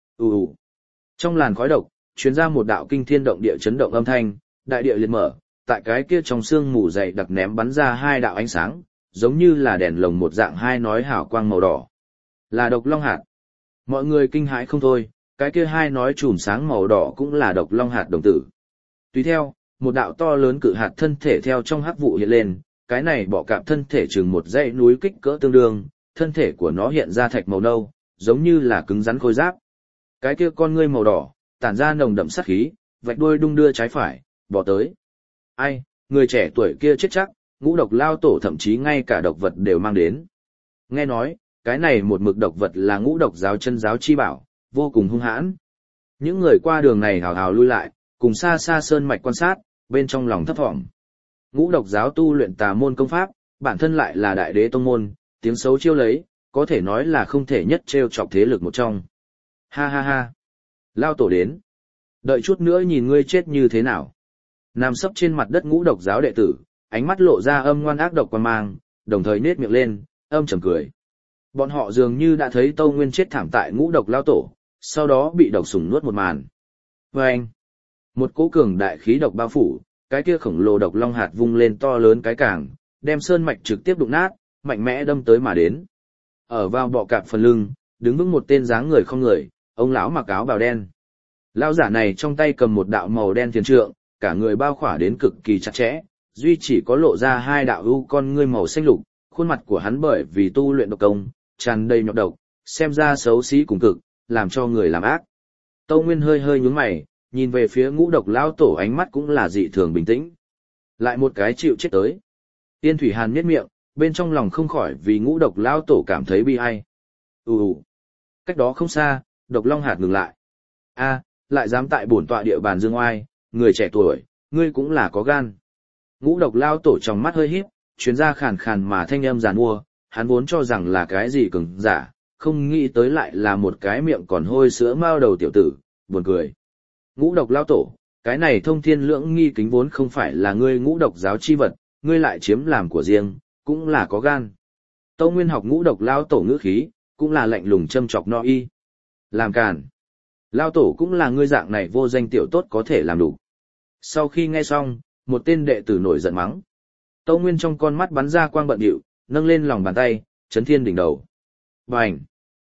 Trong làn khói độc, truyền ra một đạo kinh thiên động địa chấn động âm thanh, đại địa liệt mở, tại cái kia trong sương mù dày đặc ném bắn ra hai đạo ánh sáng, giống như là đèn lồng một dạng hai nói hào quang màu đỏ. Là độc long hạt. Mọi người kinh hãi không thôi, cái kia hai nói chùm sáng màu đỏ cũng là độc long hạt đồng tử. Tùy theo, một đạo to lớn cự hạt thân thể theo trong hắc vụ hiện lên, cái này bọ cạp thân thể chừng một dãy núi kích cỡ tương đương, thân thể của nó hiện ra thạch màu nâu, giống như là cứng rắn khôi giáp. Cái kia con ngươi màu đỏ, tản ra nồng đậm sát khí, vạch đuôi đung đưa trái phải, bỏ tới. Ai, người trẻ tuổi kia chết chắc, Ngũ Độc lao tổ thậm chí ngay cả độc vật đều mang đến. Nghe nói, cái này một mực độc vật là Ngũ Độc giáo chân giáo chi bảo, vô cùng hung hãn. Những người qua đường này hào hào lui lại, cùng xa xa sơn mạch quan sát, bên trong lòng thấp thỏm. Ngũ Độc giáo tu luyện tà môn công pháp, bản thân lại là đại đế tông môn, tiếng xấu chiêu lấy, có thể nói là không thể nhất trêu chọc thế lực một trong. Ha ha ha. Lao tổ đến. Đợi chút nữa nhìn ngươi chết như thế nào. Nằm sấp trên mặt đất Ngũ Độc giáo đệ tử, ánh mắt lộ ra âm ngoan ác độc quan mang, đồng thời nết miệng lên, âm trầm cười. Bọn họ dường như đã thấy Tâu Nguyên chết thảm tại Ngũ Độc lao tổ, sau đó bị độc sủng nuốt một màn. Và anh, một cỗ cường đại khí độc bao phủ, cái kia khổng lồ độc long hạt vung lên to lớn cái cảng, đem sơn mạch trực tiếp đụng nát, mạnh mẽ đâm tới mà đến. Ở vào bọ cạp phần lưng, đứng vững một tên dáng người không người, ông lão mặc áo bào đen. Lão giả này trong tay cầm một đạo màu đen thiền trượng, cả người bao khỏa đến cực kỳ chặt chẽ, duy chỉ có lộ ra hai đạo ưu con ngươi màu xanh lục, khuôn mặt của hắn bởi vì tu luyện độc công, tràn đầy nhọt độc, xem ra xấu xí cùng cực, làm cho người làm ác. Tâu Nguyên hơi hơi nhướng mày, nhìn về phía Ngũ Độc lão tổ ánh mắt cũng là dị thường bình tĩnh. Lại một cái chịu chết tới. Tiên Thủy Hàn nhếch miệng, bên trong lòng không khỏi vì Ngũ Độc lão tổ cảm thấy bi ai. Cách đó không xa, độc long hạt ngừng lại. A, lại dám tại bổn tọa địa bàn dương oai, người trẻ tuổi, ngươi cũng là có gan. Ngũ Độc lão tổ trong mắt hơi híp, chuyến ra khàn khàn mà thanh âm giàn mua, hắn vốn cho rằng là cái gì cường giả, không nghĩ tới lại là một cái miệng còn hôi sữa mao đầu tiểu tử, buồn cười. Ngũ Độc lão tổ, cái này thông thiên lưỡng nghi kính vốn không phải là ngươi Ngũ Độc giáo chi vật, ngươi lại chiếm làm của riêng, cũng là có gan. Tâu Nguyên học Ngũ Độc lão tổ ngữ khí, cũng là lạnh lùng châm chọc no y. Làm càn. Lão tổ cũng là ngươi dạng này vô danh tiểu tốt có thể làm đủ. Sau khi nghe xong, một tên đệ tử nổi giận mắng. Tâu Nguyên trong con mắt bắn ra quang bận điệu, nâng lên lòng bàn tay, chấn thiên đỉnh đầu. Bành!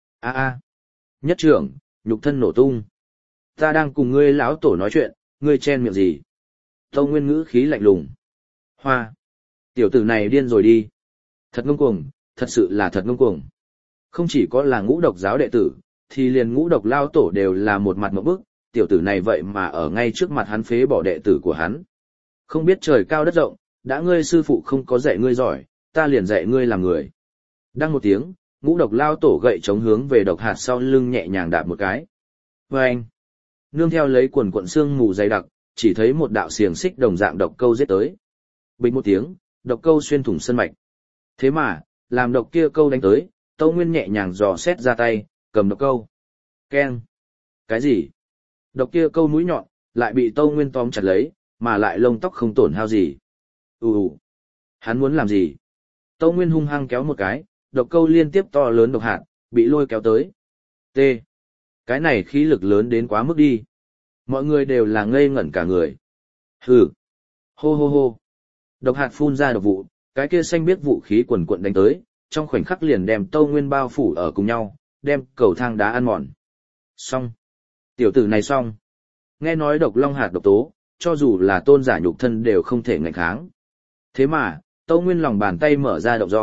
Nhất trưởng, nhục thân nổ tung. Ta đang cùng ngươi lão tổ nói chuyện, ngươi chen miệng gì? Tâu Nguyên ngữ khí lạnh lùng. Hoa! Tiểu tử này điên rồi đi. Thật ngông cuồng, thật sự là thật ngông cuồng. Không chỉ có là Ngũ Độc giáo đệ tử, thì liền Ngũ Độc lao tổ đều là một mặt ngộp bức, tiểu tử này vậy mà ở ngay trước mặt hắn phế bỏ đệ tử của hắn. Không biết trời cao đất rộng, đã ngươi sư phụ không có dạy ngươi giỏi, ta liền dạy ngươi làm người. Đăng một tiếng, Ngũ Độc lao tổ gậy chống hướng về độc hạt sau lưng nhẹ nhàng đạp một cái. Vâng! Nương theo lấy quần quận xương mù dày đặc, chỉ thấy một đạo xiềng xích đồng dạng độc câu giết tới. Bình một tiếng, độc câu xuyên thủng sân mạch. Thế mà, làm độc kia câu đánh tới, Tâu Nguyên nhẹ nhàng dò xét ra tay, cầm độc câu. Keng! Cái gì? Độc kia câu mũi nhọn, lại bị Tâu Nguyên tóm chặt lấy, mà lại lông tóc không tổn hao gì. Hắn muốn làm gì? Tâu Nguyên hung hăng kéo một cái, độc câu liên tiếp to lớn độc hạt, bị lôi kéo tới. T. Cái này khí lực lớn đến quá mức đi. Mọi người đều là ngây ngẩn cả người. Hừ. Hô hô hô. Độc hạt phun ra độc vụ, cái kia xanh biếc vũ khí quần quận đánh tới, trong khoảnh khắc liền đem Tâu Nguyên bao phủ ở cùng nhau, đem cầu thang đá ăn mòn. Xong. Tiểu tử này xong. Nghe nói độc long hạt độc tố, cho dù là tôn giả nhục thân đều không thể ngạnh kháng. Thế mà, Tâu Nguyên lòng bàn tay mở ra động do,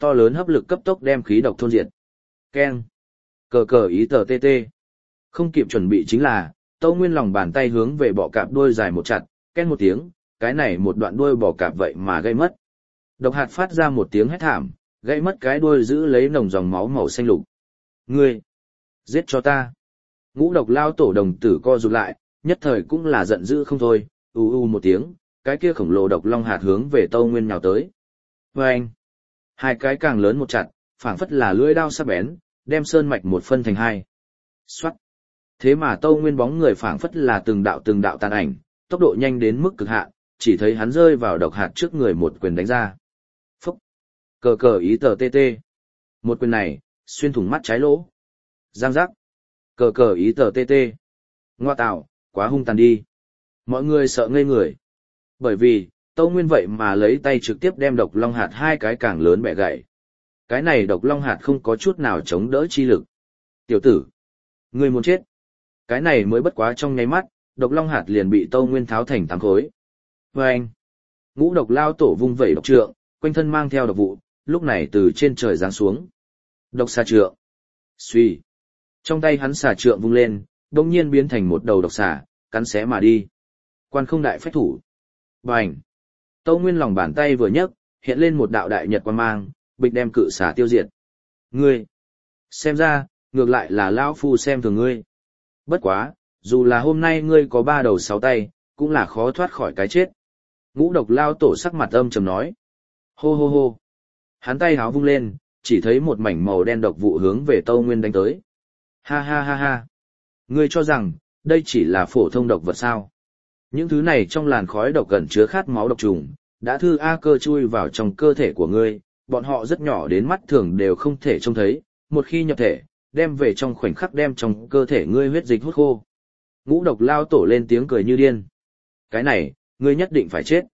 to lớn hấp lực cấp tốc đem khí độc thôn diệt. Keng. Cờ cờ ý tờ tê tê. Không kịp chuẩn bị chính là, Tâu Nguyên lòng bàn tay hướng về bọ cạp đuôi dài một chặt, ken một tiếng, cái này một đoạn đuôi bọ cạp vậy mà gây mất. Độc hạt phát ra một tiếng hét thảm, gãy mất cái đuôi giữ lấy nồng dòng máu màu xanh lục. Ngươi! Giết cho ta! Ngũ độc lao tổ đồng tử co rụt lại, nhất thời cũng là giận dữ không thôi, một tiếng, cái kia khổng lồ độc long hạt hướng về Tâu Nguyên nhào tới. Vâng! Hai cái càng lớn một chặt, phảng phất là lưỡi đao sắc bén, đem sơn mạch một phân thành hai. Xoát! Thế mà Tâu Nguyên bóng người phảng phất là từng đạo tàn ảnh, tốc độ nhanh đến mức cực hạn, chỉ thấy hắn rơi vào độc hạt trước người một quyền đánh ra. Phúc! Cờ cờ ý tờ tê tê. Một quyền này, xuyên thủng mắt trái lỗ. Giang giác! Cờ cờ ý tờ tê tê. Ngoa tạo, quá hung tàn đi. Mọi người sợ ngây người. Bởi vì, Tâu Nguyên vậy mà lấy tay trực tiếp đem độc long hạt hai cái càng lớn bẻ gãy. Cái này độc long hạt không có chút nào chống đỡ chi lực. Tiểu tử! Ngươi muốn chết! Cái này mới bất quá trong nháy mắt, độc long hạt liền bị Tâu Nguyên tháo thành 8 khối. Vâng! Ngũ độc lao tổ vung vẩy độc trượng, quanh thân mang theo độc vụ, lúc này từ trên trời giáng xuống. Độc xà trượng. Xuy. Trong tay hắn xà trượng vung lên, đột nhiên biến thành một đầu độc xà, cắn xé mà đi. Quan không đại phách thủ. Bành. Tâu Nguyên lòng bàn tay vừa nhấc, hiện lên một đạo đại nhật quang mang, bịch đem cự xà tiêu diệt. Ngươi. Xem ra, ngược lại là lão phu xem thường ngươi. Bất quá, dù là hôm nay ngươi có 3 đầu 6 tay, cũng là khó thoát khỏi cái chết. Ngũ độc lao tổ sắc mặt âm trầm nói. Hô hô hô. Hắn tay háo vung lên, chỉ thấy một mảnh màu đen độc vụ hướng về Tâu Nguyên đánh tới. Ha ha ha ha. Ngươi cho rằng, đây chỉ là phổ thông độc vật sao? Những thứ này trong làn khói độc gần chứa khát máu độc trùng, đã thư A cơ chui vào trong cơ thể của ngươi, bọn họ rất nhỏ đến mắt thường đều không thể trông thấy, một khi nhập thể, đem về trong khoảnh khắc đem trong cơ thể ngươi huyết dịch hút khô. Ngũ độc lao tổ lên tiếng cười như điên. Cái này, ngươi nhất định phải chết.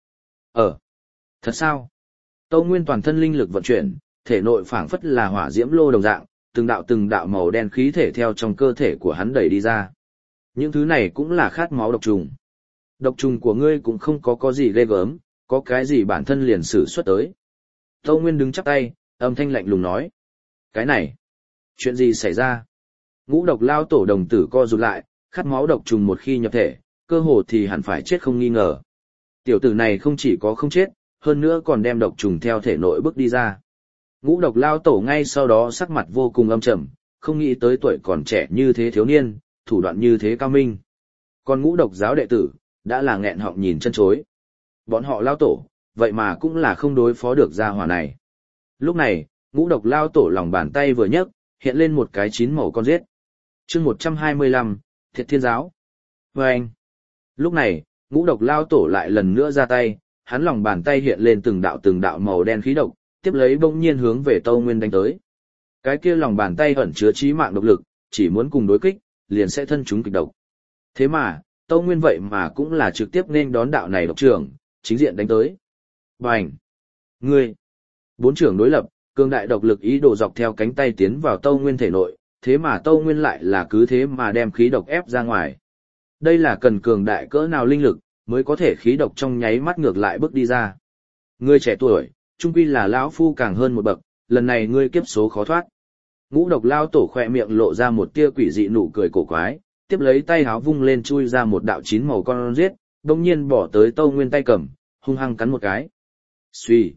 Thật sao? Tâu Nguyên toàn thân linh lực vận chuyển, thể nội phảng phất là hỏa diễm lô đồng dạng, từng đạo màu đen khí thể theo trong cơ thể của hắn đẩy đi ra. Những thứ này cũng là khát máu độc trùng. Độc trùng của ngươi cũng không có gì ghê gớm, có cái gì bản thân liền sử xuất tới. Tâu Nguyên đứng chắp tay, âm thanh lạnh lùng nói. Cái này, chuyện gì xảy ra? Ngũ độc lao tổ đồng tử co rụt lại, khát máu độc trùng một khi nhập thể, cơ hồ thì hẳn phải chết không nghi ngờ. Tiểu tử này không chỉ có không chết, hơn nữa còn đem độc trùng theo thể nội bước đi ra. Ngũ độc lao tổ ngay sau đó sắc mặt vô cùng âm trầm, không nghĩ tới tuổi còn trẻ như thế thiếu niên, thủ đoạn như thế cao minh. Còn ngũ độc giáo đệ tử, đã là nghẹn họng nhìn chân chối. Bọn họ lao tổ, vậy mà cũng là không đối phó được gia hỏa này. Lúc này, ngũ độc lao tổ lòng bàn tay vừa nhấc, hiện lên một cái 9 màu con giết. Chương 125, Thiệt Thiên Giáo. Vâng! Lúc này, ngũ độc lao tổ lại lần nữa ra tay, hắn lòng bàn tay hiện lên từng đạo màu đen khí độc, tiếp lấy bỗng nhiên hướng về Tâu Nguyên đánh tới. Cái kia lòng bàn tay ẩn chứa chí mạng độc lực, chỉ muốn cùng đối kích, liền sẽ thân chúng kịch độc. Thế mà, Tâu Nguyên vậy mà cũng là trực tiếp nên đón đạo này độc trưởng, chính diện đánh tới. Bành! Ngươi! 4 trưởng đối lập, cường đại độc lực ý đồ dọc theo cánh tay tiến vào Tâu Nguyên thể nội, thế mà Tâu Nguyên lại là cứ thế mà đem khí độc ép ra ngoài. Đây là cần cường đại cỡ nào linh lực, mới có thể khí độc trong nháy mắt ngược lại bước đi ra. Ngươi trẻ tuổi, chung quy là lão phu càng hơn một bậc, lần này ngươi kiếp số khó thoát. Ngũ độc lao tổ khỏe miệng lộ ra một tia quỷ dị nụ cười cổ quái, tiếp lấy tay háo vung lên chui ra một đạo 9 màu con giết, đồng nhiên bỏ tới Tâu Nguyên tay cầm, hung hăng cắn một cái. Xuy.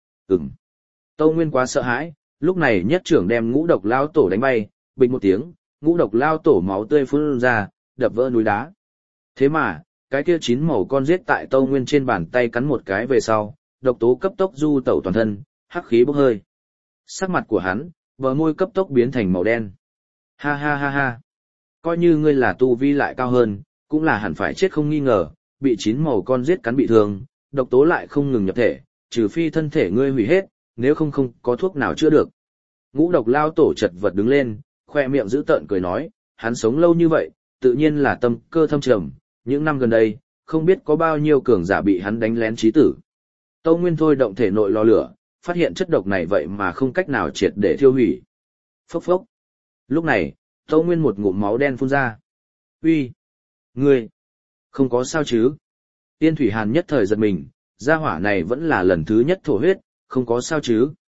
Tâu Nguyên quá sợ hãi, lúc này nhất trưởng đem ngũ độc lao tổ đánh bay, bịch một tiếng, ngũ độc lao tổ máu tươi phun ra, đập vỡ núi đá. Thế mà, cái kia 9 màu con giết tại Tâu Nguyên trên bàn tay cắn một cái về sau, độc tố cấp tốc du tẩu toàn thân, hắc khí bốc hơi. Sắc mặt của hắn, bờ môi cấp tốc biến thành màu đen. Ha ha ha ha. Coi như ngươi là tu vi lại cao hơn, cũng là hẳn phải chết không nghi ngờ, bị 9 màu con giết cắn bị thương, độc tố lại không ngừng nhập thể, trừ phi thân thể ngươi hủy hết, nếu không có thuốc nào chữa được. Ngũ độc lao tổ chật vật đứng lên, khoe miệng giữ tợn cười nói, hắn sống lâu như vậy, tự nhiên là tâm cơ thâm trầm, những năm gần đây, không biết có bao nhiêu cường giả bị hắn đánh lén chí tử. Tâu Nguyên thôi động thể nội lò lửa, phát hiện chất độc này vậy mà không cách nào triệt để thiêu hủy. Phốc phốc. Lúc này, Tâu Nguyên một ngụm máu đen phun ra. Uy, ngươi, không có sao chứ? Tiên Thủy Hàn nhất thời giật mình, gia hỏa này vẫn là lần thứ nhất thổ huyết, không có sao chứ?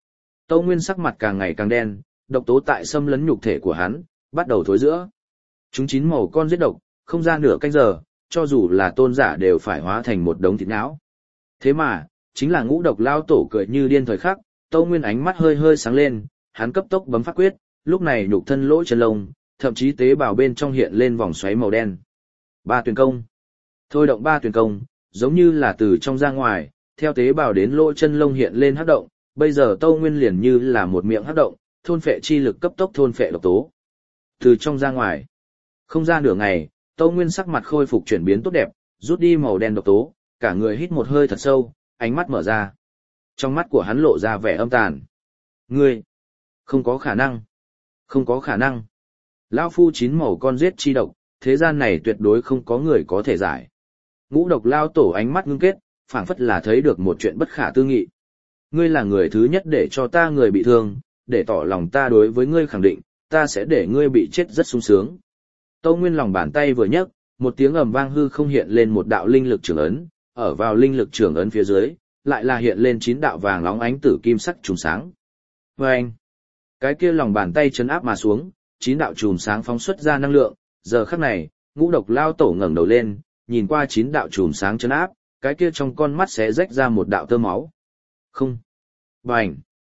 Tâu Nguyên sắc mặt càng ngày càng đen, độc tố tại xâm lấn nhục thể của hắn, bắt đầu thối giữa. Chúng 9 màu con giết độc, không ra nửa canh giờ, cho dù là tôn giả đều phải hóa thành một đống thịt não. Thế mà, chính là Ngũ Độc lao tổ cười như điên thời khắc, Tâu Nguyên ánh mắt hơi hơi sáng lên, hắn cấp tốc bấm pháp quyết, lúc này nhục thân lỗ chân lông, thậm chí tế bào bên trong hiện lên vòng xoáy màu đen. Ba tuyển công. Thôi động ba tuyển công, giống như là từ trong ra ngoài, theo tế bào đến lỗ chân lông hiện lên hắc động, bây giờ Tâu Nguyên liền như là một miệng hắc động, thôn phệ chi lực cấp tốc thôn phệ độc tố. Từ trong ra ngoài, không ra nửa ngày, Tâu Nguyên sắc mặt khôi phục chuyển biến tốt đẹp, rút đi màu đen độc tố, cả người hít một hơi thật sâu, ánh mắt mở ra. Trong mắt của hắn lộ ra vẻ âm tàn. Ngươi, không có khả năng. Không có khả năng. Lão phu 9 màu con giết chi độc, thế gian này tuyệt đối không có người có thể giải. Ngũ Độc lao tổ ánh mắt ngưng kết, phảng phất là thấy được một chuyện bất khả tư nghị. Ngươi là người thứ nhất để cho ta người bị thương, để tỏ lòng ta đối với ngươi khẳng định, ta sẽ để ngươi bị chết rất sung sướng. Tâu Nguyên lòng bàn tay vừa nhấc, một tiếng ầm vang hư không hiện lên một đạo linh lực trưởng ấn, ở vào linh lực trưởng ấn phía dưới, lại là hiện lên 9 đạo vàng óng ánh tử kim sắc chùm sáng. Vâng! Cái kia lòng bàn tay chấn áp mà xuống, 9 đạo chùm sáng phóng xuất ra năng lượng, giờ khắc này, Ngũ Độc lao tổ ngẩng đầu lên, nhìn qua 9 đạo chùm sáng chấn áp, cái kia trong con mắt sẽ rách ra một đạo tơ máu. Không! Bành!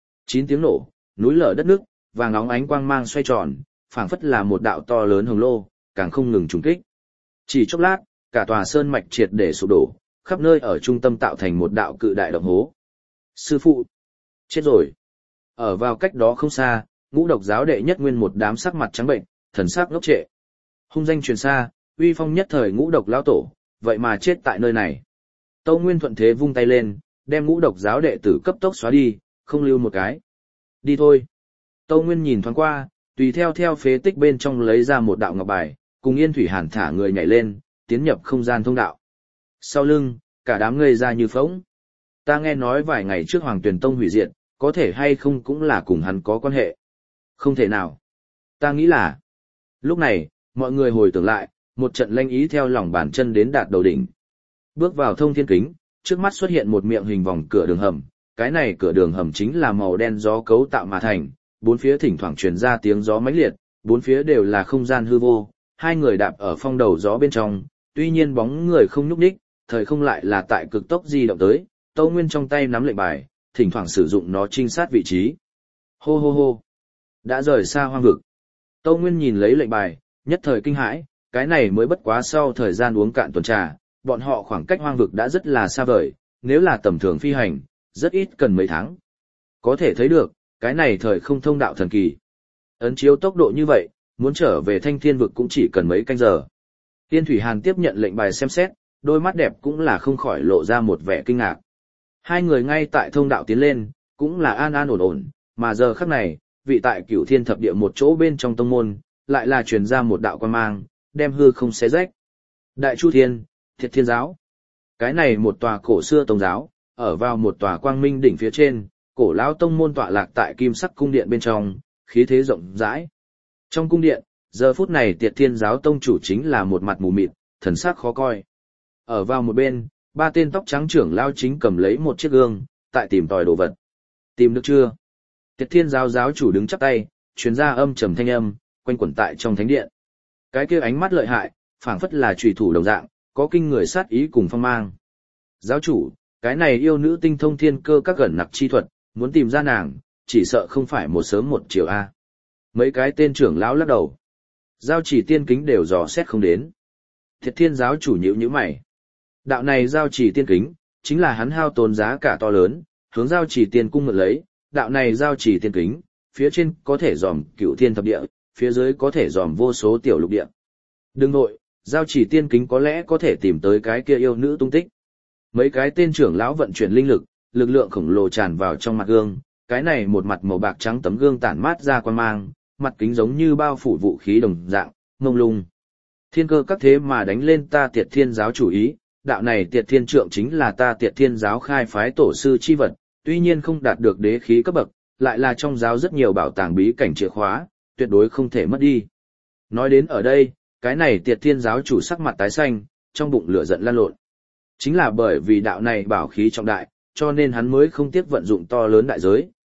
9 tiếng nổ, núi lở đất nước, vàng óng ánh quang mang xoay tròn, phảng phất là một đạo to lớn hồng lô, càng không ngừng trùng kích. Chỉ chốc lát, cả tòa sơn mạch triệt để sụp đổ, khắp nơi ở trung tâm tạo thành một đạo cự đại động hố. Sư phụ! Chết rồi! Ở vào cách đó không xa, Ngũ Độc giáo đệ nhất nguyên một đám sắc mặt trắng bệnh, thần sắc ngốc trệ. Hung danh truyền xa, uy phong nhất thời Ngũ Độc lão tổ, vậy mà chết tại nơi này. Tâu Nguyên thuận thế vung tay lên, đem Ngũ Độc giáo đệ tử cấp tốc xóa đi, không lưu một cái. Đi thôi. Tâu Nguyên nhìn thoáng qua, tùy theo phế tích bên trong lấy ra một đạo ngọc bài, cùng Yên Thủy Hàn thả người nhảy lên, tiến nhập không gian thông đạo. Sau lưng, cả đám ngây ra như phỗng. Ta nghe nói vài ngày trước Hoàng Tuyền Tông hủy diệt, có thể hay không cũng là cùng hắn có quan hệ. Không thể nào. Ta nghĩ là. Lúc này, mọi người hồi tưởng lại, một trận lanh ý theo lòng bàn chân đến đạt đầu đỉnh. Bước vào thông thiên kính, trước mắt xuất hiện một miệng hình vòng cửa đường hầm. Cái này cửa đường hầm chính là màu đen gió cấu tạo mà thành, bốn phía thỉnh thoảng truyền ra tiếng gió mãnh liệt, bốn phía đều là không gian hư vô. Hai người đạp ở phong đầu gió bên trong, tuy nhiên bóng người không nhúc nhích, thời không lại là tại cực tốc di động tới. Tâu Nguyên trong tay nắm lệnh bài, thỉnh thoảng sử dụng nó trinh sát vị trí. Hô hô hô. Đã rời xa hoang vực. Tâu Nguyên nhìn lấy lệnh bài, nhất thời kinh hãi, cái này mới bất quá sau thời gian uống cạn tuần trà, bọn họ khoảng cách hoang vực đã rất là xa vời, nếu là tầm thường phi hành, rất ít cần mấy tháng. Có thể thấy được, cái này thời không thông đạo thần kỳ. Ấn chiếu tốc độ như vậy, muốn trở về Thanh Thiên vực cũng chỉ cần mấy canh giờ. Tiên Thủy Hàn tiếp nhận lệnh bài xem xét, đôi mắt đẹp cũng là không khỏi lộ ra một vẻ kinh ngạc. Hai người ngay tại thông đạo tiến lên, cũng là an an ổn ổn, mà giờ khắc này, vị tại Cửu Thiên thập địa một chỗ bên trong tông môn, lại là truyền ra một đạo quang mang, đem hư không xé rách. Đại Chu Thiên, Thiệt Thiên giáo. Cái này một tòa cổ xưa tông giáo, ở vào một tòa quang minh đỉnh phía trên, cổ lão tông môn tọa lạc tại kim sắc cung điện bên trong, khí thế rộng rãi. Trong cung điện, giờ phút này Tiệt Thiên giáo tông chủ chính là một mặt mù mịt, thần sắc khó coi. Ở vào một bên, ba tên tóc trắng trưởng lao chính cầm lấy một chiếc gương, tại tìm tòi đồ vật. Tìm được chưa? Tiệt Thiên giáo giáo chủ đứng chắp tay, truyền ra âm trầm thanh âm, quanh quẩn tại trong thánh điện. Cái kia ánh mắt lợi hại, phảng phất là chủy thủ đồng dạng, có kinh người sát ý cùng phong mang. Giáo chủ, cái này yêu nữ tinh thông thiên cơ các gần nặc chi thuật, muốn tìm ra nàng, chỉ sợ không phải một sớm một chiều a. Mấy cái tên trưởng lão lắc đầu. Giao chỉ tiên kính đều dò xét không đến. Thiệt Thiên giáo chủ nhíu nhíu mày. Đạo này giao chỉ tiên kính, chính là hắn hao tốn giá cả to lớn, hướng giao chỉ tiên cung mượn lấy, đạo này giao chỉ tiên kính, phía trên có thể dòm Cửu Thiên thập địa, phía dưới có thể dòm vô số tiểu lục địa. Đừng nội, giao chỉ tiên kính có lẽ có thể tìm tới cái kia yêu nữ tung tích. Mấy cái tên trưởng lão vận chuyển linh lực, lực lượng khổng lồ tràn vào trong mặt gương, cái này một mặt màu bạc trắng tấm gương tản mát ra quang mang, mặt kính giống như bao phủ vũ khí đồng dạng, mông lung. Thiên cơ các thế mà đánh lên ta Tiệt Thiên giáo chủ ý, đạo này Tiệt Thiên trượng chính là ta Tiệt Thiên giáo khai phái tổ sư chi vật, tuy nhiên không đạt được đế khí cấp bậc, lại là trong giáo rất nhiều bảo tàng bí cảnh chìa khóa, tuyệt đối không thể mất đi. Nói đến ở đây, cái này Tiệt Thiên giáo chủ sắc mặt tái xanh, trong bụng lửa giận lan lộn. Chính là bởi vì đạo này bảo khí trọng đại, cho nên hắn mới không tiếc vận dụng to lớn đại giới,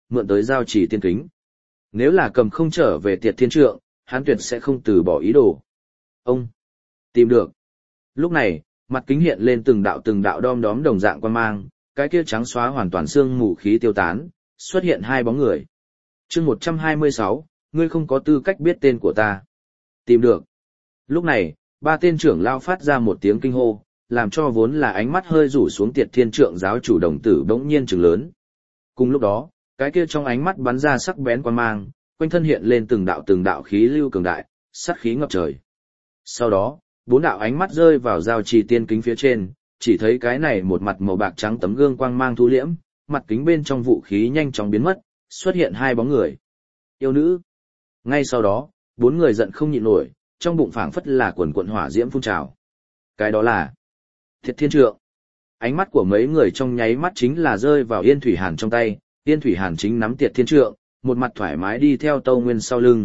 mượn tới giao chỉ tiên kính. Nếu là cầm không trở về Tiệt Thiên Trượng, hắn tuyệt sẽ không từ bỏ ý đồ. Ông tìm được. Lúc này, mặt kính hiện lên từng đạo đom đóm đồng dạng quan mang, cái kia trắng xóa hoàn toàn xương mù khí tiêu tán, xuất hiện hai bóng người. Chương 126, ngươi không có tư cách biết tên của ta. Tìm được. Lúc này, ba tên trưởng lao phát ra một tiếng kinh hô, làm cho vốn là ánh mắt hơi rủ xuống Tiệt Thiên Trượng giáo chủ đồng tử bỗng nhiên trừng lớn. Cùng lúc đó, cái kia trong ánh mắt bắn ra sắc bén quan mang, quanh thân hiện lên từng đạo khí lưu cường đại, sát khí ngập trời. Sau đó, bốn đạo ánh mắt rơi vào giao trì tiên kính phía trên, chỉ thấy cái này một mặt màu bạc trắng tấm gương quang mang thu liễm, mặt kính bên trong vũ khí nhanh chóng biến mất, xuất hiện hai bóng người. Yêu nữ. Ngay sau đó, bốn người giận không nhịn nổi, trong bụng phảng phất là quần quần hỏa diễm phun trào. Cái đó là Tiệt Thiên Trượng. Ánh mắt của mấy người trong nháy mắt chính là rơi vào Yên Thủy Hàn trong tay, Yên Thủy Hàn chính nắm Tiệt Thiên Trượng, một mặt thoải mái đi theo Tâu Nguyên sau lưng.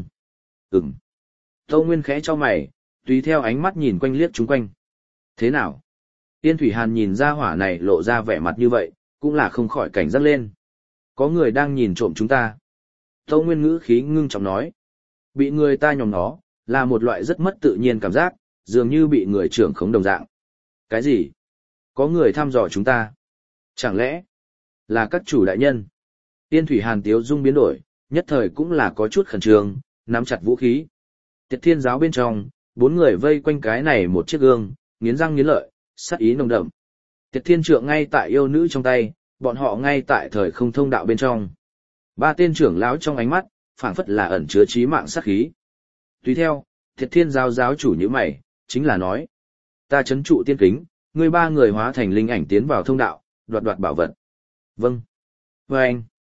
Tâu Nguyên khẽ cho mày, tùy theo ánh mắt nhìn quanh liếc chúng quanh. Thế nào? Yên Thủy Hàn nhìn ra hỏa này lộ ra vẻ mặt như vậy, cũng là không khỏi cảnh giác lên. Có người đang nhìn trộm chúng ta. Tâu Nguyên ngữ khí ngưng trọng nói. Bị người ta nhòm nó, là một loại rất mất tự nhiên cảm giác, dường như bị người trưởng khống đồng dạng. Cái gì? Có người thăm dò chúng ta. Chẳng lẽ là các chủ đại nhân? Yên Thủy Hàn tiếu dung biến đổi, nhất thời cũng là có chút khẩn trương, nắm chặt vũ khí. Tiệt Thiên giáo bên trong, bốn người vây quanh cái này một chiếc gương, nghiến răng nghiến lợi, sát ý nồng đậm. Tiệt Thiên Trượng ngay tại yêu nữ trong tay, bọn họ ngay tại thời không thông đạo bên trong. Ba tên trưởng lão trong ánh mắt, phảng phất là ẩn chứa chí mạng sát khí. Tùy theo, Tiệt Thiên giáo giáo chủ như mày, chính là nói: ta trấn trụ tiên kính, ngươi ba người hóa thành linh ảnh tiến vào thông đạo, đoạt bảo vật. Vâng. Và anh.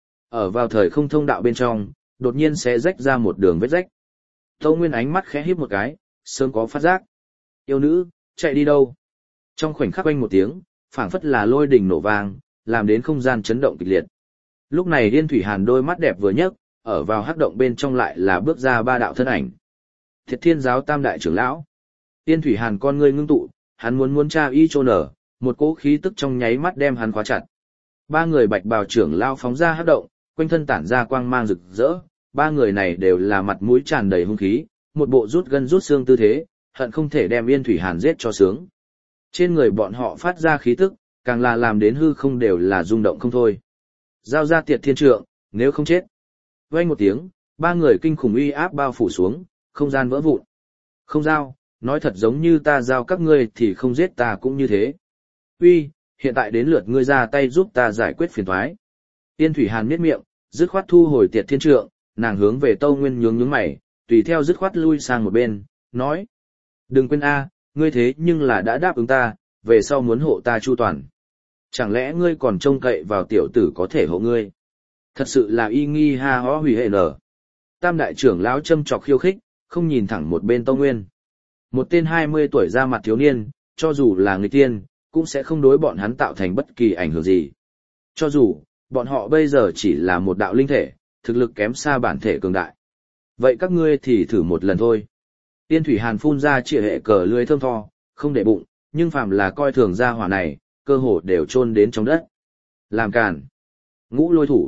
Ở vào thời không thông đạo bên trong, đột nhiên sẽ rách ra một đường vết rách. Tâu Nguyên ánh mắt khẽ híp một cái, sớm có phát giác. Yêu nữ, chạy đi đâu? Trong khoảnh khắc oanh một tiếng, phảng phất là lôi đình nổ vang, làm đến không gian chấn động kịch liệt. Lúc này Yên Thủy Hàn đôi mắt đẹp vừa nhấc, ở vào hắc động bên trong lại là bước ra ba đạo thân ảnh. Thiệt Thiên giáo tam đại trưởng lão. Yên Thủy Hàn con ngươi ngưng tụ, hắn muốn tra y chô nở, một cỗ khí tức trong nháy mắt đem hắn khóa chặt. Ba người bạch bào trưởng lao phóng ra hắc động, quanh thân tản ra quang mang rực rỡ, ba người này đều là mặt mũi tràn đầy hung khí, một bộ rút gân rút xương tư thế, hận không thể đem Yên Thủy Hàn giết cho sướng. Trên người bọn họ phát ra khí tức, càng là làm đến hư không đều là rung động không thôi. Giao ra Tiệt Thiên Trượng, nếu không chết. Vang một tiếng, ba người kinh khủng uy áp bao phủ xuống, không gian vỡ vụn. Không giao, nói thật giống như ta giao các ngươi thì không giết ta cũng như thế. Uy, hiện tại đến lượt ngươi ra tay giúp ta giải quyết phiền toái. Yên Thủy Hàn miết miệng, dứt khoát thu hồi Tiệt Thiên Trượng, nàng hướng về Tâu Nguyên nhướng mày, tùy theo dứt khoát lui sang một bên, nói: đừng quên a, ngươi thế nhưng là đã đáp ứng ta, về sau muốn hộ ta chu toàn. Chẳng lẽ ngươi còn trông cậy vào tiểu tử có thể hộ ngươi? Thật sự là y nghi ha hó hủy hệ nở. Tam đại trưởng lão châm chọc khiêu khích, không nhìn thẳng một bên Tâu Nguyên. Một tên 20 tuổi ra mặt thiếu niên, cho dù là người tiên, cũng sẽ không đối bọn hắn tạo thành bất kỳ ảnh hưởng gì. Cho dù, bọn họ bây giờ chỉ là một đạo linh thể, thực lực kém xa bản thể cường đại. Vậy các ngươi thì thử một lần thôi. Tiên Thủy Hàn phun ra chĩa hệ cờ lưới thơm tho, không để bụng, nhưng phàm là coi thường ra hỏa này, cơ hồ đều chôn đến trong đất. Làm càn. Ngũ lôi thủ.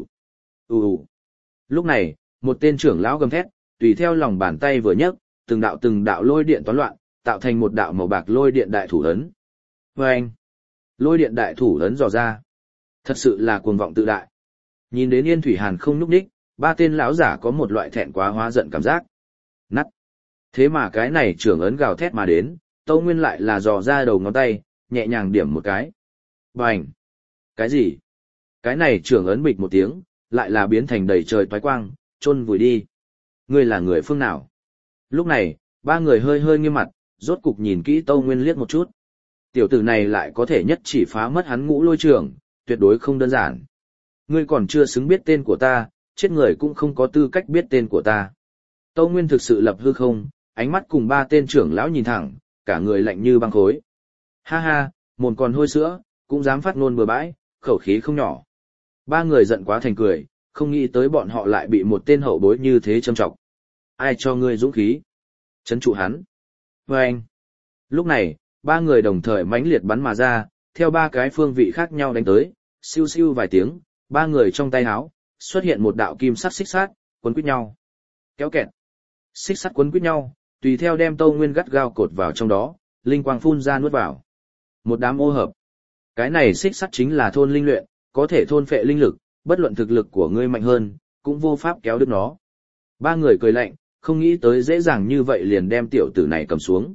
Lúc này, một tên trưởng lão gầm thét, tùy theo lòng bàn tay vừa nhấc, từng đạo lôi điện toán loạn, tạo thành một đạo màu bạc lôi điện đại thủ ấn. Vâng! Lôi điện đại thủ ấn dò ra. Thật sự là cuồng vọng tự đại. Nhìn đến Yên Thủy Hàn không nhúc nhích, ba tên lão giả có một loại thẹn quá hóa giận cảm giác. Nắt! Thế mà cái này trưởng ấn gào thét mà đến, Tâu Nguyên lại là dò ra đầu ngón tay, nhẹ nhàng điểm một cái. Bành! Cái gì? Cái này trưởng ấn bịch một tiếng, lại là biến thành đầy trời toái quang, chôn vùi đi. Ngươi là người phương nào? Lúc này, ba người hơi nghiêm mặt, rốt cục nhìn kỹ Tâu Nguyên liếc một chút. Tiểu tử này lại có thể nhất chỉ phá mất hắn ngũ lôi trưởng, tuyệt đối không đơn giản. Ngươi còn chưa xứng biết tên của ta, chết người cũng không có tư cách biết tên của ta. Tâu Nguyên thực sự lập hư không, ánh mắt cùng ba tên trưởng lão nhìn thẳng, cả người lạnh như băng khối. Ha ha, mồm còn hôi sữa, cũng dám phát ngôn bừa bãi, khẩu khí không nhỏ. Ba người giận quá thành cười, không nghĩ tới bọn họ lại bị một tên hậu bối như thế châm chọc. Ai cho ngươi dũng khí? Trấn trụ hắn. Vâng. Lúc này, ba người đồng thời mãnh liệt bắn mà ra, theo ba cái phương vị khác nhau đánh tới, siêu siêu vài tiếng, ba người trong tay háo, xuất hiện một đạo kim sắc xích sắt, quấn quýt nhau. Kéo kẹt. Xích sắt quấn quýt nhau, tùy theo đem Tâu Nguyên gắt gao cột vào trong đó, linh quang phun ra nuốt vào. Một đám ô hợp. Cái này xích sắt chính là thôn linh luyện, có thể thôn phệ linh lực, bất luận thực lực của ngươi mạnh hơn, cũng vô pháp kéo đứt nó. Ba người cười lạnh, không nghĩ tới dễ dàng như vậy liền đem tiểu tử này cầm xuống.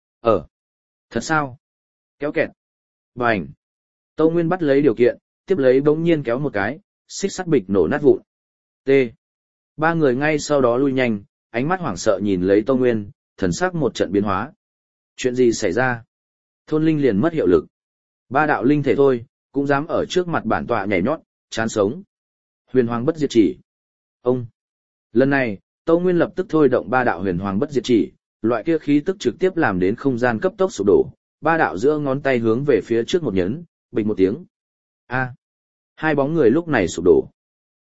Thật sao? Kéo kẹt. Bành. Tâu Nguyên bắt lấy điều kiện, tiếp lấy bỗng nhiên kéo một cái, xích sắt bịch nổ nát vụn. T. Ba người ngay sau đó lui nhanh, ánh mắt hoảng sợ nhìn lấy Tâu Nguyên, thần sắc một trận biến hóa. Chuyện gì xảy ra? Thôn linh liền mất hiệu lực. Ba đạo linh thể thôi, cũng dám ở trước mặt bản tọa nhảy nhót, chán sống. Huyền Hoàng bất diệt chỉ. Ông. Lần này, Tâu Nguyên lập tức thôi động ba đạo huyền hoàng bất diệt chỉ, loại kia khí tức trực tiếp làm đến không gian cấp tốc sụp đổ, ba đạo giữa ngón tay hướng về phía trước một nhấn, bịch một tiếng. A. Hai bóng người lúc này sụp đổ.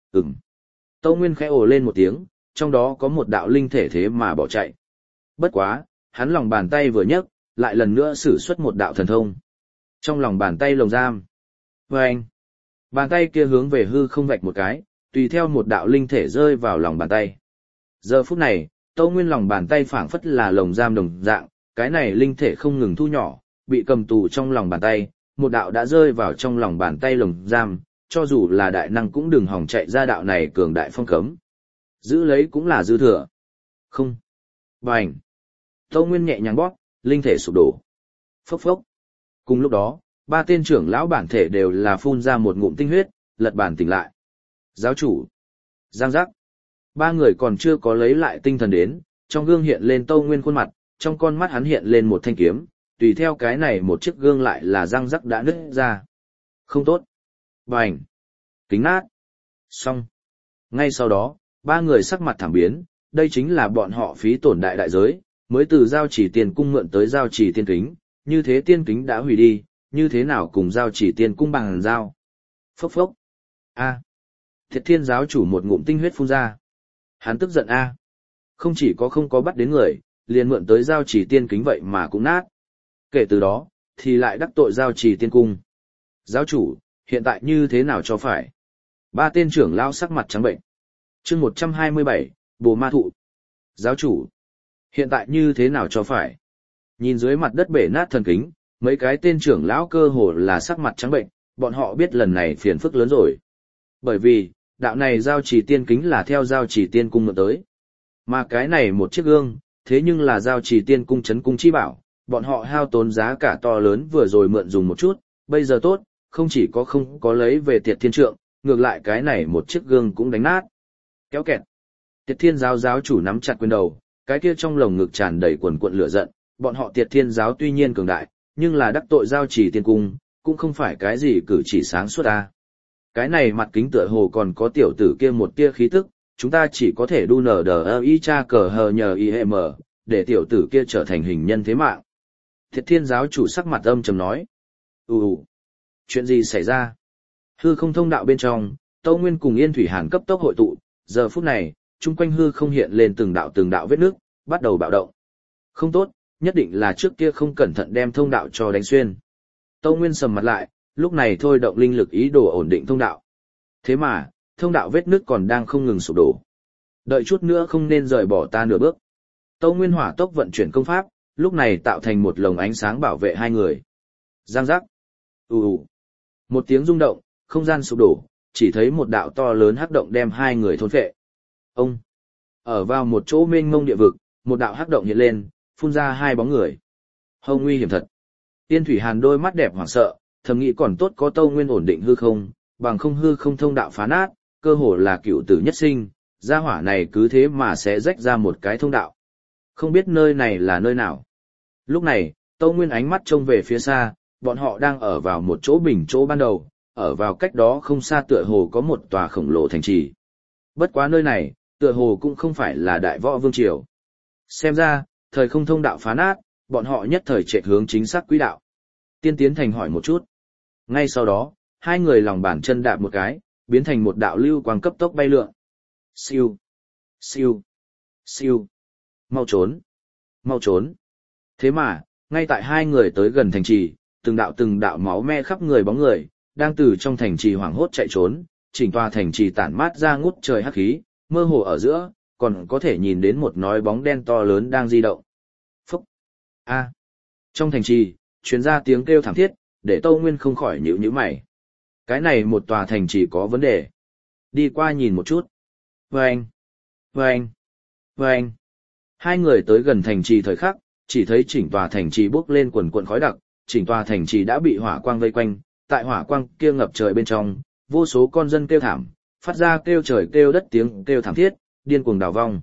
Tâu Nguyên khẽ ồ lên một tiếng, trong đó có một đạo linh thể thế mà bỏ chạy. Bất quá, hắn lòng bàn tay vừa nhấc, lại lần nữa sử xuất một đạo thần thông. Trong lòng bàn tay lồng giam. Vâng! Bàn tay kia hướng về hư không vạch một cái, tùy theo một đạo linh thể rơi vào lòng bàn tay. Giờ phút này, Tâu Nguyên lòng bàn tay phảng phất là lồng giam đồng dạng, cái này linh thể không ngừng thu nhỏ, bị cầm tù trong lòng bàn tay, một đạo đã rơi vào trong lòng bàn tay lồng giam, cho dù là đại năng cũng đừng hòng chạy ra đạo này cường đại phong cấm. Giữ lấy cũng là dư thừa. Không. Bành. Tâu Nguyên nhẹ nhàng bóp, linh thể sụp đổ. Phốc phốc. Cùng lúc đó, ba tên trưởng lão bản thể đều là phun ra một ngụm tinh huyết, lật bàn tỉnh lại. Giáo chủ. Giang giác. Ba người còn chưa có lấy lại tinh thần đến, trong gương hiện lên Tâu Nguyên khuôn mặt, trong con mắt hắn hiện lên một thanh kiếm, tùy theo cái này một chiếc gương lại là răng rắc đã nứt ra. Không tốt. Bành. Kính nát. Xong. Ngay sau đó, ba người sắc mặt thảm biến, đây chính là bọn họ phí tổn đại đại giới, mới từ giao chỉ tiền cung mượn tới giao chỉ tiên kính, như thế tiên kính đã hủy đi, như thế nào cùng giao chỉ tiên cung bằng giao. Phốc phốc. A. Thiệt Thiên giáo chủ một ngụm tinh huyết phun ra. Hắn tức giận a. Không chỉ có không có bắt đến người, liền mượn tới giao chỉ tiên kính vậy mà cũng nát. Kể từ đó, thì lại đắc tội giao chỉ tiên cung. Giáo chủ, hiện tại như thế nào cho phải? Ba tên trưởng lao sắc mặt trắng bệnh. Chương 127, Bồ Ma Thụ. Giáo chủ, hiện tại như thế nào cho phải? Nhìn dưới mặt đất bể nát thần kính, mấy cái tên trưởng lão cơ hồ là sắc mặt trắng bệnh, bọn họ biết lần này phiền phức lớn rồi. Bởi vì, đạo này giao chỉ tiên kính là theo giao chỉ tiên cung mượn tới. Mà cái này một chiếc gương, thế nhưng là giao chỉ tiên cung chấn cung chi bảo, bọn họ hao tốn giá cả to lớn vừa rồi mượn dùng một chút, bây giờ tốt, không chỉ có không có lấy về Tiệt Thiên Trượng, ngược lại cái này một chiếc gương cũng đánh nát. Kéo kẹt. Tiệt Thiên giáo giáo chủ nắm chặt quyền đầu, cái kia trong lồng ngực tràn đầy quần quận lửa giận, bọn họ Tiệt Thiên giáo tuy nhiên cường đại, nhưng là đắc tội giao chỉ tiên cung, cũng không phải cái gì cử chỉ sáng suốt ta. Cái này mặt kính tựa hồ còn có tiểu tử kia một tia khí tức, chúng ta chỉ có thể đu nở đờ y cha cờ hờ nhờ y hệ mờ, để tiểu tử kia trở thành hình nhân thế mạng. Thiệt Thiên giáo chủ sắc mặt âm trầm nói. Chuyện gì xảy ra? Hư không thông đạo bên trong, Tâu Nguyên cùng Yên Thủy Hàn cấp tốc hội tụ, giờ phút này, chung quanh hư không hiện lên từng đạo vết nước, bắt đầu bạo động. Không tốt, nhất định là trước kia không cẩn thận đem thông đạo cho đánh xuyên. Tâu Nguyên sầm mặt lại, lúc này thôi động linh lực ý đồ ổn định thông đạo. Thế mà, thông đạo vết nước còn đang không ngừng sụp đổ. Đợi chút nữa không nên rời bỏ ta nửa bước. Tâu Nguyên hỏa tốc vận chuyển công pháp, lúc này tạo thành một lồng ánh sáng bảo vệ hai người. Giang giác. Một tiếng rung động, không gian sụp đổ, chỉ thấy một đạo to lớn hắc động đem hai người thôn phệ. Ông. Ở vào một chỗ mênh mông địa vực, một đạo hắc động hiện lên, phun ra hai bóng người. Hông nguy hiểm thật. Tiên Thủy Hàn đôi mắt đẹp hoảng sợ, thầm nghĩ còn tốt có Tâu Nguyên ổn định hư không, bằng không hư không thông đạo phá nát, cơ hồ là cựu tử nhất sinh, gia hỏa này cứ thế mà sẽ rách ra một cái thông đạo. Không biết nơi này là nơi nào. Lúc này, Tâu Nguyên ánh mắt trông về phía xa, bọn họ đang ở vào một chỗ bình chỗ ban đầu, ở vào cách đó không xa tựa hồ có một tòa khổng lồ thành trì. Bất quá nơi này, tựa hồ cũng không phải là Đại Võ Vương Triều. Xem ra, thời không thông đạo phá nát, bọn họ nhất thời chạy hướng chính xác quỹ đạo. Tiên Tiến Thành hỏi một chút. Ngay sau đó, hai người lòng bàn chân đạp một cái, biến thành một đạo lưu quang cấp tốc bay lượn. Siêu, siêu, siêu. Mau trốn, mau trốn. Thế mà, ngay tại hai người tới gần thành trì, từng đạo máu me khắp người bóng người, đang từ trong thành trì hoảng hốt chạy trốn, chỉnh tòa thành trì tản mát ra ngút trời hắc khí, mơ hồ ở giữa, còn có thể nhìn đến một nói bóng đen to lớn đang di động. Phúc! A! Trong thành trì, truyền ra tiếng kêu thảm thiết, để Tâu Nguyên không khỏi nhíu nhíu mày. Cái này một tòa thành trì có vấn đề. Đi qua nhìn một chút. Vâng! Vâng! Vâng! Hai người tới gần thành trì thời khắc, chỉ thấy chỉnh tòa thành trì bốc lên quần quần khói đặc, chỉnh tòa thành trì đã bị hỏa quang vây quanh, tại hỏa quang kia ngập trời bên trong, vô số con dân kêu thảm, phát ra kêu trời kêu đất tiếng kêu thảm thiết, điên cuồng đào vong.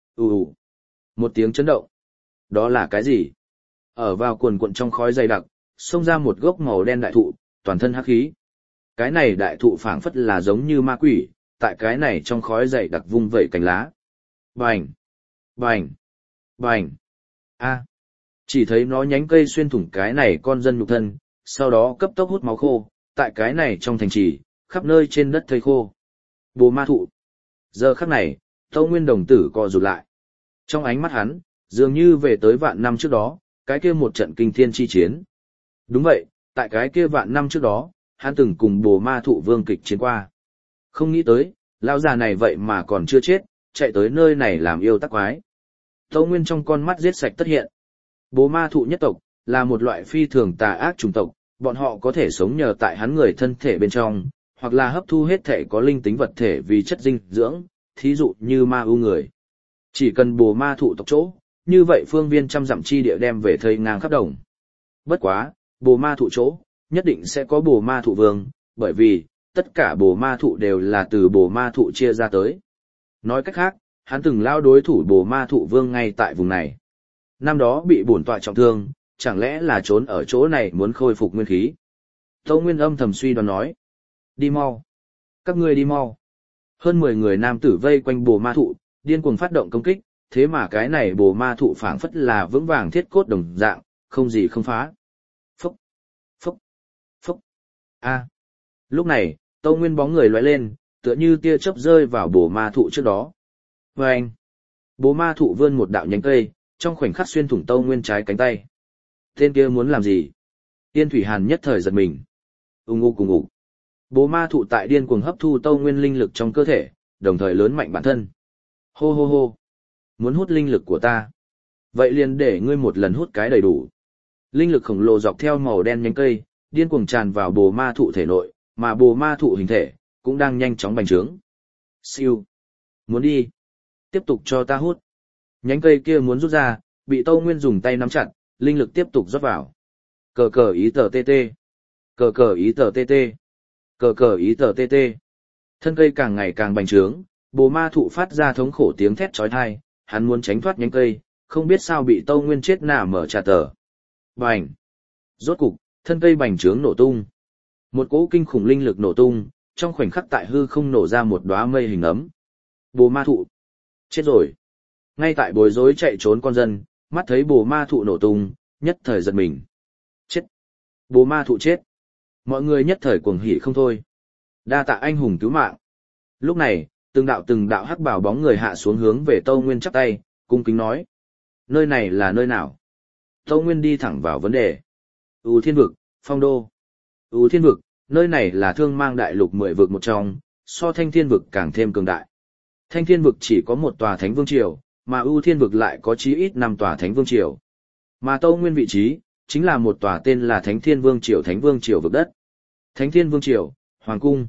Ù. Một tiếng chấn động. Đó là cái gì? Ở vào quần quần trong khói dày đặc, xông ra một gốc màu đen đại thụ, toàn thân hắc khí. Cái này đại thụ phảng phất là giống như ma quỷ, tại cái này trong khói dày đặc vung vẩy cành lá. Bành! Bành! Bành! A! Chỉ thấy nó nhánh cây xuyên thủng cái này con dân nhục thân, sau đó cấp tốc hút máu khô, tại cái này trong thành trì, khắp nơi trên đất thây khô. Bồ ma thụ. Giờ khắc này, Tâu Nguyên đồng tử co rụt lại. Trong ánh mắt hắn, dường như về tới vạn năm trước đó, cái kia một trận kinh thiên chi chiến. Đúng vậy, tại cái kia vạn năm trước đó, hắn từng cùng bồ ma thụ vương kịch chiến qua. Không nghĩ tới, lão già này vậy mà còn chưa chết, chạy tới nơi này làm yêu tắc quái. Tâu Nguyên trong con mắt giết sạch tất hiện. Bồ ma thụ nhất tộc, là một loại phi thường tà ác chủng tộc, bọn họ có thể sống nhờ tại hắn người thân thể bên trong, hoặc là hấp thu hết thể có linh tính vật thể vì chất dinh dưỡng, thí dụ như ma ưu người. Chỉ cần bồ ma thụ tộc chỗ, như vậy phương viên trăm dặm chi địa đem về thây ngang khắp đồng. Bất quá, bồ ma thụ chỗ, nhất định sẽ có bồ ma thụ vương, bởi vì, tất cả bồ ma thụ đều là từ bồ ma thụ chia ra tới. Nói cách khác, hắn từng lao đối thủ bồ ma thụ vương ngay tại vùng này. Năm đó bị bổn tọa trọng thương, chẳng lẽ là trốn ở chỗ này muốn khôi phục nguyên khí. Tâu Nguyên âm thầm suy đoán nói. Đi mau. Các ngươi đi mau. Hơn 10 người nam tử vây quanh bồ ma thụ, điên cuồng phát động công kích, thế mà cái này bồ ma thụ phảng phất là vững vàng thiết cốt đồng dạng, không gì không phá. Phúc, phúc, phúc. A. Lúc này, Tâu Nguyên bóng người lóe lên, tựa như tia chớp rơi vào bồ ma thụ trước đó. Vâng. Bồ ma thụ vươn một đạo nhánh cây, trong khoảnh khắc xuyên thủng Tâu Nguyên trái cánh tay. Tên kia muốn làm gì? Tiên Thủy Hàn nhất thời giật mình. Ung ung cùng ục. Bồ ma thụ tại điên cuồng hấp thu Tâu Nguyên linh lực trong cơ thể, đồng thời lớn mạnh bản thân. Hô hô hô. Muốn hút linh lực của ta. Vậy liền để ngươi một lần hút cái đầy đủ. Linh lực khổng lồ dọc theo màu đen nhánh cây, điên cuồng tràn vào bồ ma thụ thể nội, mà bồ ma thụ hình thể, cũng đang nhanh chóng bành trướng. Siêu. Muốn đi. Tiếp tục cho ta hút. Nhánh cây kia muốn rút ra, bị Tâu Nguyên dùng tay nắm chặt, linh lực tiếp tục rót vào. Cờ cờ ý tờ tê tê. Cờ cờ ý tờ tê tê. Cờ cờ ý tờ tê tê. Thân cây càng ngày càng bành trướng, bồ ma thụ phát ra thống khổ tiếng thét chói tai, hắn muốn tránh thoát nhánh cây, không biết sao bị Tâu Nguyên chết nả mở trà tờ. Bành! Rốt cục, thân cây bành trướng nổ tung. Một cỗ kinh khủng linh lực nổ tung, trong khoảnh khắc tại hư không nổ ra một đóa mây hình ấm. Bồ ma thụ! Chết rồi! Ngay tại bối rối chạy trốn con dân, mắt thấy bồ ma thụ nổ tung, nhất thời giật mình. Chết! Bồ ma thụ chết! Mọi người nhất thời cuồng hỉ không thôi. Đa tạ anh hùng cứu mạng. Lúc này, từng đạo hắc bào bóng người hạ xuống hướng về Tâu Nguyên chắp tay, cung kính nói. Nơi này là nơi nào? Tâu Nguyên đi thẳng vào vấn đề. U Thiên Vực, Phong Đô. U Thiên Vực, nơi này là thương mang đại lục 10 vực một trong, so Thanh Thiên Vực càng thêm cường đại. Thanh Thiên Vực chỉ có một tòa Thánh Vương Triều, mà U Thiên Vực lại có chí ít 5 tòa Thánh Vương Triều. Mà Tâu Nguyên vị trí, chính là một tòa tên là Thánh Thiên Vương Triều vực đất. Thánh Thiên Vương Triều, Hoàng Cung.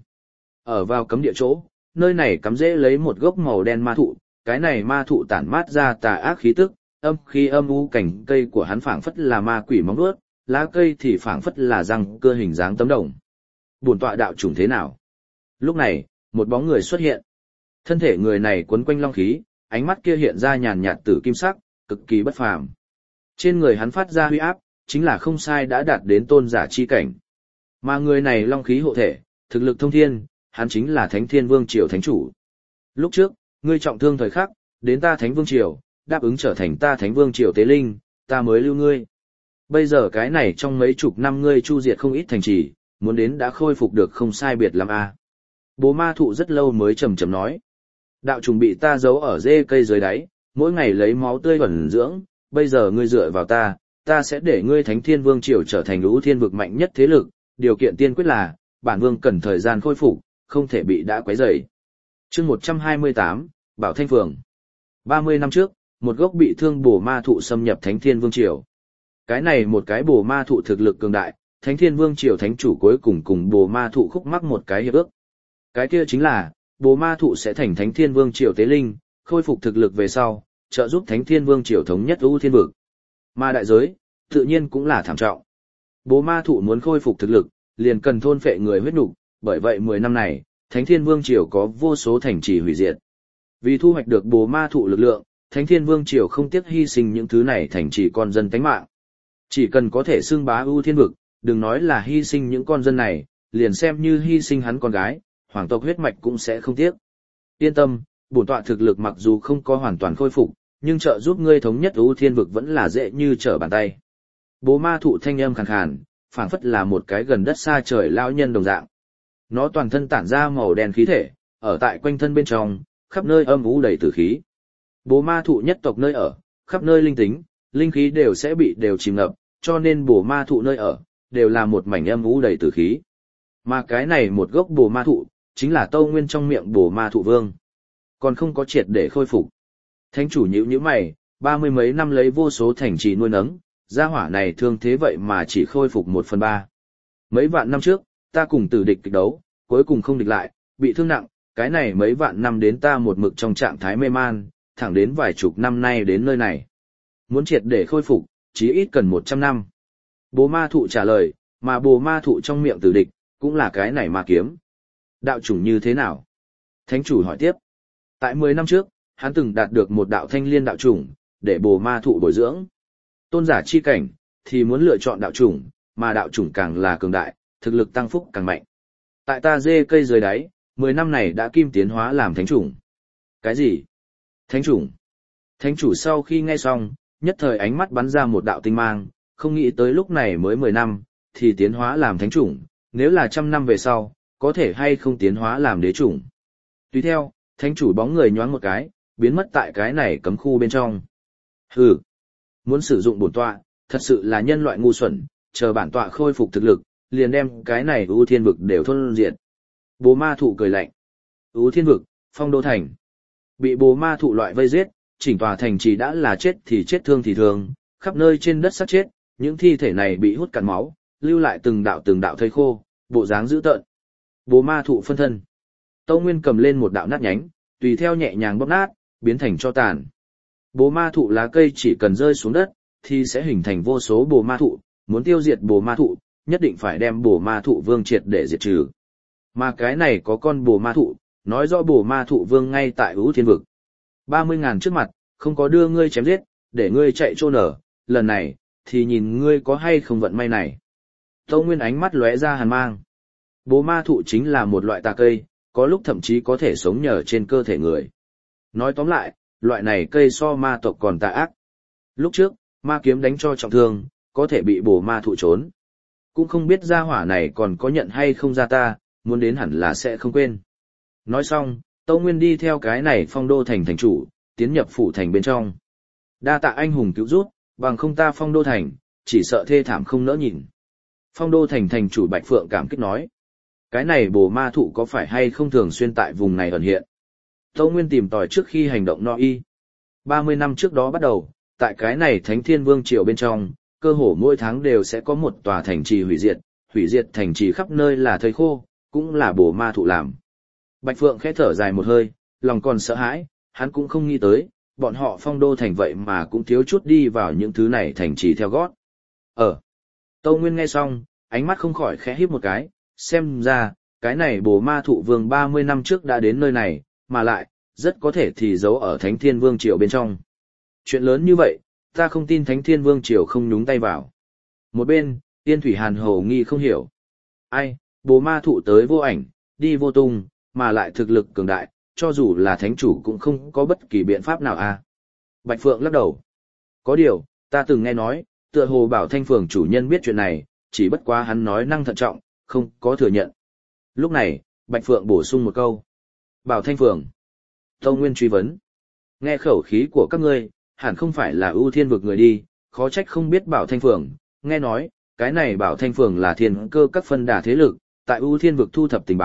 Ở vào cấm địa chỗ, nơi này cắm rễ lấy một gốc màu đen ma thụ, cái này ma thụ tản mát ra tà ác khí tức, âm khí âm u, cảnh cây của hắn phảng phất là ma quỷ móng vuốt, lá cây thì phảng phất là răng cưa hình dáng tấm đồng. Bổn tọa đạo chủng thế nào? Lúc này, một bóng người xuất hiện. Thân thể người này quấn quanh long khí, ánh mắt kia hiện ra nhàn nhạt tử kim sắc, cực kỳ bất phàm. Trên người hắn phát ra huy áp, chính là không sai đã đạt đến tôn giả chi cảnh. Mà người này long khí hộ thể, thực lực thông thiên, hắn chính là Thánh Thiên Vương Triều Thánh Chủ. Lúc trước, ngươi trọng thương thời khắc, đến ta Thánh Vương Triều, đáp ứng trở thành ta Thánh Vương Triều tế linh, ta mới lưu ngươi. Bây giờ cái này trong mấy chục năm ngươi chu diệt không ít thành trì, muốn đến đã khôi phục được không sai biệt lắm a. Bố ma thụ rất lâu mới trầm trầm nói. Đạo trùng bị ta giấu ở rễ cây dưới đáy, mỗi ngày lấy máu tươi ẩn dưỡng, bây giờ ngươi dựa vào ta sẽ để ngươi Thánh Thiên Vương Triều trở thành U Thiên Vực mạnh nhất thế lực, điều kiện tiên quyết là, bản vương cần thời gian khôi phục, không thể bị đã quấy rầy. Chương 128, Bảo Thanh Phường. 30 năm trước, một gốc bị thương bổ ma thụ xâm nhập Thánh Thiên Vương Triều. Cái này một cái bổ ma thụ thực lực cường đại, Thánh Thiên Vương Triều thánh chủ cuối cùng bổ ma thụ khúc mắc một cái hiệp ước. Cái kia chính là, bổ ma thụ sẽ thành Thánh Thiên Vương Triều tế linh, khôi phục thực lực về sau, trợ giúp Thánh Thiên Vương Triều thống nhất ưu thiên vực. Mà đại giới, tự nhiên cũng là thảm trọng. Bổ ma thụ muốn khôi phục thực lực, liền cần thôn phệ người huyết nục, bởi vậy 10 năm này, Thánh Thiên Vương Triều có vô số thành trì hủy diệt. Vì thu hoạch được bổ ma thụ lực lượng, Thánh Thiên Vương Triều không tiếc hy sinh những thứ này thành trì con dân tánh mạng. Chỉ cần có thể xưng bá ưu thiên vực, đừng nói là hy sinh những con dân này, liền xem như hy sinh hắn con gái, hoàng tộc huyết mạch cũng sẽ không tiếc. Yên tâm, bổn tọa thực lực mặc dù không có hoàn toàn khôi phục, nhưng trợ giúp ngươi thống nhất ưu thiên vực vẫn là dễ như trở bàn tay. Bố ma thụ thanh âm khàn khàn, phảng phất là một cái gần đất xa trời lão nhân đồng dạng. Nó toàn thân tản ra màu đen khí thể, ở tại quanh thân bên trong, khắp nơi âm u đầy tử khí. Bố ma thụ nhất tộc nơi ở, khắp nơi linh tính, linh khí đều chìm ngập, cho nên bổ ma thụ nơi ở, đều là một mảnh âm u đầy tử khí. Mà cái này một gốc bổ ma thụ, chính là Tâu Nguyên trong miệng bổ ma thụ vương. Còn không có triệt để khôi phục. Thánh chủ nhíu mày, 30 mấy năm lấy vô số thành trì nuôi nấng, gia hỏa này thương thế vậy mà chỉ khôi phục 1/3. Mấy vạn năm trước, ta cùng tử địch kịch đấu, cuối cùng không địch lại, bị thương nặng, cái này mấy vạn năm đến ta một mực trong trạng thái mê man, thẳng đến vài chục năm nay đến nơi này. Muốn triệt để khôi phục, chí ít cần 100 năm. Bố ma thụ trả lời, mà bố ma thụ trong miệng tử địch, cũng là cái này ma kiếm. Đạo chủng như thế nào? Thánh chủ hỏi tiếp. Tại 10 năm trước, hắn từng đạt được một đạo thanh liên đạo chủng, để bố ma thụ bồi dưỡng. Tôn giả chi cảnh, thì muốn lựa chọn đạo chủng, mà đạo chủng càng là cường đại, thực lực tăng phúc càng mạnh. Tại ta dê cây dưới đáy, 10 năm này đã kim tiến hóa làm thánh chủng. Cái gì? Thánh chủng? Thánh chủ sau khi nghe xong, nhất thời ánh mắt bắn ra một đạo tinh mang, không nghĩ tới lúc này mới 10 năm, thì tiến hóa làm thánh chủng, nếu là 100 năm về sau, có thể hay không tiến hóa làm đế chủng. Tùy theo, thánh chủ bóng người nhoáng một cái, biến mất tại cái này cấm khu bên trong. Hừ, muốn sử dụng bổn tọa, thật sự là nhân loại ngu xuẩn, chờ bản tọa khôi phục thực lực, liền đem cái này ưu thiên vực đều thôn diệt. Bố ma thụ cười lạnh. Ưu thiên vực, phong đô thành. Bị bố ma thụ loại vây giết, chỉnh tòa thành chỉ đã là chết thì chết thương thì thương, khắp nơi trên đất xác chết, những thi thể này bị hút cạn máu, lưu lại từng đạo thây khô, bộ dáng dữ tợn. Bố ma thụ phân thân. Tâu Nguyên cầm lên một đạo nát nhánh, tùy theo nhẹ nhàng bóp nát, biến thành tro tàn. Bố ma thụ lá cây chỉ cần rơi xuống đất, thì sẽ hình thành vô số bồ ma thụ, muốn tiêu diệt bồ ma thụ, nhất định phải đem bồ ma thụ vương triệt để diệt trừ. Mà cái này có con bồ ma thụ, nói rõ bồ ma thụ vương ngay tại ưu thiên vực. 30.000 trước mặt, không có đưa ngươi chém giết, để ngươi chạy trôn ở, lần này, thì nhìn ngươi có hay không vận may này. Tâu Nguyên ánh mắt lóe ra hàn mang. Bồ ma thụ chính là một loại tà cây, có lúc thậm chí có thể sống nhờ trên cơ thể người. Nói tóm lại, loại này cây so ma tộc còn tà ác. Lúc trước, ma kiếm đánh cho trọng thương, có thể bị bồ ma thụ trốn. Cũng không biết gia hỏa này còn có nhận hay không ra ta, muốn đến hẳn là sẽ không quên. Nói xong, Tâu Nguyên đi theo cái này phong đô thành thành chủ, tiến nhập phủ thành bên trong. Đa tạ anh hùng cứu rút, bằng không ta phong đô thành, chỉ sợ thê thảm không nỡ nhìn. Phong đô thành thành chủ Bạch Phượng cảm kích nói. Cái này bồ ma thụ có phải hay không thường xuyên tại vùng này ẩn hiện? Tâu Nguyên tìm tòi trước khi hành động no y. 30 năm trước đó bắt đầu, tại cái này Thánh Thiên Vương Triều bên trong, cơ hồ mỗi tháng đều sẽ có một tòa thành trì hủy diệt thành trì khắp nơi là thây khô, cũng là bồ ma thụ làm. Bạch Phượng khẽ thở dài một hơi, lòng còn sợ hãi, hắn cũng không nghĩ tới, bọn họ phong đô thành vậy mà cũng thiếu chút đi vào những thứ này thành trì theo gót. Tâu Nguyên nghe xong, ánh mắt không khỏi khẽ híp một cái, xem ra, cái này bồ ma thụ vương 30 năm trước đã đến nơi này, mà lại, rất có thể thì giấu ở Thánh Thiên Vương Triều bên trong. Chuyện lớn như vậy, ta không tin Thánh Thiên Vương Triều không nhúng tay vào. Một bên, Tiên Thủy Hàn hồ nghi không hiểu. Ai, bồ ma thụ tới vô ảnh, đi vô tung, mà lại thực lực cường đại, cho dù là thánh chủ cũng không có bất kỳ biện pháp nào à. Bạch Phượng lắc đầu. Có điều, ta từng nghe nói, tựa hồ Bảo Thanh Phường chủ nhân biết chuyện này, chỉ bất quá hắn nói năng thận trọng, không có thừa nhận. Lúc này, Bạch Phượng bổ sung một câu. Bảo Thanh Phường. Tâu Nguyên truy vấn. Nghe khẩu khí của các ngươi, hẳn không phải là ưu thiên vực người đi, khó trách không biết Bảo Thanh Phường. Nghe nói, cái này Bảo Thanh Phường là thiên cơ các phân đà thế lực, tại ưu thiên vực thu thập tình báo,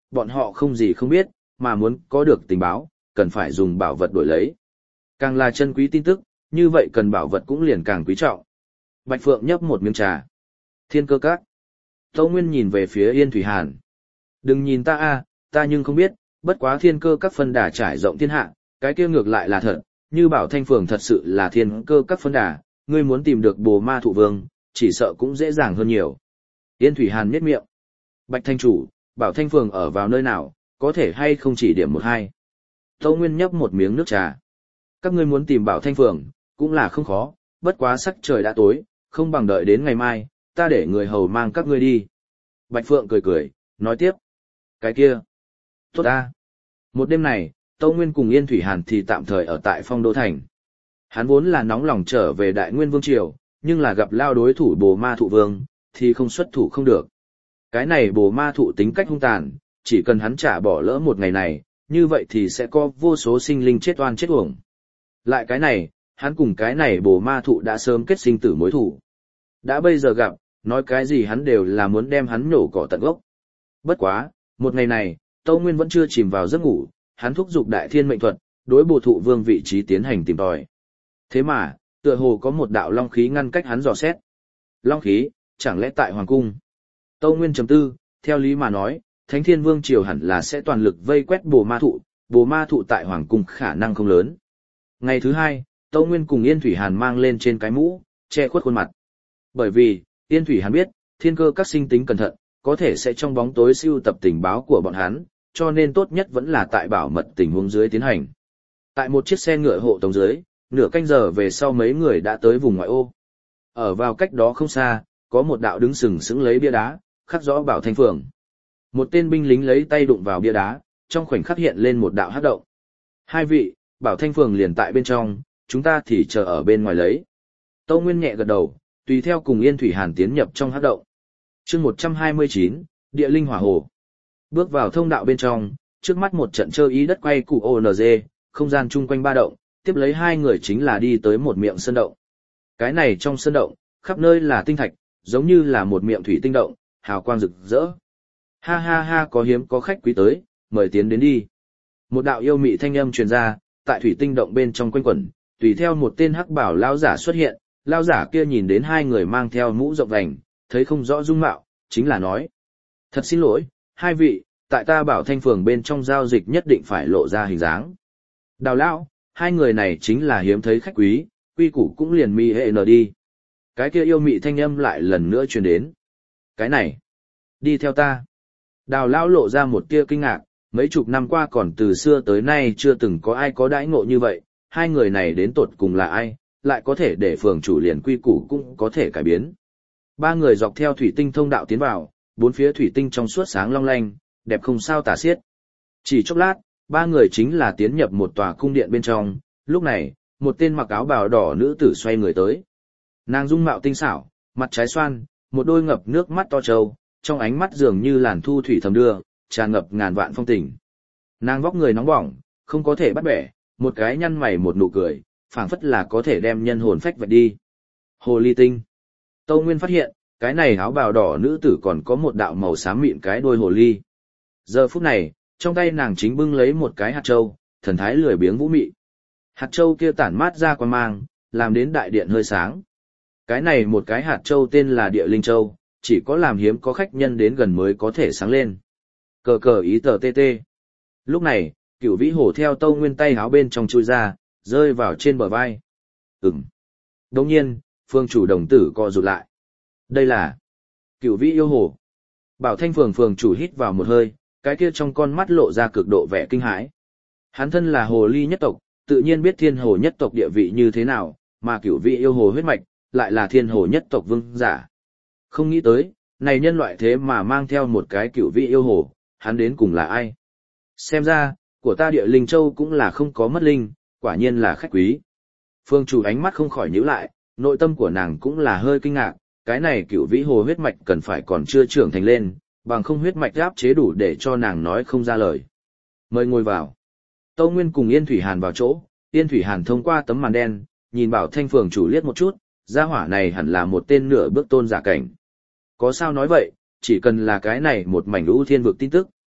bọn họ không gì không biết, mà muốn có được tình báo, cần phải dùng bảo vật đổi lấy. Càng là chân quý tin tức, như vậy cần bảo vật cũng liền càng quý trọng. Bạch Phượng nhấp một miếng trà. Thiên Cơ Các. Tâu Nguyên nhìn về phía Yên Thủy Hàn. Đừng nhìn ta a, ta nhưng không biết, bất quá Thiên Cơ Các phân đà trải rộng thiên hạ, cái kia ngược lại là thật, như bảo Thanh Phường thật sự là Thiên Cơ Các phân đà, ngươi muốn tìm được Bồ Ma Thụ Vương, chỉ sợ cũng dễ dàng hơn nhiều. Yên Thủy Hàn nhếch miệng. Bạch Thanh chủ, bảo Thanh Phường ở vào nơi nào, có thể hay không chỉ điểm một hai. Tâu Nguyên nhấp một miếng nước trà. Các ngươi muốn tìm bảo Thanh Phường, cũng là không khó, bất quá sắc trời đã tối, không bằng đợi đến ngày mai, ta để người hầu mang các ngươi đi. Bạch Phượng cười cười, nói tiếp. Cái kia. Tốt ta. Một đêm này, Tâu Nguyên cùng Yên Thủy Hàn thì tạm thời ở tại Phong Đô Thành. Hắn vốn là nóng lòng trở về Đại Nguyên Vương Triều, nhưng là gặp lao đối thủ Bồ Ma Thụ Vương, thì không xuất thủ không được. Cái này Bồ Ma Thụ tính cách hung tàn, chỉ cần hắn trả bỏ lỡ một ngày này, như vậy thì sẽ có vô số sinh linh chết oan chết uổng. Lại cái này, hắn cùng cái này Bồ Ma Thụ đã sớm kết sinh tử mối thủ. Đã bây giờ gặp, nói cái gì hắn đều là muốn đem hắn nhổ cỏ tận gốc. Bất quá, một ngày này, Tâu Nguyên vẫn chưa chìm vào giấc ngủ, hắn thúc giục Đại Thiên mệnh thuật, đối Bồ Thụ Vương vị trí tiến hành tìm tòi. Thế mà, tựa hồ có một đạo long khí ngăn cách hắn dò xét. Long khí, chẳng lẽ tại hoàng cung? Tâu Nguyên trầm tư, theo lý mà nói, Thánh Thiên Vương triều hẳn là sẽ toàn lực vây quét Bồ Ma Thụ tại hoàng cung khả năng không lớn. Ngày thứ hai, Tâu Nguyên cùng Yên Thủy Hàn mang lên trên cái mũ, che khuất khuôn mặt. Bởi vì, Yên Thủy Hàn biết, Thiên Cơ Các sinh tính cẩn thận, có thể sẽ trong bóng tối siêu tập tình báo của bọn hắn, cho nên tốt nhất vẫn là tại bảo mật tình huống dưới tiến hành. Tại một chiếc xe ngựa hộ tống dưới, nửa canh giờ về sau mấy người đã tới vùng ngoại ô. Ở vào cách đó không xa, có một đạo đứng sừng sững lấy bia đá, khắc rõ Bảo Thanh Phường. Một tên binh lính lấy tay đụng vào bia đá, trong khoảnh khắc hiện lên một đạo hắc động. Hai vị, Bảo Thanh Phường liền tại bên trong, chúng ta thì chờ ở bên ngoài lấy. Tâu Nguyên nhẹ gật đầu, tùy theo cùng Yên Thủy Hàn tiến nhập trong hắc động. Chương 129, Địa Linh Hỏa Hồ. Bước vào thông đạo bên trong, trước mắt một trận chơi ý đất quay cụ ONG, không gian chung quanh ba động, tiếp lấy hai người chính là đi tới một miệng sơn động. Cái này trong sơn động, khắp nơi là tinh thạch, giống như là một miệng thủy tinh động, hào quang rực rỡ. Ha ha ha, có hiếm có khách quý tới, mời tiến đến đi. Một đạo yêu mị thanh âm truyền ra, tại thủy tinh động bên trong quanh quẩn, tùy theo một tên hắc bảo lão giả xuất hiện, lão giả kia nhìn đến hai người mang theo mũ rộng vành, thấy không rõ dung mạo, chính là nói: "Thật xin lỗi, hai vị, tại ta Bảo Thanh Phường bên trong giao dịch nhất định phải lộ ra hình dáng." Đào lão, hai người này chính là hiếm thấy khách quý, quy củ cũng liền mi hệ nở đi. Cái kia yêu mị thanh âm lại lần nữa truyền đến. Cái này, đi theo ta. Đào lão lộ ra một tia kinh ngạc, mấy chục năm qua còn từ xưa tới nay chưa từng có ai có đãi ngộ như vậy, hai người này đến tột cùng là ai, lại có thể để phường chủ liền quy củ cũng có thể cải biến. Ba người dọc theo thủy tinh thông đạo tiến vào, bốn phía thủy tinh trong suốt sáng long lanh, đẹp không sao tả xiết. Chỉ chốc lát, ba người chính là tiến nhập một tòa cung điện bên trong, lúc này, một tên mặc áo bào đỏ nữ tử xoay người tới. Nàng dung mạo tinh xảo, mặt trái xoan, một đôi ngập nước mắt to trâu, trong ánh mắt dường như làn thu thủy thầm đưa, tràn ngập ngàn vạn phong tình. Nàng vóc người nóng bỏng, không có thể bắt bẻ, một cái nhăn mày một nụ cười, phảng phất là có thể đem nhân hồn phách vạch đi. Hồ ly tinh. Tâu Nguyên phát hiện, cái này áo bào đỏ nữ tử còn có một đạo màu xám mịn cái đuôi hồ ly. Giờ phút này, trong tay nàng chính bưng lấy một cái hạt châu, thần thái lười biếng vũ mị. Hạt châu kia tản mát ra quang mang, làm đến đại điện hơi sáng. Cái này một cái hạt châu tên là Địa Linh Châu, chỉ có làm hiếm có khách nhân đến gần mới có thể sáng lên. Cờ cờ ý tờ tê tê. Lúc này, Cửu Vĩ Hổ theo Tâu Nguyên tay háo bên trong chui ra, rơi vào trên bờ vai. Đồng nhiên, phương chủ đồng tử co rụt lại. Đây là Cửu Vĩ yêu hồ. Bảo Thanh Phường phường chủ hít vào một hơi, cái kia trong con mắt lộ ra cực độ vẻ kinh hãi. Hắn thân là hồ ly nhất tộc, tự nhiên biết thiên hồ nhất tộc địa vị như thế nào, mà Cửu Vĩ yêu hồ huyết mạch, lại là thiên hồ nhất tộc vương giả. Không nghĩ tới, này nhân loại thế mà mang theo một cái Cửu Vĩ yêu hồ, hắn đến cùng là ai? Xem ra, của ta Địa Linh Châu cũng là không có mất linh, quả nhiên là khách quý. Phương chủ ánh mắt không khỏi nhíu lại, nội tâm của nàng cũng là hơi kinh ngạc, cái này Cửu Vĩ hồ huyết mạch cần phải còn chưa trưởng thành lên, bằng không huyết mạch áp chế đủ để cho nàng nói không ra lời. Mời ngồi vào. Tâu Nguyên cùng Yên Thủy Hàn vào chỗ, Yên Thủy Hàn thông qua tấm màn đen, nhìn Bảo Thanh Phường chủ liếc một chút, gia hỏa này hẳn là một tên nửa bước tôn giả cảnh. Có sao nói vậy, chỉ cần là cái này một mảnh ưu thiên vực tin tức,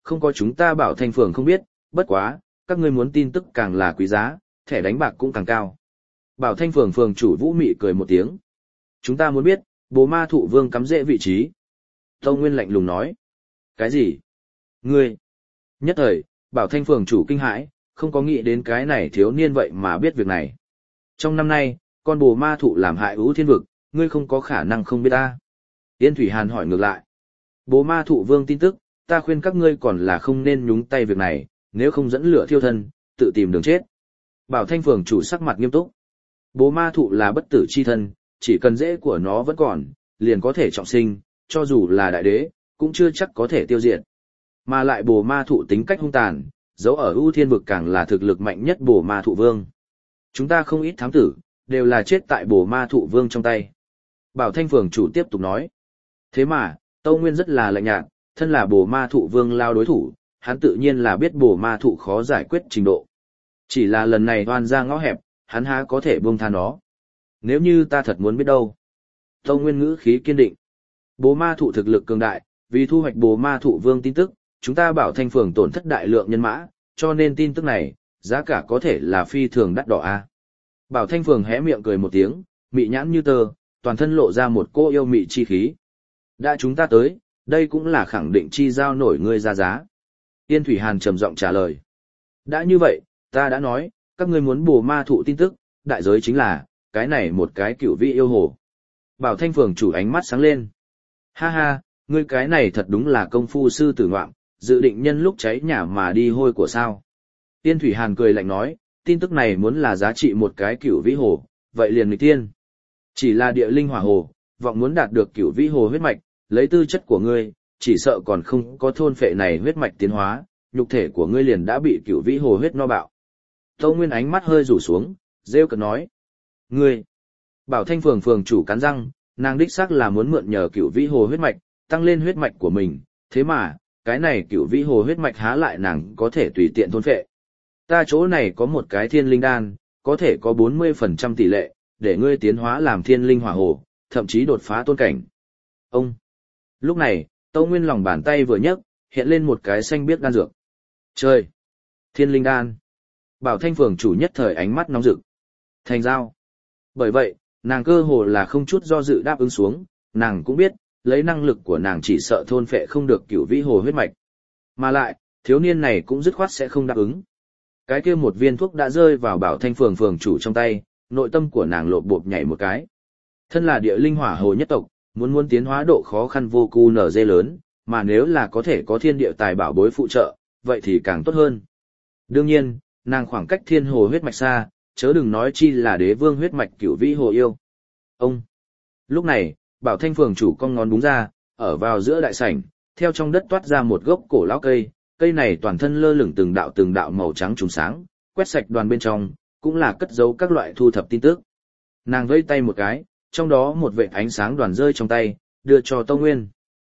không có chúng ta Bảo Thanh Phường không biết, bất quá, các ngươi muốn tin tức càng là quý giá, thẻ đánh bạc cũng càng cao. Bảo Thanh Phường phường chủ Vũ Mị cười một tiếng. Chúng ta muốn biết, bồ ma thụ vương cắm rễ vị trí. Tâu Nguyên lạnh lùng nói. Cái gì? Ngươi! Nhất thời, Bảo Thanh Phường chủ kinh hãi, không có nghĩ đến cái này thiếu niên vậy mà biết việc này. Trong năm nay, con bồ ma thụ làm hại ưu thiên vực, ngươi không có khả năng không biết ta. Yên Thủy Hàn hỏi ngược lại. Bồ ma thụ vương tin tức, ta khuyên các ngươi còn là không nên nhúng tay việc này, nếu không dẫn lửa thiêu thân, tự tìm đường chết. Bảo Thanh Phường chủ sắc mặt nghiêm túc. Bồ ma thụ là bất tử chi thân, chỉ cần rễ của nó vẫn còn, liền có thể trọng sinh, cho dù là đại đế, cũng chưa chắc có thể tiêu diệt. Mà lại bồ ma thụ tính cách hung tàn, dấu ở ưu thiên vực càng là thực lực mạnh nhất bồ ma thụ vương. Chúng ta không ít thám tử, đều là chết tại bồ ma thụ vương trong tay. Bảo Thanh Phường chủ tiếp tục nói. Thế mà, Tâu Nguyên rất là lạnh nhạt, thân là bồ ma thụ vương lao đối thủ, hắn tự nhiên là biết bồ ma thụ khó giải quyết trình độ. Chỉ là lần này oan ra ngõ hẹp, hắn há có thể buông tha nó. Nếu như ta thật muốn biết đâu. Tâu Nguyên ngữ khí kiên định. Bồ ma thụ thực lực cường đại, vì thu hoạch bồ ma thụ vương tin tức, chúng ta Bảo Thanh Phường tổn thất đại lượng nhân mã, cho nên tin tức này, giá cả có thể là phi thường đắt đỏ a. Bảo Thanh Phường hé miệng cười một tiếng, mị nhãn như tơ, toàn thân lộ ra một cô yêu mị chi khí. Đã chúng ta tới, đây cũng là khẳng định chi giao nổi ngươi ra giá. Yên Thủy Hàn trầm giọng trả lời. Đã như vậy, ta đã nói, các ngươi muốn bồ ma thụ tin tức, đại giới chính là, cái này một cái cửu vị yêu hồ. Bảo Thanh Phường chủ ánh mắt sáng lên. Ha ha, ngươi cái này thật đúng là công phu sư tử ngoạm, dự định nhân lúc cháy nhà mà đi hôi của sao. Yên Thủy Hàn cười lạnh nói, tin tức này muốn là giá trị một cái cửu vĩ hồ, vậy liền nghịch tiên. Chỉ là địa linh hỏa hồ, vọng muốn đạt được cửu vĩ hồ huyết mạch, lấy tư chất của ngươi, chỉ sợ còn không có thôn phệ này huyết mạch tiến hóa, nhục thể của ngươi liền đã bị cửu vĩ hồ huyết no bạo. Tâu Nguyên ánh mắt hơi rủ xuống, rêu cợt nói. Ngươi! Bảo Thanh Phường phường chủ cắn răng, nàng đích xác là muốn mượn nhờ cửu vĩ hồ huyết mạch, tăng lên huyết mạch của mình, thế mà, cái này cửu vĩ hồ huyết mạch há lại nàng có thể tùy tiện thôn phệ. Ta chỗ này có một cái thiên linh đan, có thể có 40% tỷ lệ, để ngươi tiến hóa làm thiên linh hỏa hồ, thậm chí đột phá tôn cảnh. Ông! Lúc này, Tâu Nguyên lòng bàn tay vừa nhấc, hiện lên một cái xanh biếc đan dược. Trời! Thiên linh đan! Bảo Thanh Phường chủ nhất thời ánh mắt nóng rực. Thành giao! Bởi vậy, nàng cơ hồ là không chút do dự đáp ứng xuống, nàng cũng biết, lấy năng lực của nàng chỉ sợ thôn phệ không được cửu vĩ hồ huyết mạch. Mà lại, thiếu niên này cũng dứt khoát sẽ không đáp ứng. Cái kia một viên thuốc đã rơi vào Bảo Thanh Phường phường chủ trong tay, nội tâm của nàng lộp bộp nhảy một cái. Thân là địa linh hỏa hồ nhất tộc, muốn tiến hóa độ khó khăn vô cùng nở dê lớn, mà nếu là có thể có thiên địa tài bảo bối phụ trợ, vậy thì càng tốt hơn. Đương nhiên, nàng khoảng cách thiên hồ huyết mạch xa, chớ đừng nói chi là đế vương huyết mạch cửu vĩ hồ yêu. Ông! Lúc này, Bảo Thanh Phường chủ cong ngón búng ra, ở vào giữa đại sảnh, theo trong đất toát ra một gốc cổ lão cây, cây này toàn thân lơ lửng từng đạo màu trắng trùng sáng, quét sạch đoàn bên trong, cũng là cất giấu các loại thu thập tin tức. Nàng vẫy tay một cái, trong đó một vệt ánh sáng đoàn rơi trong tay, đưa cho Tâu Nguyên.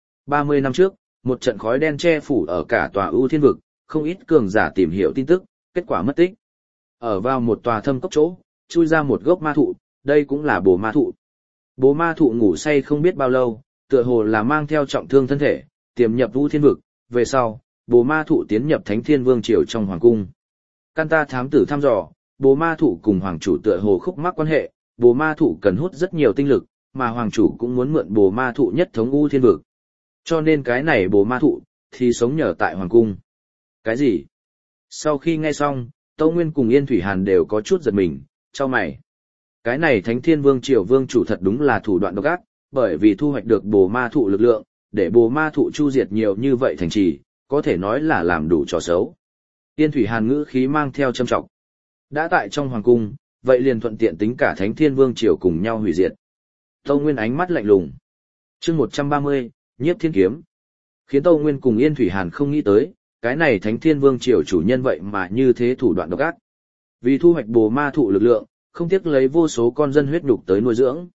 30 năm trước, một trận khói đen che phủ ở cả tòa ưu thiên vực, không ít cường giả tìm hiểu tin tức, kết quả mất tích. Ở vào một tòa thâm cốc chỗ, chui ra một gốc ma thụ, đây cũng là bồ ma thụ. Bồ ma thụ ngủ say không biết bao lâu, tựa hồ là mang theo trọng thương thân thể, tiềm nhập ưu thiên vực, về sau, bồ ma thụ tiến nhập Thánh Thiên Vương triều trong hoàng cung. Can ta thám tử thăm dò, bồ ma thụ cùng hoàng chủ tựa hồ khúc mắc quan hệ, bồ ma thụ cần hút rất nhiều tinh lực, mà hoàng chủ cũng muốn mượn bồ ma thụ nhất thống ưu thiên vực. Cho nên cái này bồ ma thụ, thì sống nhờ tại hoàng cung. Cái gì? Sau khi nghe xong, Tâu Nguyên cùng Yên Thủy Hàn đều có chút giật mình, chau mày. Cái này Thánh Thiên Vương triều vương chủ thật đúng là thủ đoạn độc ác, bởi vì thu hoạch được bồ ma thụ lực lượng, để bồ ma thụ chu diệt nhiều như vậy thành trì, có thể nói là làm đủ trò xấu. Yên Thủy Hàn ngữ khí mang theo châm trọng. Đã tại trong hoàng cung, vậy liền thuận tiện tính cả Thánh Thiên Vương triều cùng nhau hủy diệt. Tâu Nguyên ánh mắt lạnh lùng. Chương 130, Nhiếp Thiên Kiếm. Khiến Tâu Nguyên cùng Yên Thủy Hàn không nghĩ tới, cái này Thánh Thiên Vương triều chủ nhân vậy mà như thế thủ đoạn độc ác. Vì thu hoạch bồ ma thụ lực lượng, không tiếc lấy vô số con dân huyết nhục tới nuôi dưỡng.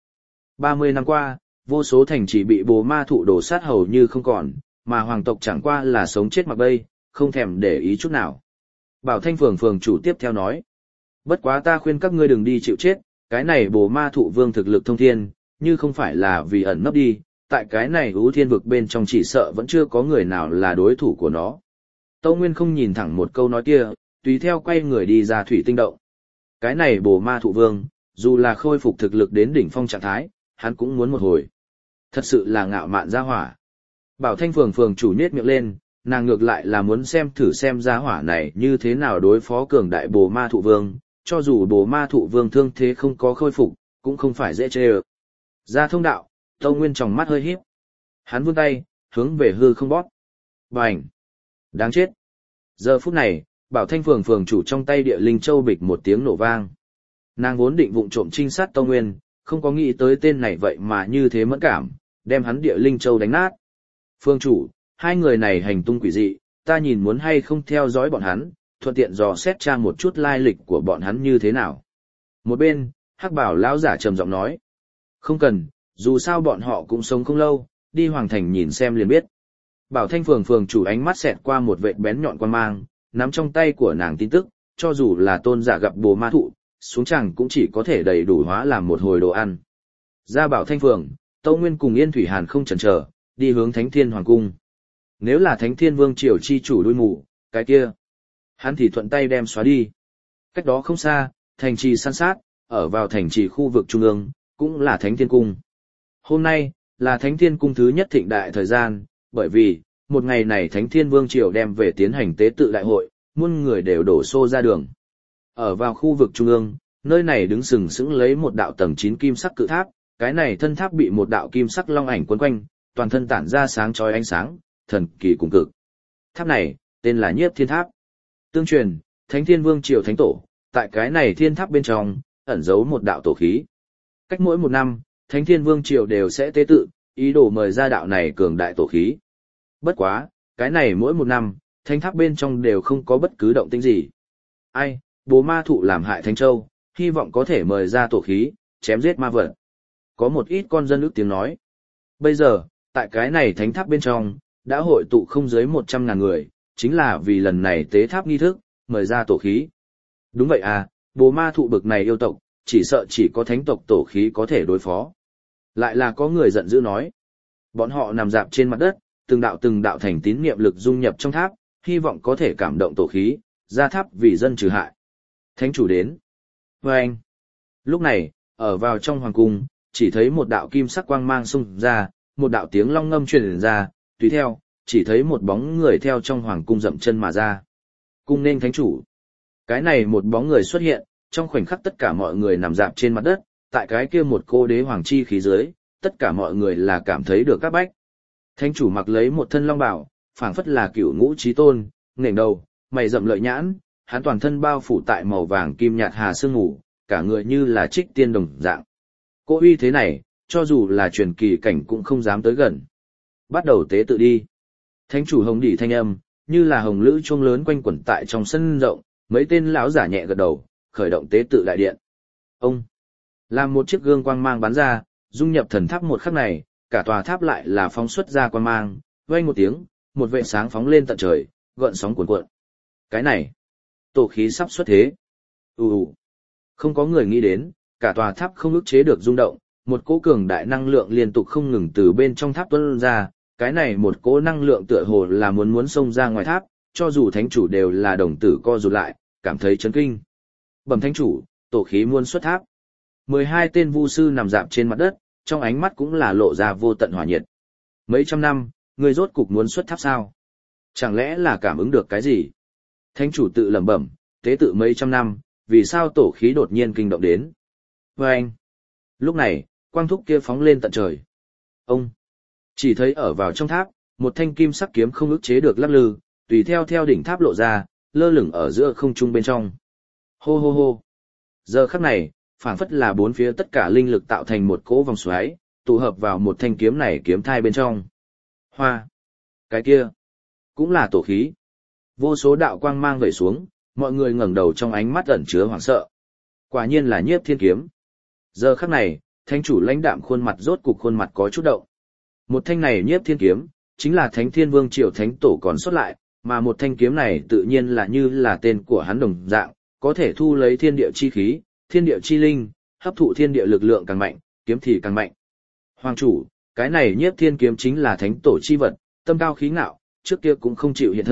30 năm qua, vô số thành trì bị bồ ma thụ đổ sát hầu như không còn, mà hoàng tộc chẳng qua là sống chết mặc bây, không thèm để ý chút nào. Bảo Thanh Phường phường chủ tiếp theo nói. Bất quá ta khuyên các ngươi đừng đi chịu chết, cái này bồ ma thụ vương thực lực thông thiên, như không phải là vì ẩn nấp đi, tại cái này ưu thiên vực bên trong chỉ sợ vẫn chưa có người nào là đối thủ của nó. Tâu Nguyên không nhìn thẳng một câu nói kia, tùy theo quay người đi ra thủy tinh động. Cái này bồ ma thụ vương, dù là khôi phục thực lực đến đỉnh phong trạng thái, hắn cũng muốn một hồi. Thật sự là ngạo mạn gia hỏa. Bảo Thanh phường chủ nết miệng lên, nàng ngược lại là muốn thử xem gia hỏa này như thế nào đối phó cường đại bồ ma thụ vương, cho dù bồ ma thụ vương thương thế không có khôi phục, cũng không phải dễ chê ơ. Ra thông đạo, Tâu Nguyên tròng mắt hơi híp. Hắn vươn tay, hướng về hư không bóp. Bành! Đáng chết! Giờ phút này, Bảo Thanh phường chủ trong tay địa linh châu bịch một tiếng nổ vang. Nàng vốn định vụng trộm trinh sát Tâu Nguyên, không có nghĩ tới tên này vậy mà như thế mẫn cảm, đem hắn địa linh châu đánh nát. Phương chủ, hai người này hành tung quỷ dị, ta nhìn muốn hay không theo dõi bọn hắn, thuận tiện dò xét tra một chút lai lịch của bọn hắn như thế nào. Một bên, Hắc Bảo lão giả trầm giọng nói. Không cần, dù sao bọn họ cũng sống không lâu, đi Hoàng Thành nhìn xem liền biết. Bảo Thanh phường chủ ánh mắt xẹt qua một vệt bén nhọn quan mang, nắm trong tay của nàng tin tức, cho dù là tôn giả gặp bồ ma thụ, xuống chẳng cũng chỉ có thể đầy đủ hóa làm một hồi đồ ăn. Ra Bảo Thanh phường, Tâu Nguyên cùng Yên Thủy Hàn không chần chờ, đi hướng Thánh Thiên Hoàng cung. Nếu là Thánh Thiên Vương triều chi chủ đuôi mù, cái kia, hắn thì thuận tay đem xóa đi. Cách đó không xa, thành trì san sát, ở vào thành trì khu vực trung ương, cũng là Thánh Thiên cung. Hôm nay, là Thánh Thiên cung thứ nhất thịnh đại thời gian, bởi vì, một ngày này Thánh Thiên Vương triều đem về tiến hành tế tự đại hội, muôn người đều đổ xô ra đường. Ở vào khu vực trung ương, nơi này đứng sừng sững lấy một đạo tầng 9 kim sắc cự tháp, cái này thân tháp bị một đạo kim sắc long ảnh quấn quanh, toàn thân tản ra sáng chói ánh sáng, thần kỳ cùng cực. Tháp này, tên là Nhiếp Thiên Tháp. Tương truyền, Thánh Thiên Vương triều thánh tổ, tại cái này thiên tháp bên trong, ẩn giấu một đạo tổ khí. Cách mỗi một năm, Thánh Thiên Vương triều đều sẽ tế tự, ý đồ mời ra đạo này cường đại tổ khí. Bất quá, cái này mỗi một năm, thánh tháp bên trong đều không có bất cứ động tĩnh gì. Ai, bố ma thụ làm hại Thánh Châu, hy vọng có thể mời ra tổ khí, chém giết ma vật. Có một ít con dân ước tiếng nói. Bây giờ, tại cái này thánh tháp bên trong, đã hội tụ không dưới 100.000 người, chính là vì lần này tế tháp nghi thức, mời ra tổ khí. Đúng vậy à, bố ma thụ bực này yêu tộc, chỉ sợ chỉ có thánh tộc tổ khí có thể đối phó. Lại là có người giận dữ nói. Bọn họ nằm dạp trên mặt đất, từng đạo thành tín niệm lực dung nhập trong tháp, hy vọng có thể cảm động tổ khí, ra tháp vì dân trừ hại. Thánh chủ đến. Và anh. Lúc này, ở vào trong hoàng cung, chỉ thấy một đạo kim sắc quang mang xung ra, một đạo tiếng long ngâm truyền ra, tùy theo, chỉ thấy một bóng người theo trong hoàng cung dậm chân mà ra. Cung nên thánh chủ. Cái này một bóng người xuất hiện, trong khoảnh khắc tất cả mọi người nằm dạp trên mặt đất, tại cái kia một cô đế hoàng chi khí dưới, tất cả mọi người là cảm thấy được các bách. Thánh chủ mặc lấy một thân long bào, phảng phất là cửu ngũ chí tôn, ngẩng đầu, mày rậm lợi nhãn, hắn toàn thân bao phủ tại màu vàng kim nhạt hà sương ngủ, cả người như là trích tiên đồng dạng. Cô uy thế này, cho dù là truyền kỳ cảnh cũng không dám tới gần. Bắt đầu tế tự đi. Thánh chủ hồng đỉ thanh âm, như là hồng lữ chuông lớn quanh quẩn tại trong sân rộng, mấy tên lão giả nhẹ gật đầu, khởi động tế tự đại điện. Ông làm một chiếc gương quang mang bắn ra, dung nhập thần tháp một khắc này, cả tòa tháp lại là phóng xuất ra quang mang, vang một tiếng, một vệ sáng phóng lên tận trời, gợn sóng cuồn cuộn. Cái này, tổ khí sắp xuất thế. Không có người nghĩ đến, cả tòa tháp không ức chế được rung động, một cỗ cường đại năng lượng liên tục không ngừng từ bên trong tháp tuôn ra, cái này một cỗ năng lượng tựa hồ là muốn xông ra ngoài tháp, cho dù thánh chủ đều là đồng tử co rụt lại, cảm thấy chấn kinh. Bẩm thánh chủ, tổ khí muốn xuất tháp. 12 tên vu sư nằm dạp trên mặt đất, trong ánh mắt cũng là lộ ra vô tận hỏa nhiệt. Mấy trăm năm, người rốt cục muốn xuất tháp sao? Chẳng lẽ là cảm ứng được cái gì? Thánh chủ tự lẩm bẩm, tế tự mấy trăm năm, vì sao tổ khí đột nhiên kinh động đến? Và anh, lúc này, quang thúc kia phóng lên tận trời. Ông chỉ thấy ở vào trong tháp, một thanh kim sắc kiếm không ức chế được lắc lư, tùy theo đỉnh tháp lộ ra, lơ lửng ở giữa không trung bên trong. Hô hô hô. Giờ khắc này, phảng phất là bốn phía tất cả linh lực tạo thành một cỗ vòng xoáy, tụ hợp vào một thanh kiếm này kiếm thai bên trong. Hoa. Cái kia, cũng là tổ khí. Vô số đạo quang mang vẩy xuống, mọi người ngẩng đầu trong ánh mắt ẩn chứa hoảng sợ. Quả nhiên là Nhiếp Thiên kiếm. Giờ khắc này, thánh chủ lãnh đạm khuôn mặt rốt cục khuôn mặt có chút động. Một thanh này Nhiếp Thiên kiếm, chính là Thánh Thiên Vương triều thánh tổ còn xuất lại, mà một thanh kiếm này tự nhiên là như là tên của hắn đồng dạng, có thể thu lấy thiên địa chi khí, thiên địa chi linh, hấp thụ thiên địa lực lượng càng mạnh, kiếm thì càng mạnh. Hoàng chủ, cái này Nhiếp Thiên kiếm chính là thánh tổ chi vật, tâm cao khí ngạo, trước kia cũng không chịu hiện thân,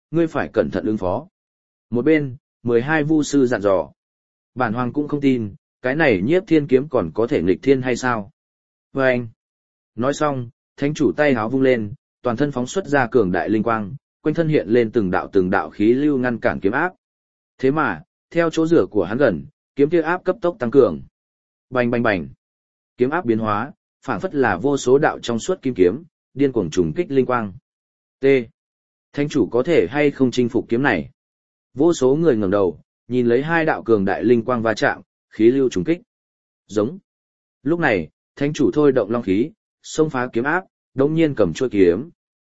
ngươi phải cẩn thận ứng phó. Một bên, 12 vu sư dặn dò. Bản hoàng cũng không tin, cái này nhiếp thiên kiếm còn có thể nghịch thiên hay sao? Và anh. Nói xong, thánh chủ tay háo vung lên, toàn thân phóng xuất ra cường đại linh quang, quanh thân hiện lên từng đạo khí lưu ngăn cản kiếm áp. Thế mà, theo chỗ rửa của hắn gần, kiếm kia áp cấp tốc tăng cường. Bành bành bành. Kiếm áp biến hóa, phảng phất là vô số đạo trong suốt kim kiếm, điên cuồng trùng kích linh quang. T. Thánh chủ có thể hay không chinh phục kiếm này? Vô số người ngẩng đầu, nhìn lấy hai đạo cường đại linh quang va chạm, khí lưu trùng kích. Giống. Lúc này, thánh chủ thôi động long khí, xông phá kiếm áp, đống nhiên cầm chuôi kiếm.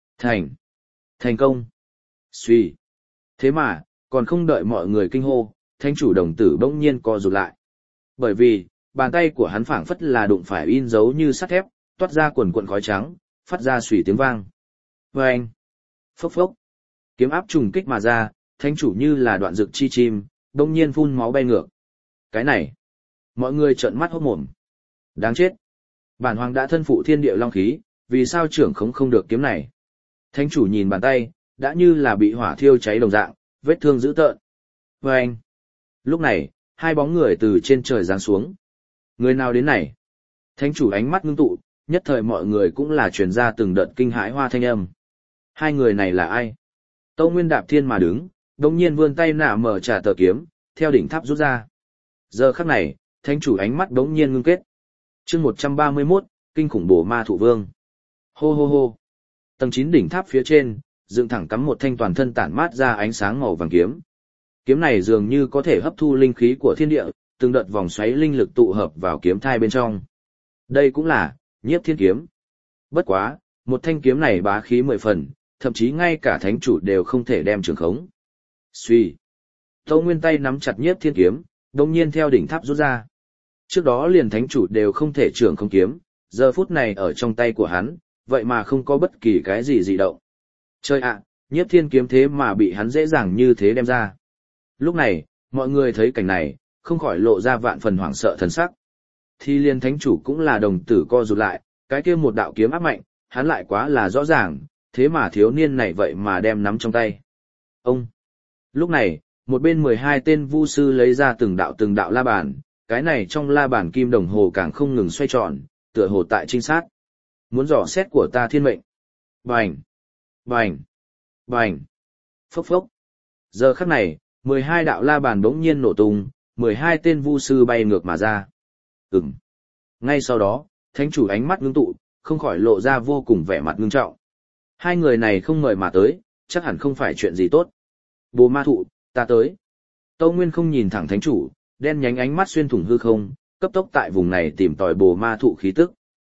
Thành công. Suy. Thế mà, còn không đợi mọi người kinh hô, thánh chủ đồng tử bỗng nhiên co rụt lại. Bởi vì, bàn tay của hắn phảng phất là đụng phải in dấu như sắt thép, toát ra quần cuộn khói trắng, phát ra xùy tiếng vang. Vâng! Phốc phốc! Kiếm áp trùng kích mà ra, thánh chủ như là đoạn dực chi chim, bỗng nhiên phun máu bay ngược. Cái này! Mọi người trợn mắt hốt mồm. Đáng chết! Bản hoàng đã thân phụ thiên địa long khí, vì sao trưởng không được kiếm này? Thánh chủ nhìn bàn tay, đã như là bị hỏa thiêu cháy đồng dạng, vết thương dữ tợn. Vâng! Lúc này, hai bóng người từ trên trời giáng xuống. Người nào đến này? Thánh chủ ánh mắt ngưng tụ, nhất thời mọi người cũng là truyền ra từng đợt kinh hãi hoa thanh âm. Hai người này là ai? Tâu Nguyên đạp thiên mà đứng, đồng nhiên vươn tay nạ mở trả tờ kiếm, theo đỉnh tháp rút ra. Giờ khắc này, thánh chủ ánh mắt đống nhiên ngưng kết. Chương 131, kinh khủng bổ ma thụ vương. Hô hô hô. Tầng 9 đỉnh tháp phía trên, dựng thẳng cắm một thanh toàn thân tản mát ra ánh sáng màu vàng kiếm. Kiếm này dường như có thể hấp thu linh khí của thiên địa, từng đợt vòng xoáy linh lực tụ hợp vào kiếm thai bên trong. Đây cũng là nhiếp thiên kiếm. Bất quá, một thanh kiếm này bá khí 10 phần, thậm chí ngay cả thánh chủ đều không thể đem trường khống. Suy. Tâu Nguyên tay nắm chặt nhiếp thiên kiếm, đồng nhiên theo đỉnh tháp rút ra. Trước đó liền thánh chủ đều không thể trường không kiếm, giờ phút này ở trong tay của hắn, vậy mà không có bất kỳ cái gì dị động. Trời ạ, nhiếp thiên kiếm thế mà bị hắn dễ dàng như thế đem ra. Lúc này, mọi người thấy cảnh này, không khỏi lộ ra vạn phần hoảng sợ thần sắc. Thì liên thánh chủ cũng là đồng tử co rụt lại, cái kia một đạo kiếm áp mạnh, hắn lại quá là rõ ràng, thế mà thiếu niên này vậy mà đem nắm trong tay. Ông! Lúc này, một bên 12 tên vu sư lấy ra từng đạo la bàn, cái này trong la bàn kim đồng hồ càng không ngừng xoay tròn, tựa hồ tại trinh sát. Muốn dò xét của ta thiên mệnh. Bành! Bành! Bành! Phốc phốc! Giờ khắc này, 12 đạo la bàn bỗng nhiên nổ tung, 12 tên vu sư bay ngược mà ra. Ừm. Ngay sau đó, thánh chủ ánh mắt ngưng tụ, không khỏi lộ ra vô cùng vẻ mặt ngưng trọng. Hai người này không mời mà tới, chắc hẳn không phải chuyện gì tốt. Bồ ma thụ, ta tới. Tâu Nguyên không nhìn thẳng thánh chủ, đen nhánh ánh mắt xuyên thủng hư không, cấp tốc tại vùng này tìm tòi bồ ma thụ khí tức.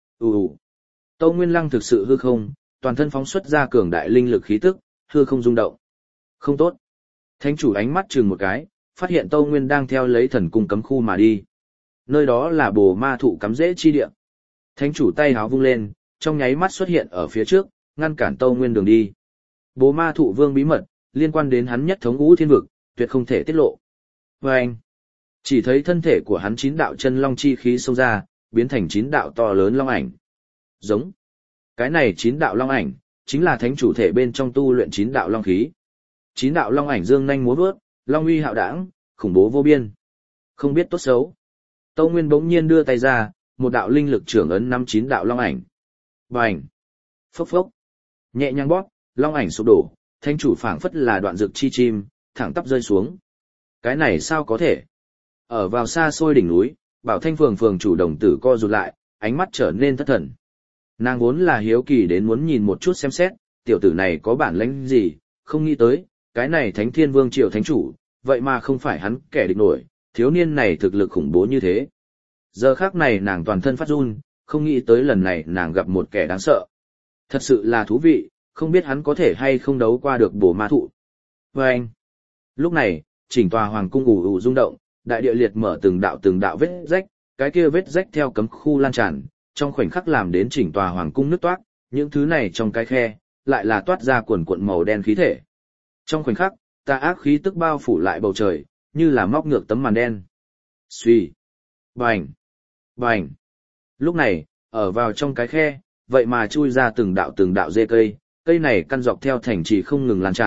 Tâu Nguyên lăng thực sự hư không, toàn thân phóng xuất ra cường đại linh lực khí tức, hư không rung động. Không tốt. Thánh chủ ánh mắt chừng một cái, phát hiện Tâu Nguyên đang theo lấy thần cung cấm khu mà đi. Nơi đó là bồ ma thụ cắm rễ chi địa. Thánh chủ tay háo vung lên, trong nháy mắt xuất hiện ở phía trước, ngăn cản Tâu Nguyên đường đi. Bồ ma thụ vương bí mật, liên quan đến hắn nhất thống ngũ thiên vực, tuyệt không thể tiết lộ. Và anh, chỉ thấy thân thể của hắn 9 đạo chân long chi khí xông ra, biến thành 9 đạo to lớn long ảnh. Giống. Cái này 9 đạo long ảnh, chính là thánh chủ thể bên trong tu luyện 9 đạo long khí. 9 đạo long ảnh dương nhanh múa vớt, long uy hạo đãng, khủng bố vô biên. Không biết tốt xấu. Tâu Nguyên bỗng nhiên đưa tay ra, một đạo linh lực trưởng ấn nắm 9 đạo long ảnh. Bành! Phốc phốc! Nhẹ nhàng bóp, long ảnh sụp đổ, thánh chủ phảng phất là đoạn dực chi chim, thẳng tắp rơi xuống. Cái này sao có thể? Ở vào xa xôi đỉnh núi, Bảo Thanh phường chủ đồng tử co rụt lại, ánh mắt trở nên thất thần. Nàng vốn là hiếu kỳ đến muốn nhìn một chút xem xét, tiểu tử này có bản lĩnh gì, không nghĩ tới, cái này Thánh Thiên Vương Triều thánh chủ, vậy mà không phải hắn kẻ địch nổi, thiếu niên này thực lực khủng bố như thế. Giờ khắc này nàng toàn thân phát run, không nghĩ tới lần này nàng gặp một kẻ đáng sợ. Thật sự là thú vị, không biết hắn có thể hay không đấu qua được bổ ma thụ. Và anh, lúc này, chỉnh tòa hoàng cung ù ù rung động, đại địa liệt mở từng đạo vết rách, cái kia vết rách theo cấm khu lan tràn, trong khoảnh khắc làm đến chỉnh tòa hoàng cung nứt toát, những thứ này trong cái khe, lại là toát ra quần cuộn màu đen khí thể. Trong khoảnh khắc, tà ác khí tức bao phủ lại bầu trời, như là móc ngược tấm màn đen. Xuy, bành, bành. Lúc này, ở vào trong cái khe, vậy mà chui ra từng đạo dê cây, cây này căn dọc theo thành trì không ngừng lan tràn,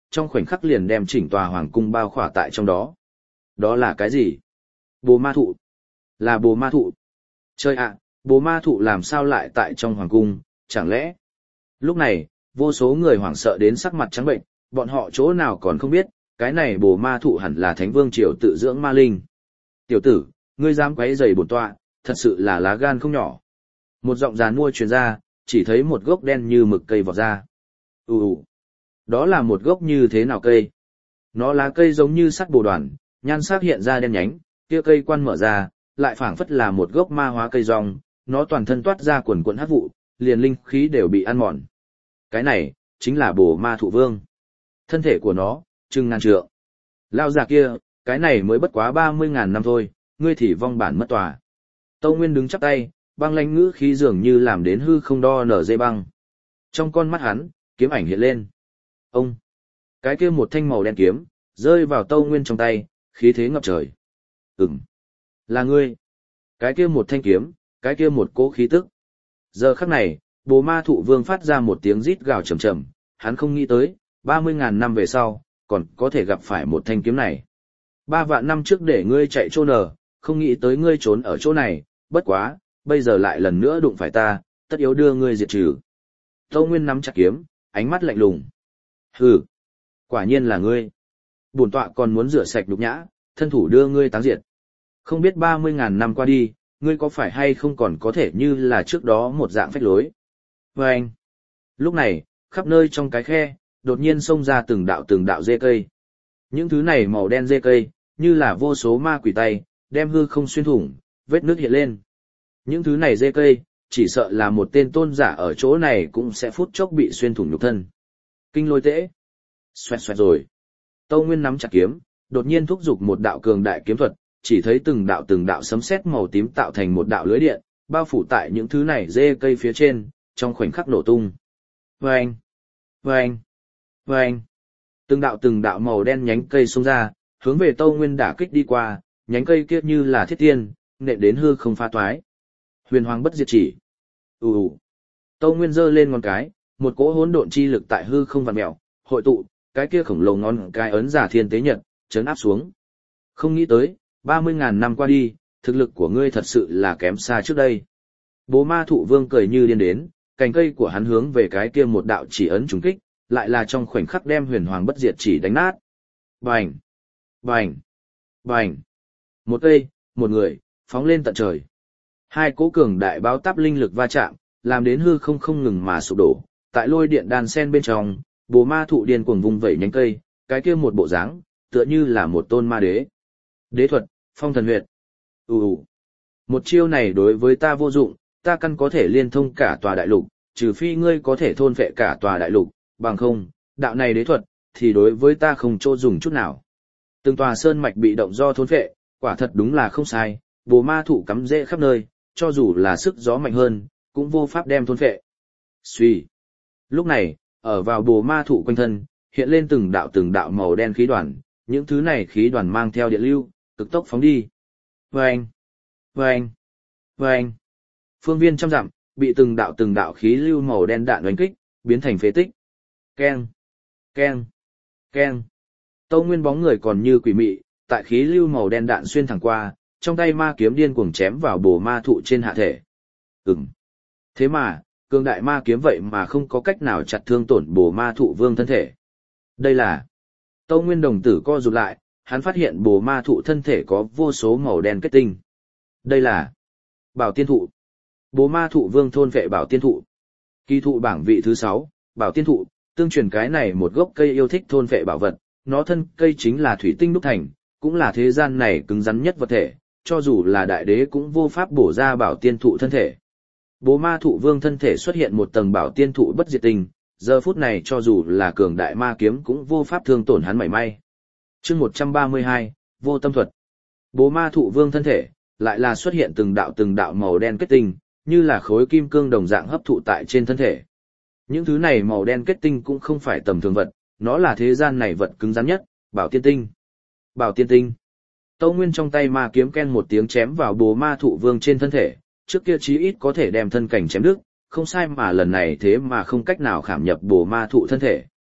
trong khoảnh khắc liền đem chỉnh tòa hoàng cung bao khỏa tại trong đó. Đó là cái gì? Bồ ma thụ. Là bồ ma thụ. Trời ạ, bồ ma thụ làm sao lại tại trong hoàng cung, chẳng lẽ? Lúc này, vô số người hoảng sợ đến sắc mặt trắng bệnh, bọn họ chỗ nào còn không biết, cái này bồ ma thụ hẳn là Thánh Vương Triều tự dưỡng ma linh. Tiểu tử, ngươi dám quấy rầy bổn tọa, thật sự là lá gan không nhỏ. Một giọng giàn mua truyền ra, chỉ thấy một gốc đen như mực cây vọt ra. Đó là một gốc như thế nào cây? Nó lá cây giống như sắt bồ đoàn, nhan sắc hiện ra đen nhánh, kia cây quan mở ra, lại phảng phất là một gốc ma hóa cây rong, nó toàn thân toát ra quần quần hắc vụ, liền linh khí đều bị ăn mòn. Cái này, chính là bồ ma thụ vương. Thân thể của nó, chừng ngàn trượng. Lao già kia, cái này mới bất quá 30.000 năm thôi, ngươi thì vong bản mất tòa. Tâu Nguyên đứng chắp tay, băng lãnh ngữ khí dường như làm đến hư không đo nở dây băng. Trong con mắt hắn, kiếm ảnh hiện lên. Ông! Cái kia một thanh màu đen kiếm, rơi vào Tâu Nguyên trong tay, khí thế ngập trời. Là ngươi. Cái kia một thanh kiếm, cái kia một cỗ khí tức. Giờ khắc này, bồ ma thụ vương phát ra một tiếng rít gào trầm trầm, hắn không nghĩ tới, 30.000 năm về sau, còn có thể gặp phải một thanh kiếm này. 3 vạn năm trước để ngươi chạy trốn nở, không nghĩ tới ngươi trốn ở chỗ này, bất quá, bây giờ lại lần nữa đụng phải ta, tất yếu đưa ngươi diệt trừ. Tâu Nguyên nắm chặt kiếm, ánh mắt lạnh lùng. Hừ, quả nhiên là ngươi. Bổn tọa còn muốn rửa sạch nhục nhã, thân thủ đưa ngươi táng diệt. Không biết 30.000 năm qua đi, ngươi có phải hay không còn có thể như là trước đó một dạng phách lối. Vâng. Lúc này, khắp nơi trong cái khe, đột nhiên xông ra từng đạo rễ cây. Những thứ này màu đen rễ cây, như là vô số ma quỷ tay, đem hư không xuyên thủng, vết nước hiện lên. Những thứ này rễ cây, chỉ sợ là một tên tôn giả ở chỗ này cũng sẽ phút chốc bị xuyên thủng nhục thân. Kinh lôi tễ. Xoẹt xoẹt rồi. Tâu Nguyên nắm chặt kiếm, đột nhiên thúc giục một đạo cường đại kiếm thuật, chỉ thấy từng đạo sấm sét màu tím tạo thành một đạo lưới điện, bao phủ tại những thứ này rễ cây phía trên, trong khoảnh khắc nổ tung. Vâng! Vâng! Vâng! Từng đạo màu đen nhánh cây xông ra, hướng về Tâu Nguyên đả kích đi qua, nhánh cây kia như là thiết tiên, nện đến hư không phá toái. Huyền Hoàng bất diệt chỉ. Tâu Nguyên giơ lên ngón cái, một cỗ hỗn độn chi lực tại hư không vặn mèo, hội tụ, cái kia khổng lồ ngón cái ấn giả thiên tế nhật, chấn áp xuống. Không nghĩ tới, 30.000 năm qua đi, thực lực của ngươi thật sự là kém xa trước đây. Bố ma thụ vương cười như điên đến, cành cây của hắn hướng về cái kia một đạo chỉ ấn trùng kích, lại là trong khoảnh khắc đem Huyền Hoàng bất diệt chỉ đánh nát. Bành! Bành! Bành! Một cây, một người, phóng lên tận trời. Hai cỗ cường đại báo táp linh lực va chạm, làm đến hư không không ngừng mà sụp đổ. Tại lôi điện đàn sen bên trong, bồ ma thụ điên cuồng vung vẩy nhánh cây, cái kia một bộ dáng, tựa như là một tôn ma đế. Đế thuật, phong thần huyệt. Một chiêu này đối với ta vô dụng, ta căn có thể liên thông cả tòa đại lục, trừ phi ngươi có thể thôn phệ cả tòa đại lục, bằng không, đạo này đế thuật, thì đối với ta không chỗ dùng chút nào. Từng tòa sơn mạch bị động do thôn phệ, quả thật đúng là không sai, bồ ma thụ cắm rễ khắp nơi, cho dù là sức gió mạnh hơn, cũng vô pháp đem thôn phệ. Suy. Lúc này, ở vào bồ ma thụ quanh thân, hiện lên từng đạo màu đen khí đoàn, những thứ này khí đoàn mang theo điện lưu, cực tốc phóng đi. Vâng! Vâng! Vâng! Phương viên trăm dặm, bị từng đạo khí lưu màu đen đạn đánh kích, biến thành phế tích. Keng! Keng! Keng! Tâu Nguyên bóng người còn như quỷ mị, tại khí lưu màu đen đạn xuyên thẳng qua, trong tay ma kiếm điên cuồng chém vào bồ ma thụ trên hạ thể. Thế mà, cường đại ma kiếm vậy mà không có cách nào chặt thương tổn bồ ma thụ vương thân thể. Đây là... Tâu Nguyên đồng tử co rụt lại, hắn phát hiện bồ ma thụ thân thể có vô số màu đen kết tinh. Đây là... Bảo tiên thụ. Bồ ma thụ vương thôn vệ bảo tiên thụ. Kỳ thụ bảng vị thứ 6, bảo tiên thụ, tương truyền cái này một gốc cây yêu thích thôn vệ bảo vật, nó thân cây chính là thủy tinh đúc thành, cũng là thế gian này cứng rắn nhất vật thể, cho dù là đại đế cũng vô pháp bổ ra bảo tiên thụ thân thể. Bồ ma thụ vương thân thể xuất hiện một tầng bảo tiên thụ bất diệt tình, giờ phút này cho dù là cường đại ma kiếm cũng vô pháp thương tổn hắn mảy may. Chương 132, vô tâm thuật. Bồ ma thụ vương thân thể, lại là xuất hiện từng đạo màu đen kết tinh, như là khối kim cương đồng dạng hấp thụ tại trên thân thể. Những thứ này màu đen kết tinh cũng không phải tầm thường vật, nó là thế gian này vật cứng rắn nhất, bảo tiên tinh. Bảo tiên tinh. Tâu Nguyên trong tay ma kiếm ken một tiếng chém vào bồ ma thụ vương trên thân thể, trước kia chí ít có thể đem thân cảnh chém đứt, không sai mà lần này thế mà không cách nào khảm nhập bồ ma thụ thân thể.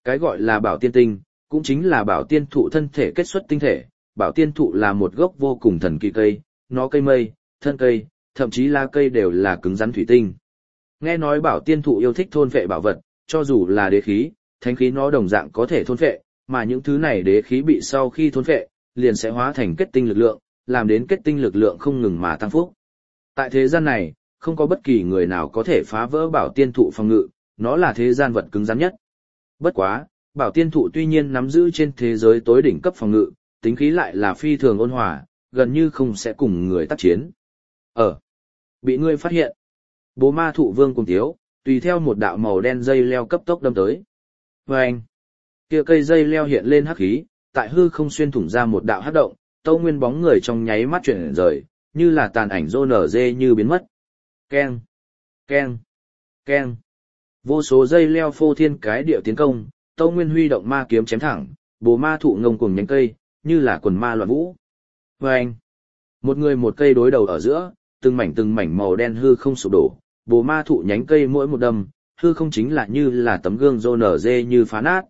Cái gọi là bảo tiên tinh, cũng chính là bảo tiên thụ thân thể kết xuất tinh thể. Bảo tiên thụ là một gốc vô cùng thần kỳ cây, nó cây mây, thân cây, thậm chí lá cây đều là cứng rắn thủy tinh. Nghe nói bảo tiên thụ yêu thích thôn phệ bảo vật, cho dù là đế khí, thánh khí nó đồng dạng có thể thôn phệ, mà những thứ này đế khí bị sau khi thôn phệ, liền sẽ hóa thành kết tinh lực lượng, làm đến kết tinh lực lượng không ngừng mà tăng phúc. Tại thế gian này, không có bất kỳ người nào có thể phá vỡ bảo tiên thụ phòng ngự, nó là thế gian vật cứng rắn nhất. Bất quá, bảo tiên thụ tuy nhiên nắm giữ trên thế giới tối đỉnh cấp phòng ngự, tính khí lại là phi thường ôn hòa, gần như không sẽ cùng người tác chiến. Bị ngươi phát hiện. Bố ma thụ vương cùng tiếu, tùy theo một đạo màu đen dây leo cấp tốc đâm tới. Vâng! Kia cây dây leo hiện lên hắc khí, tại hư không xuyên thủng ra một đạo hắc động, Tâu Nguyên bóng người trong nháy mắt chuyển rời, như là tàn ảnh rô nở dê như biến mất. Keng! Keng! Keng! Vô số dây leo phô thiên cái điệu tiến công, Tâu Nguyên huy động ma kiếm chém thẳng, bố ma thụ ngông cuồng nhánh cây, như là quần ma loạn vũ. Vâng! Một người một cây đối đầu ở giữa, từng mảnh màu đen hư không sụp đổ, bố ma thụ nhánh cây mỗi một đâm, hư không chính là như là tấm gương rô nở dê như phá nát.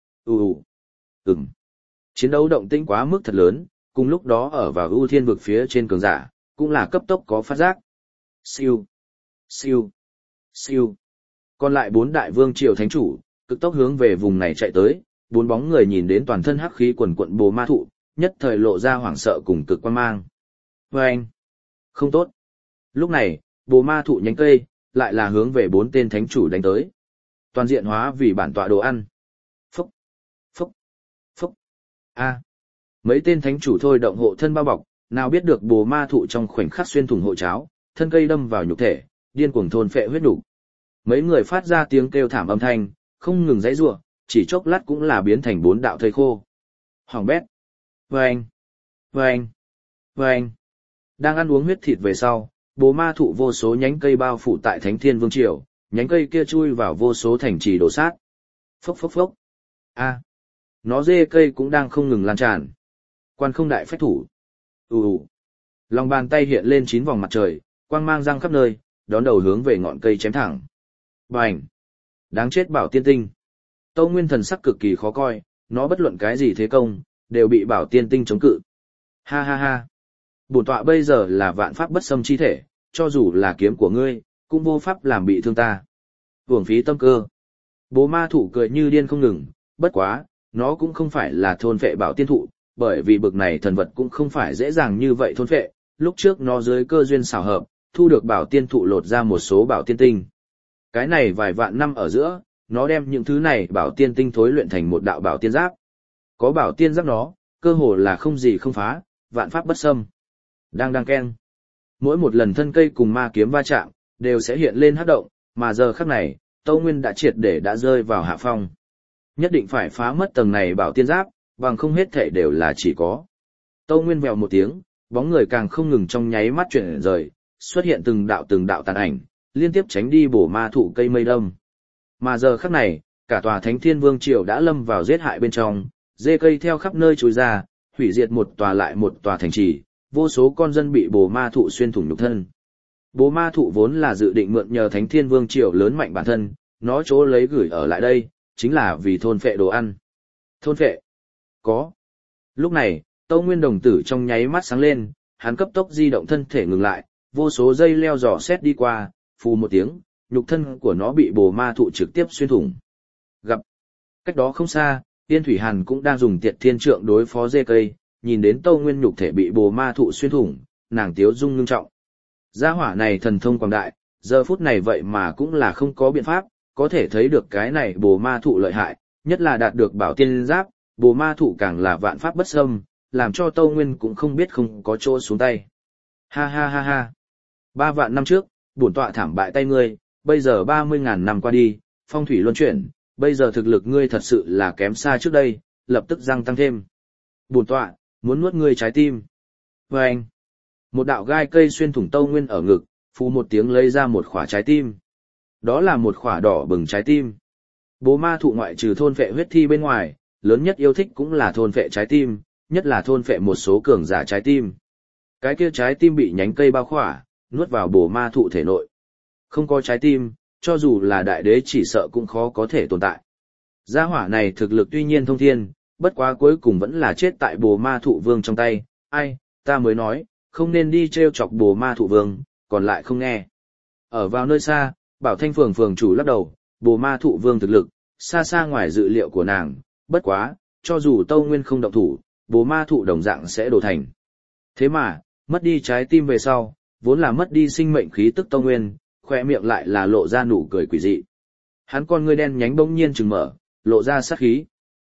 Chiến đấu động tĩnh quá mức thật lớn, cùng lúc đó ở vào ưu thiên vực phía trên cường giả, cũng là cấp tốc có phát giác. Siêu, siêu, siêu. Còn lại 4 đại vương triều thánh chủ, cực tốc hướng về vùng này chạy tới, 4 bóng người nhìn đến toàn thân hắc khí quần quận bồ ma thụ, nhất thời lộ ra hoảng sợ cùng cực quan mang. Vâng! Không tốt! Lúc này, bồ ma thụ nhánh cây, lại là hướng về 4 tên thánh chủ đánh tới. Toàn diện hóa vì bản tọa đồ ăn. Phúc! Phúc! Phúc! A! Mấy tên thánh chủ thôi động hộ thân bao bọc, nào biết được bồ ma thụ trong khoảnh khắc xuyên thủng hộ cháo, thân cây đâm vào nhục thể, điên cuồng thôn phệ huyết nhục. Mấy người phát ra tiếng kêu thảm âm thanh, không ngừng giãy giụa, chỉ chốc lát cũng là biến thành 4 đạo thây khô. Hoàng bét! Vâng! Vâng! Vâng! Đang ăn uống huyết thịt về sau, bồ ma thụ vô số nhánh cây bao phủ tại Thánh Thiên Vương Triều, nhánh cây kia chui vào vô số thành trì đổ sát. Phốc phốc phốc. A, nó dê cây cũng đang không ngừng lan tràn. Quan không đại phách thủ. Lòng bàn tay hiện lên 9 vòng mặt trời, quang mang răng khắp nơi, đón đầu hướng về ngọn cây chém thẳng. Bành! Đáng chết bảo tiên tinh. Tâu Nguyên thần sắc cực kỳ khó coi, nó bất luận cái gì thế công, đều bị bảo tiên tinh chống cự. Ha ha ha. Bổn tọa bây giờ là vạn pháp bất xâm chi thể, cho dù là kiếm của ngươi, cũng vô pháp làm bị thương ta. Uổng phí tâm cơ. Bố ma thụ cười như điên không ngừng, bất quá, nó cũng không phải là thôn phệ bảo tiên thụ, bởi vì bực này thần vật cũng không phải dễ dàng như vậy thôn phệ. Lúc trước nó dưới cơ duyên xảo hợp, thu được bảo tiên thụ lột ra một số bảo tiên tinh. Cái này vài vạn năm ở giữa, nó đem những thứ này bảo tiên tinh thối luyện thành một đạo bảo tiên giáp. Có bảo tiên giáp nó, cơ hồ là không gì không phá, vạn pháp bất xâm. Đang keng. Mỗi một lần thân cây cùng ma kiếm va chạm, đều sẽ hiện lên hắc động, mà giờ khắc này, Tâu Nguyên đã triệt để đã rơi vào hạ phong. Nhất định phải phá mất tầng này bảo tiên giáp, bằng không hết thể đều là chỉ có. Tâu Nguyên vèo một tiếng, bóng người càng không ngừng trong nháy mắt chuyển rời, xuất hiện từng đạo tàn ảnh, liên tiếp tránh đi bổ ma thụ cây mây đâm. Mà giờ khắc này, cả tòa Thánh Thiên Vương Triều đã lâm vào giết hại bên trong, dê cây theo khắp nơi trôi ra, hủy diệt một tòa lại một tòa thành trì, vô số con dân bị bồ ma thụ xuyên thủng nhục thân. Bồ ma thụ vốn là dự định mượn nhờ Thánh Thiên Vương Triều lớn mạnh bản thân, nó chỗ lấy gửi ở lại đây, chính là vì thôn phệ đồ ăn. Thôn phệ? Có. Lúc này, Tâu Nguyên đồng tử trong nháy mắt sáng lên, hắn cấp tốc di động thân thể ngừng lại, vô số dây leo dò xét đi qua, phù một tiếng, nhục thân của nó bị bồ ma thụ trực tiếp xuyên thủng. Gặp. Cách đó không xa, Tiên Thủy Hàn cũng đang dùng Tiệt Thiên Trượng đối phó dê cây, nhìn đến Tâu Nguyên nhục thể bị bồ ma thụ xuyên thủng, nàng tiếu dung ngưng trọng. Gia hỏa này thần thông quảng đại, giờ phút này vậy mà cũng là không có biện pháp, có thể thấy được cái này bồ ma thụ lợi hại, nhất là đạt được bảo tiên giáp, bồ ma thụ càng là vạn pháp bất xâm, làm cho Tâu Nguyên cũng không biết không có chỗ xuống tay. Ha ha ha ha. 3 vạn năm trước, bổn tọa thảm bại tay ngươi, bây giờ 30.000 năm qua đi, phong thủy luân chuyển, bây giờ thực lực ngươi thật sự là kém xa trước đây, lập tức răng tăng thêm. Bổn tọa muốn nuốt ngươi trái tim. Và anh, một đạo gai cây xuyên thủng Tâu Nguyên ở ngực, phù một tiếng lấy ra một khỏa trái tim. Đó là một khỏa đỏ bừng trái tim. Bố ma thụ ngoại trừ thôn phệ huyết thi bên ngoài, lớn nhất yêu thích cũng là thôn phệ trái tim, nhất là thôn phệ một số cường giả trái tim. Cái kia trái tim bị nhánh cây bao khỏa, nuốt vào bồ ma thụ thể nội. Không có trái tim, cho dù là đại đế chỉ sợ cũng khó có thể tồn tại. Gia hỏa này thực lực tuy nhiên thông thiên, bất quá cuối cùng vẫn là chết tại bồ ma thụ vương trong tay. Ai, ta mới nói, không nên đi treo chọc bồ ma thụ vương, còn lại không nghe. Ở vào nơi xa, Bảo Thanh phường phường chủ lắc đầu, bồ ma thụ vương thực lực, xa xa ngoài dự liệu của nàng, bất quá, cho dù Tâu Nguyên không động thủ, bồ ma thụ đồng dạng sẽ đổ thành. Thế mà, mất đi trái tim về sau, vốn là mất đi sinh mệnh khí tức Tâu Nguyên, khoe miệng lại là lộ ra nụ cười quỷ dị. Hắn con ngươi đen nhánh bỗng nhiên trừng mở, lộ ra sát khí.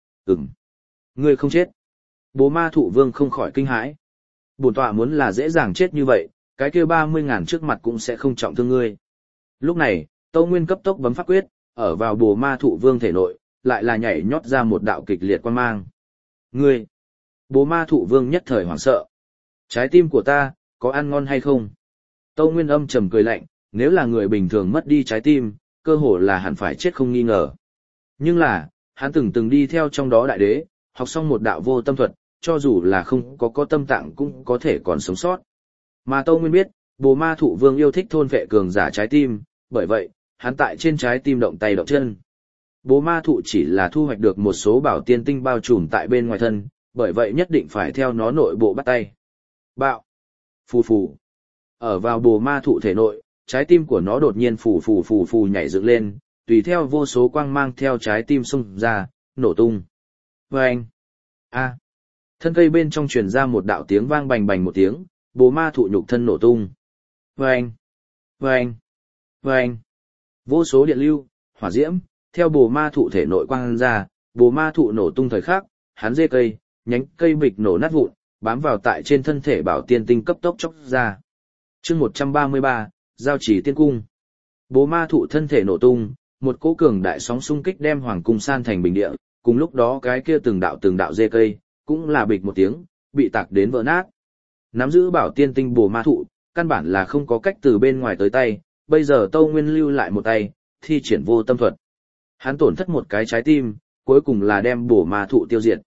Ngươi không chết. Bồ ma thụ vương không khỏi kinh hãi. Bổn tọa muốn là dễ dàng chết như vậy, cái kia 30.000 trước mặt cũng sẽ không trọng thương ngươi. Lúc này, Tâu Nguyên cấp tốc bấm pháp quyết, ở vào bồ ma thụ vương thể nội, lại là nhảy nhót ra một đạo kịch liệt quan mang. Ngươi! Bồ ma thụ vương nhất thời hoảng sợ. Trái tim của ta, có ăn ngon hay không? Tâu Nguyên âm trầm cười lạnh, nếu là người bình thường mất đi trái tim, cơ hồ là hẳn phải chết không nghi ngờ. Nhưng là, hắn từng đi theo trong đó đại đế, học xong một đạo vô tâm thuật, cho dù là không có tâm tạng cũng có thể còn sống sót. Mà Tâu Nguyên biết, bồ ma thụ vương yêu thích thôn vệ cường giả trái tim, bởi vậy, hắn tại trên trái tim động tay động chân. Bồ ma thụ chỉ là thu hoạch được một số bảo tiên tinh bao trùm tại bên ngoài thân, bởi vậy nhất định phải theo nó nội bộ bắt tay. Bạo! Phù phù! Ở vào bồ ma thụ thể nội, trái tim của nó đột nhiên phù nhảy dựng lên, tùy theo vô số quang mang theo trái tim xung ra, nổ tung. Vâng! A! Thân cây bên trong truyền ra một đạo tiếng vang bành bành một tiếng, bồ ma thụ nhục thân nổ tung. Vâng! Vâng! Vâng! Vô số điện lưu, hỏa diễm, theo bồ ma thụ thể nội quang ra, bồ ma thụ nổ tung thời khắc, hắn dê cây, nhánh cây bịch nổ nát vụn, bám vào tại trên thân thể bảo tiên tinh cấp tốc chóc ra. Chương 133, giao chỉ tiên cung. Bồ ma thụ thân thể nổ tung, một cỗ cường đại sóng xung kích đem hoàng cung san thành bình địa, cùng lúc đó cái kia từng đạo dê cây, cũng là bịch một tiếng, bị tạc đến vỡ nát. Nắm giữ bảo tiên tinh bồ ma thụ, căn bản là không có cách từ bên ngoài tới tay, bây giờ Tâu Nguyên lưu lại một tay, thi triển vô tâm thuật. Hắn tổn thất một cái trái tim, cuối cùng là đem bồ ma thụ tiêu diệt.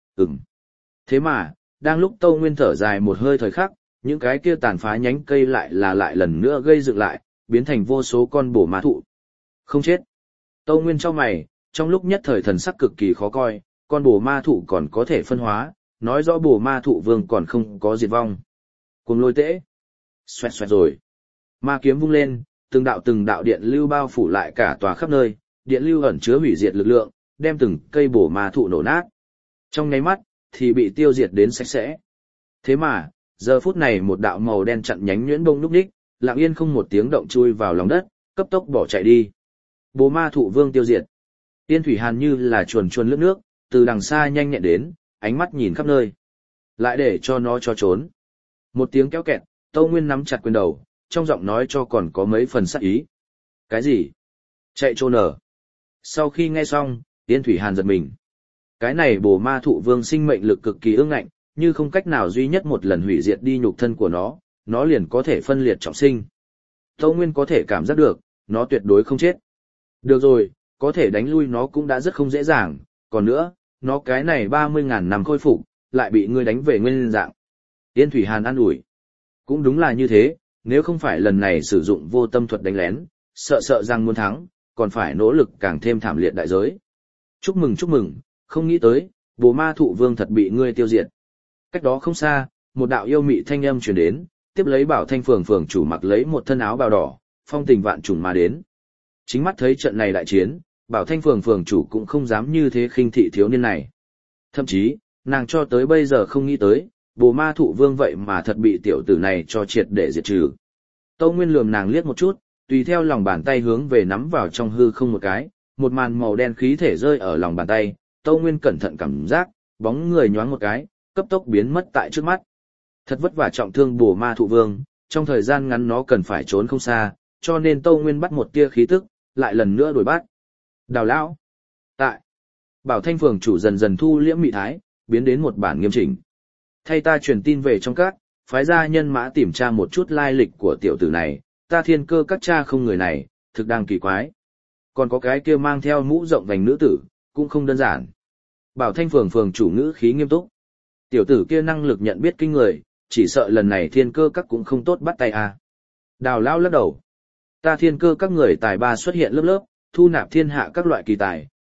Thế mà, đang lúc Tâu Nguyên thở dài một hơi thời khắc, những cái kia tàn phá nhánh cây lại lần nữa gây dựng lại, biến thành vô số con bồ ma thụ. Không chết. Tâu Nguyên chau mày, trong lúc nhất thời thần sắc cực kỳ khó coi, con bồ ma thụ còn có thể phân hóa, nói rõ bồ ma thụ vương còn không có diệt vong. Cùng lôi tễ. Xoẹt xoẹt rồi. Ma kiếm vung lên, từng đạo điện lưu bao phủ lại cả tòa khắp nơi, điện lưu ẩn chứa hủy diệt lực lượng, đem từng cây bồ ma thụ nổ nát. Trong nháy mắt, thì bị tiêu diệt đến sạch sẽ. Thế mà, giờ phút này một đạo màu đen chặn nhánh nhuyễn bông núp đích, lặng yên không một tiếng động chui vào lòng đất, cấp tốc bỏ chạy đi. Bồ ma thụ vương tiêu diệt. Tiên Thủy Hàn như là chuồn lướt nước, từ đằng xa nhanh nhẹn đến, ánh mắt nhìn khắp nơi. Lại để cho nó cho trốn. Một tiếng kéo kẹt, Tâu Nguyên nắm chặt quyền đầu, trong giọng nói cho còn có mấy phần sắc ý. Cái gì? Chạy trốn ở. Sau khi nghe xong, Tiên Thủy Hàn giật mình. Cái này bồ ma thụ vương sinh mệnh lực cực kỳ ương ngạnh, như không cách nào duy nhất một lần hủy diệt đi nhục thân của nó liền có thể phân liệt trọng sinh. Tâu Nguyên có thể cảm giác được, nó tuyệt đối không chết. Được rồi, có thể đánh lui nó cũng đã rất không dễ dàng, còn nữa, nó cái này 30.000 năm khôi phục, lại bị ngươi đánh về nguyên dạng. Tiên Thủy Hàn an ủi. Cũng đúng là như thế, nếu không phải lần này sử dụng vô tâm thuật đánh lén, sợ rằng muốn thắng, còn phải nỗ lực càng thêm thảm liệt đại giới. Chúc mừng, không nghĩ tới, bồ ma thụ vương thật bị ngươi tiêu diệt. Cách đó không xa, một đạo yêu mị thanh âm truyền đến, tiếp lấy Bảo Thanh phường chủ mặc lấy một thân áo bào đỏ, phong tình vạn trùng mà đến. Chính mắt thấy trận này đại chiến, Bảo Thanh phường chủ cũng không dám như thế khinh thị thiếu niên này. Thậm chí, nàng cho tới bây giờ không nghĩ tới, bồ ma thụ vương vậy mà thật bị tiểu tử này cho triệt để diệt trừ. Tâu Nguyên lườm nàng liếc một chút, tùy theo lòng bàn tay hướng về nắm vào trong hư không một cái, một màn màu đen khí thể rơi ở lòng bàn tay, Tâu Nguyên cẩn thận cảm giác, bóng người nhoáng một cái, cấp tốc biến mất tại trước mắt. Thật vất vả trọng thương bồ ma thụ vương, trong thời gian ngắn nó cần phải trốn không xa, cho nên Tâu Nguyên bắt một tia khí tức, lại lần nữa đuổi bắt. Đào lão. Tại. Bảo Thanh phường chủ dần dần thu liễm mị thái, biến đến một bản nghiêm chỉnh. Thay ta truyền tin về trong các, phái ra nhân mã tìm tra một chút lai lịch của tiểu tử này, ta thiên cơ các cha không người này, thực đang kỳ quái. Còn có cái kia mang theo mũ rộng vành nữ tử, cũng không đơn giản. Bảo Thanh phường chủ ngữ khí nghiêm túc. Tiểu tử kia năng lực nhận biết kinh người, chỉ sợ lần này thiên cơ các cũng không tốt bắt tay à. Đào lao lắc đầu. Ta thiên cơ các người tài ba xuất hiện lớp, thu nạp thiên hạ các loại kỳ tài,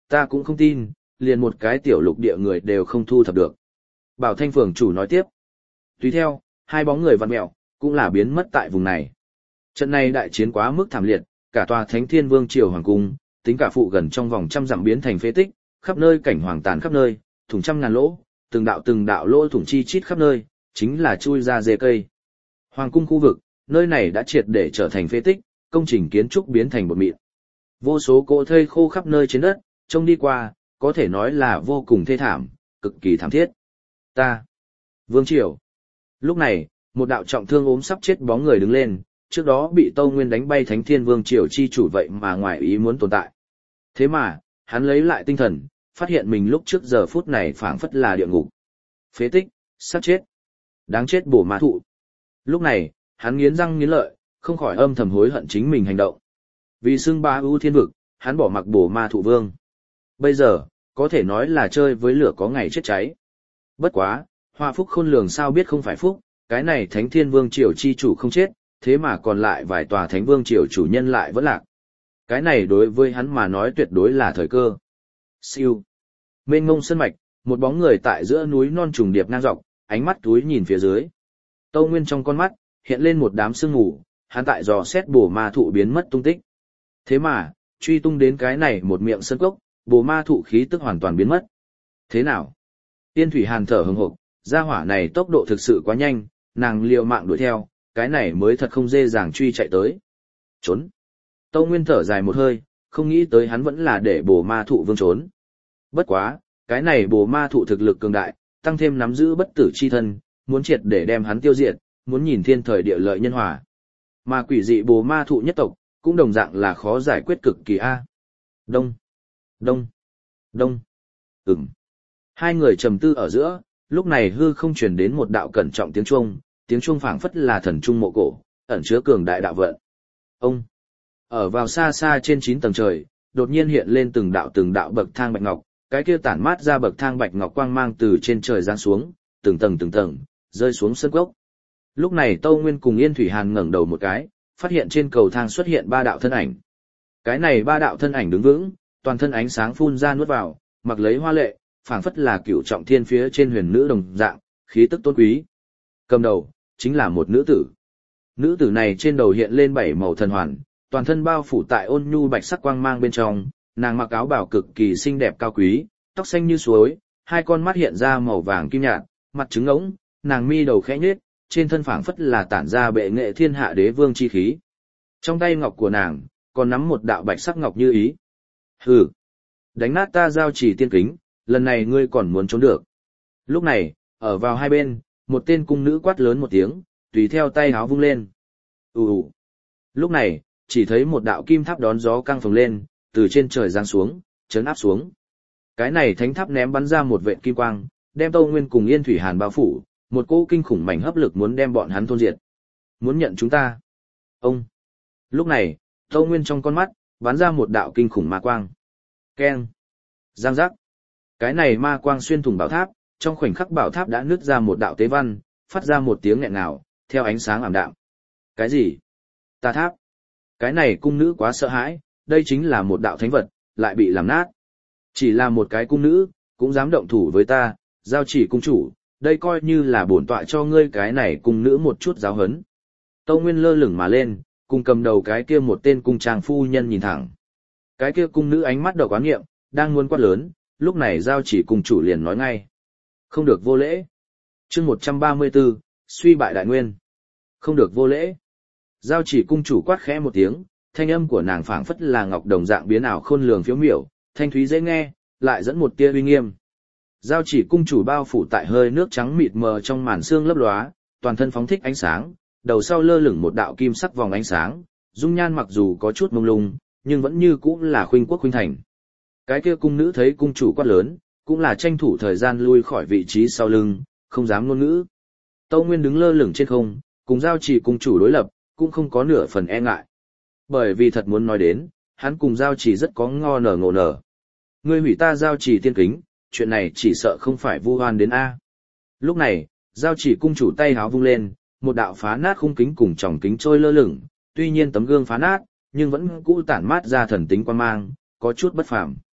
Ta cũng không tin, liền một cái tiểu lục địa người đều không thu thập được. Bảo Thanh phường chủ nói tiếp. Tùy theo, hai bóng người vặn mẹo, cũng là biến mất tại vùng này. Trận này đại chiến quá mức thảm liệt, cả tòa Thánh Thiên Vương triều hoàng cung, tính cả phụ gần trong vòng trăm dặm biến thành phế tích, khắp nơi cảnh hoàng tàn khắp nơi, thủng trăm ngàn lỗ, từng đạo lỗ thủng chi chít khắp nơi, chính là chui ra rễ cây. Hoàng cung khu vực, nơi này đã triệt để trở thành phế tích, công trình kiến trúc biến thành bột mịn. Vô số cỗ thây khô khắp nơi trên đất, trông đi qua, có thể nói là vô cùng thê thảm, cực kỳ thảm thiết. Ta, Vương Triều. Lúc này, một đạo trọng thương ốm sắp chết bóng người đứng lên, trước đó bị Tâu Nguyên đánh bay Thánh Thiên Vương Triều chi chủ vậy mà ngoài ý muốn tồn tại. Thế mà, hắn lấy lại tinh thần, phát hiện mình lúc trước giờ phút này phảng phất là địa ngục. Phế tích, sắp chết. Đáng chết bổ ma thụ. Lúc này, hắn nghiến răng nghiến lợi, không khỏi âm thầm hối hận chính mình hành động. Vì xưng bá ưu thiên vực, hắn bỏ mặc bổ ma thụ vương. Bây giờ, có thể nói là chơi với lửa có ngày chết cháy. Bất quá, Hoa Phúc khôn lường sao biết không phải phúc, cái này Thánh Thiên Vương triều chi chủ không chết, thế mà còn lại vài tòa Thánh Vương triều chủ nhân lại vẫn lạc. Cái này đối với hắn mà nói tuyệt đối là thời cơ. Siêu. Mênh mông sơn mạch, một bóng người tại giữa núi non trùng điệp ngang dọc, ánh mắt túi nhìn phía dưới. Tâu Nguyên trong con mắt, hiện lên một đám sương mù, hắn tại dò xét bổ ma thụ biến mất tung tích. Thế mà, truy tung đến cái này một miệng sơn cốc, bổ ma thụ khí tức hoàn toàn biến mất. Thế nào? Tiên Thủy Hàn thở hừng hực, gia hỏa này tốc độ thực sự quá nhanh, nàng liều mạng đuổi theo, cái này mới thật không dễ dàng truy chạy tới. Trốn. Tâu Nguyên thở dài một hơi, không nghĩ tới hắn vẫn là để bổ ma thụ vương trốn. Bất quá, cái này bổ ma thụ thực lực cường đại, tăng thêm nắm giữ bất tử chi thân, muốn triệt để đem hắn tiêu diệt, muốn nhìn thiên thời địa lợi nhân hòa. Mà quỷ dị bổ ma thụ nhất tộc, cũng đồng dạng là khó giải quyết cực kỳ a. Đông, đông, đông. Hai người trầm tư ở giữa, lúc này hư không truyền đến một đạo cẩn trọng tiếng chuông phảng phất là thần trung mộ cổ, ẩn chứa cường đại đạo vận. Ông, ở vào xa xa trên 9 tầng trời, đột nhiên hiện lên từng đạo bậc thang bạch ngọc, cái kia tản mát ra bậc thang bạch ngọc quang mang từ trên trời giáng xuống, từng tầng, rơi xuống sân cốc. Lúc này Tâu Nguyên cùng Yên Thủy Hàn ngẩng đầu một cái, phát hiện trên cầu thang xuất hiện 3 đạo thân ảnh. Cái này 3 đạo thân ảnh đứng vững, toàn thân ánh sáng phun ra nuốt vào, mặc lấy hoa lệ, phảng phất là cửu trọng thiên phía trên huyền nữ đồng dạng, khí tức tôn quý. Cầm đầu, chính là một nữ tử. Nữ tử này trên đầu hiện lên 7 màu thần hoàn, toàn thân bao phủ tại ôn nhu bạch sắc quang mang bên trong, nàng mặc áo bào cực kỳ xinh đẹp cao quý, tóc xanh như suối, hai con mắt hiện ra màu vàng kim nhạt, mặt trứng ngỗng, nàng mi đầu khẽ nhếch, trên thân phảng phất là tản ra bệ nghệ thiên hạ đế vương chi khí. Trong tay ngọc của nàng, còn nắm một đạo bạch sắc ngọc như ý. Hừ, đánh nát ta giao chỉ tiên kính, lần này ngươi còn muốn trốn được. Lúc này, ở vào hai bên, một tên cung nữ quát lớn một tiếng, tùy theo tay háo vung lên. Lúc này, chỉ thấy một đạo kim tháp đón gió căng phồng lên, từ trên trời giáng xuống, chấn áp xuống. Cái này thánh tháp ném bắn ra một vệt kim quang, đem Tâu Nguyên cùng Yên Thủy Hàn bao phủ, một cỗ kinh khủng mảnh hấp lực muốn đem bọn hắn thôn diệt. Muốn nhận chúng ta. Ông. Lúc này, Tâu Nguyên trong con mắt, bắn ra một đạo kinh khủng ma quang. Keng. Giang giác. Cái này ma quang xuyên thủng bảo tháp, trong khoảnh khắc bảo tháp đã nứt ra một đạo tế văn, phát ra một tiếng nghẹn ngào, theo ánh sáng ảm đạm. Cái gì? Ta tháp. Cái này cung nữ quá sợ hãi, đây chính là một đạo thánh vật, lại bị làm nát. Chỉ là một cái cung nữ, cũng dám động thủ với ta, giao chỉ cung chủ, đây coi như là bổn tọa cho ngươi cái này cung nữ một chút giáo hấn. Tâu Nguyên lơ lửng mà lên, cùng cầm đầu cái kia một tên cung tràng phu nhân nhìn thẳng. Cái kia cung nữ ánh mắt độc quán nghiệm, đang muốn quát lớn, lúc này giao chỉ cung chủ liền nói ngay. Không được vô lễ. Chương 134, suy bại đại nguyên. Không được vô lễ. Giao chỉ cung chủ quát khẽ một tiếng, thanh âm của nàng phảng phất là ngọc đồng dạng biến ảo khôn lường phiếu miểu, thanh thúy dễ nghe, lại dẫn một tia uy nghiêm. Giao chỉ cung chủ bao phủ tại hơi nước trắng mịt mờ trong màn sương lấp lóa, toàn thân phóng thích ánh sáng, đầu sau lơ lửng một đạo kim sắc vòng ánh sáng, dung nhan mặc dù có chút mông lung, nhưng vẫn như cũ là khuynh quốc khuynh thành. Cái kia cung nữ thấy cung chủ quát lớn, cũng là tranh thủ thời gian lui khỏi vị trí sau lưng, không dám ngôn ngữ. Tâu Nguyên đứng lơ lửng trên không, cùng giao chỉ cung chủ đối lập, cũng không có nửa phần e ngại. Bởi vì thật muốn nói đến, hắn cùng giao chỉ rất có ngộ nở. Ngươi hủy ta giao chỉ tiên kính, chuyện này chỉ sợ không phải vu oan đến A. Lúc này, giao chỉ cung chủ tay háo vung lên, một đạo phá nát khung kính cùng tròng kính trôi lơ lửng, tuy nhiên tấm gương phá nát, nhưng vẫn cũ tản mát ra thần tính quan mang, có chút bất phàm.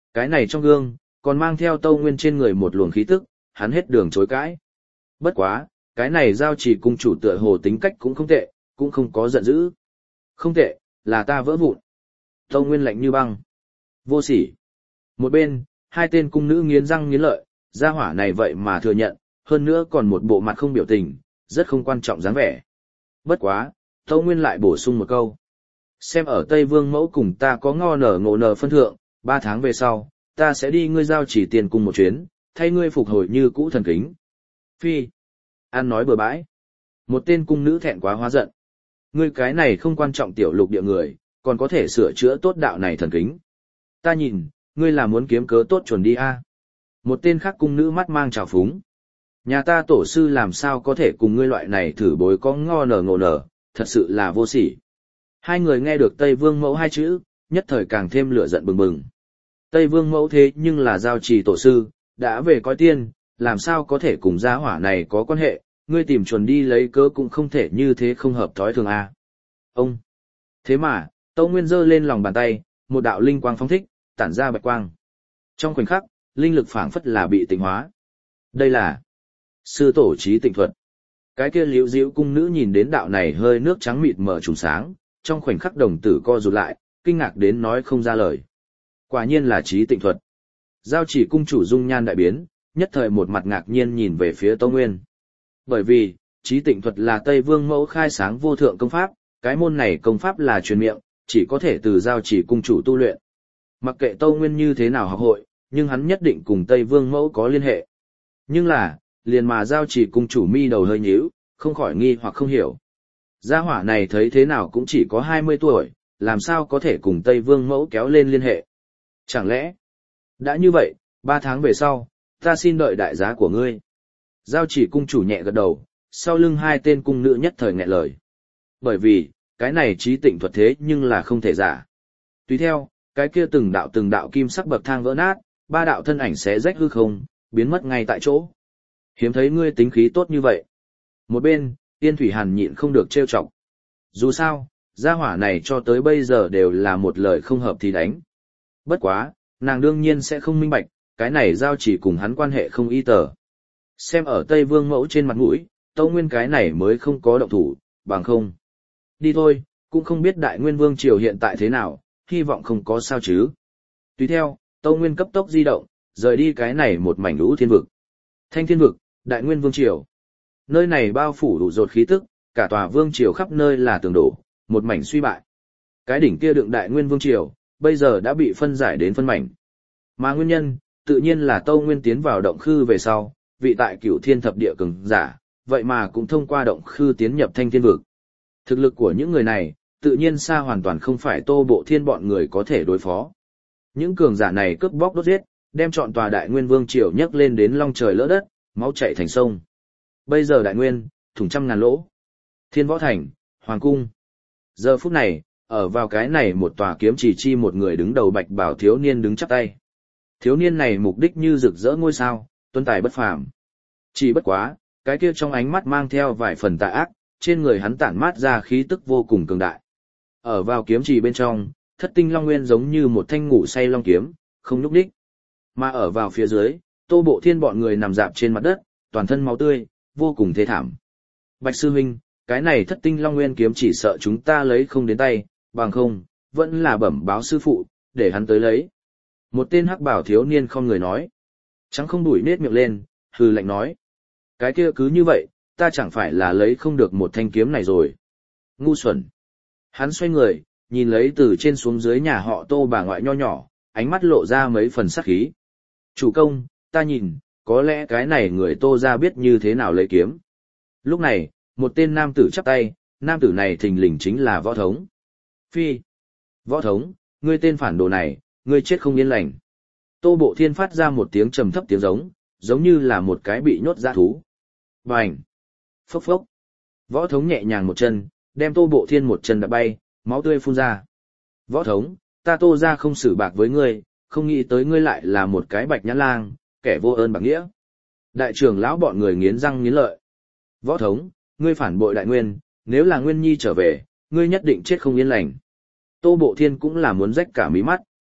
Cái này trong gương, còn mang theo Tâu Nguyên trên người một luồng khí tức, hắn hết đường chối cãi. Bất quá, cái này giao chỉ cung chủ tựa hồ tính cách cũng không tệ, cũng không có giận dữ. Không tệ, là ta vỡ vụn. Tâu Nguyên lạnh như băng. Vô sỉ. Một bên, hai tên cung nữ nghiến răng nghiến lợi, gia hỏa này vậy mà thừa nhận, hơn nữa còn một bộ mặt không biểu tình, rất không quan trọng dáng vẻ. Bất quá, Tâu Nguyên lại bổ sung một câu. Xem ở Tây Vương mẫu cùng ta có ngộ nở phân thượng, 3 tháng về sau, ta sẽ đi ngươi giao chỉ tiền cùng một chuyến, thay ngươi phục hồi như cũ thần kính. Phi. An nói bừa bãi. Một tên cung nữ thẹn quá hóa giận. Ngươi cái này không quan trọng tiểu lục địa người, còn có thể sửa chữa tốt đạo này thần kính. Ta nhìn, ngươi là muốn kiếm cớ tốt chuẩn đi a. Một tên khác cung nữ mắt mang trào phúng. Nhà ta tổ sư làm sao có thể cùng ngươi loại này thử bối có ngộ nở, thật sự là vô sỉ. Hai người nghe được Tây Vương mẫu hai chữ, nhất thời càng thêm lửa giận bừng bừng. Tây Vương mẫu thế nhưng là giao trì tổ sư, đã về coi tiên, làm sao có thể cùng gia hỏa này có quan hệ, ngươi tìm chuẩn đi lấy cớ cũng không thể như thế không hợp thói thường a. Ông. Thế mà, Tâu Nguyên giơ lên lòng bàn tay, một đạo linh quang phóng thích, tản ra bạch quang. Trong khoảnh khắc, linh lực phảng phất là bị tịnh hóa. Đây là sư tổ trí tịnh thuật. Cái kia liễu diễu cung nữ nhìn đến đạo này hơi nước trắng mịt mờ trùng sáng, trong khoảnh khắc đồng tử co rụt lại, kinh ngạc đến nói không ra lời. Quả nhiên là trí tịnh thuật. Giao chỉ cung chủ dung nhan đại biến, nhất thời một mặt ngạc nhiên nhìn về phía Tâu Nguyên. Bởi vì, trí tịnh thuật là Tây Vương mẫu khai sáng vô thượng công pháp, cái môn này công pháp là truyền miệng, chỉ có thể từ giao chỉ cung chủ tu luyện. Mặc kệ Tâu Nguyên như thế nào học hội, nhưng hắn nhất định cùng Tây Vương mẫu có liên hệ. Nhưng là, liền mà giao chỉ cung chủ mi đầu hơi nhíu, không khỏi nghi hoặc không hiểu. Gia hỏa này thấy thế nào cũng chỉ có 20 tuổi, làm sao có thể cùng Tây Vương mẫu kéo lên liên hệ. Chẳng lẽ, đã như vậy, 3 tháng về sau, ta xin đợi đại giá của ngươi. Giao chỉ cung chủ nhẹ gật đầu, sau lưng hai tên cung nữ nhất thời nghẹn lời. Bởi vì, cái này trí tịnh thuật thế nhưng là không thể giả. Tùy theo, cái kia từng đạo kim sắc bậc thang vỡ nát, 3 đạo thân ảnh xé rách hư không, biến mất ngay tại chỗ. Hiếm thấy ngươi tính khí tốt như vậy. Một bên, Tiên Thủy Hàn nhịn không được trêu chọc. Dù sao, gia hỏa này cho tới bây giờ đều là một lời không hợp thì đánh. Bất quá, nàng đương nhiên sẽ không minh bạch, cái này giao chỉ cùng hắn quan hệ không y tờ. Xem ở Tây Vương mẫu trên mặt mũi, Tâu Nguyên cái này mới không có động thủ, bằng không. Đi thôi, cũng không biết Đại Nguyên Vương Triều hiện tại thế nào, hy vọng không có sao chứ. Tùy theo, Tâu Nguyên cấp tốc di động, rời đi cái này một mảnh lũ thiên vực. Thanh thiên vực, Đại Nguyên Vương Triều. Nơi này bao phủ đủ rột khí tức, cả tòa vương triều khắp nơi là tường đổ, một mảnh suy bại. Cái đỉnh kia đựng Đại Nguyên Vương Triều, bây giờ đã bị phân giải đến phân mảnh. Mà nguyên nhân, tự nhiên là Tâu Nguyên tiến vào động khư về sau, vị tại Cửu Thiên Thập Địa cường giả, vậy mà cũng thông qua động khư tiến nhập Thanh Thiên vực. Thực lực của những người này, tự nhiên xa hoàn toàn không phải Tô Bộ Thiên bọn người có thể đối phó. Những cường giả này cướp bóc đốt giết, đem trọn tòa Đại Nguyên Vương triều nhấc lên đến long trời lỡ đất, máu chảy thành sông. Bây giờ Đại Nguyên, thủng trăm ngàn lỗ. Thiên Võ Thành, Hoàng cung. Giờ phút này, ở vào cái này một tòa kiếm chỉ chi một người đứng đầu bạch bảo thiếu niên đứng chắp tay. Thiếu niên này mục đích như rực rỡ ngôi sao, tuấn tài bất phàm. Chỉ bất quá, cái kia trong ánh mắt mang theo vài phần tà ác, trên người hắn tản mát ra khí tức vô cùng cường đại. Ở vào kiếm chỉ bên trong, Thất Tinh Long Nguyên giống như một thanh ngủ say long kiếm, không nhúc nhích. Mà ở vào phía dưới, Tô Bộ Thiên bọn người nằm rạp trên mặt đất, toàn thân máu tươi, vô cùng thê thảm. Bạch sư huynh, cái này Thất Tinh Long Nguyên kiếm chỉ sợ chúng ta lấy không đến tay, bằng không, vẫn là bẩm báo sư phụ, để hắn tới lấy. Một tên hắc bảo thiếu niên không người nói. Trắng không đuổi nết miệng lên, hừ lạnh nói. Cái kia cứ như vậy, ta chẳng phải là lấy không được một thanh kiếm này rồi. Ngu xuẩn. Hắn xoay người, nhìn lấy từ trên xuống dưới nhà họ Tô bà ngoại nho nhỏ, ánh mắt lộ ra mấy phần sắc khí. Chủ công, ta nhìn, có lẽ cái này người Tô ra biết như thế nào lấy kiếm. Lúc này, một tên nam tử chắp tay, nam tử này thình lình chính là Võ Thống. Phi. Võ Thống, ngươi tên phản đồ này, ngươi chết không yên lành. Tô Bộ Thiên phát ra một tiếng trầm thấp tiếng giống như là một cái bị nhốt dã thú. Bành. Phốc phốc. Võ Thống nhẹ nhàng một chân, đem Tô Bộ Thiên một chân đạp bay, máu tươi phun ra. Võ Thống, ta Tô ra không xử bạc với ngươi, không nghĩ tới ngươi lại là một cái bạch nhãn lang, kẻ vô ơn bạc nghĩa. Đại trưởng lão bọn người nghiến răng nghiến lợi. Võ Thống, ngươi phản bội Đại Nguyên, nếu là Nguyên Nhi trở về, ngươi nhất định chết không yên lành. Tô Bộ Thiên cũng là muốn rách cả mí mắt.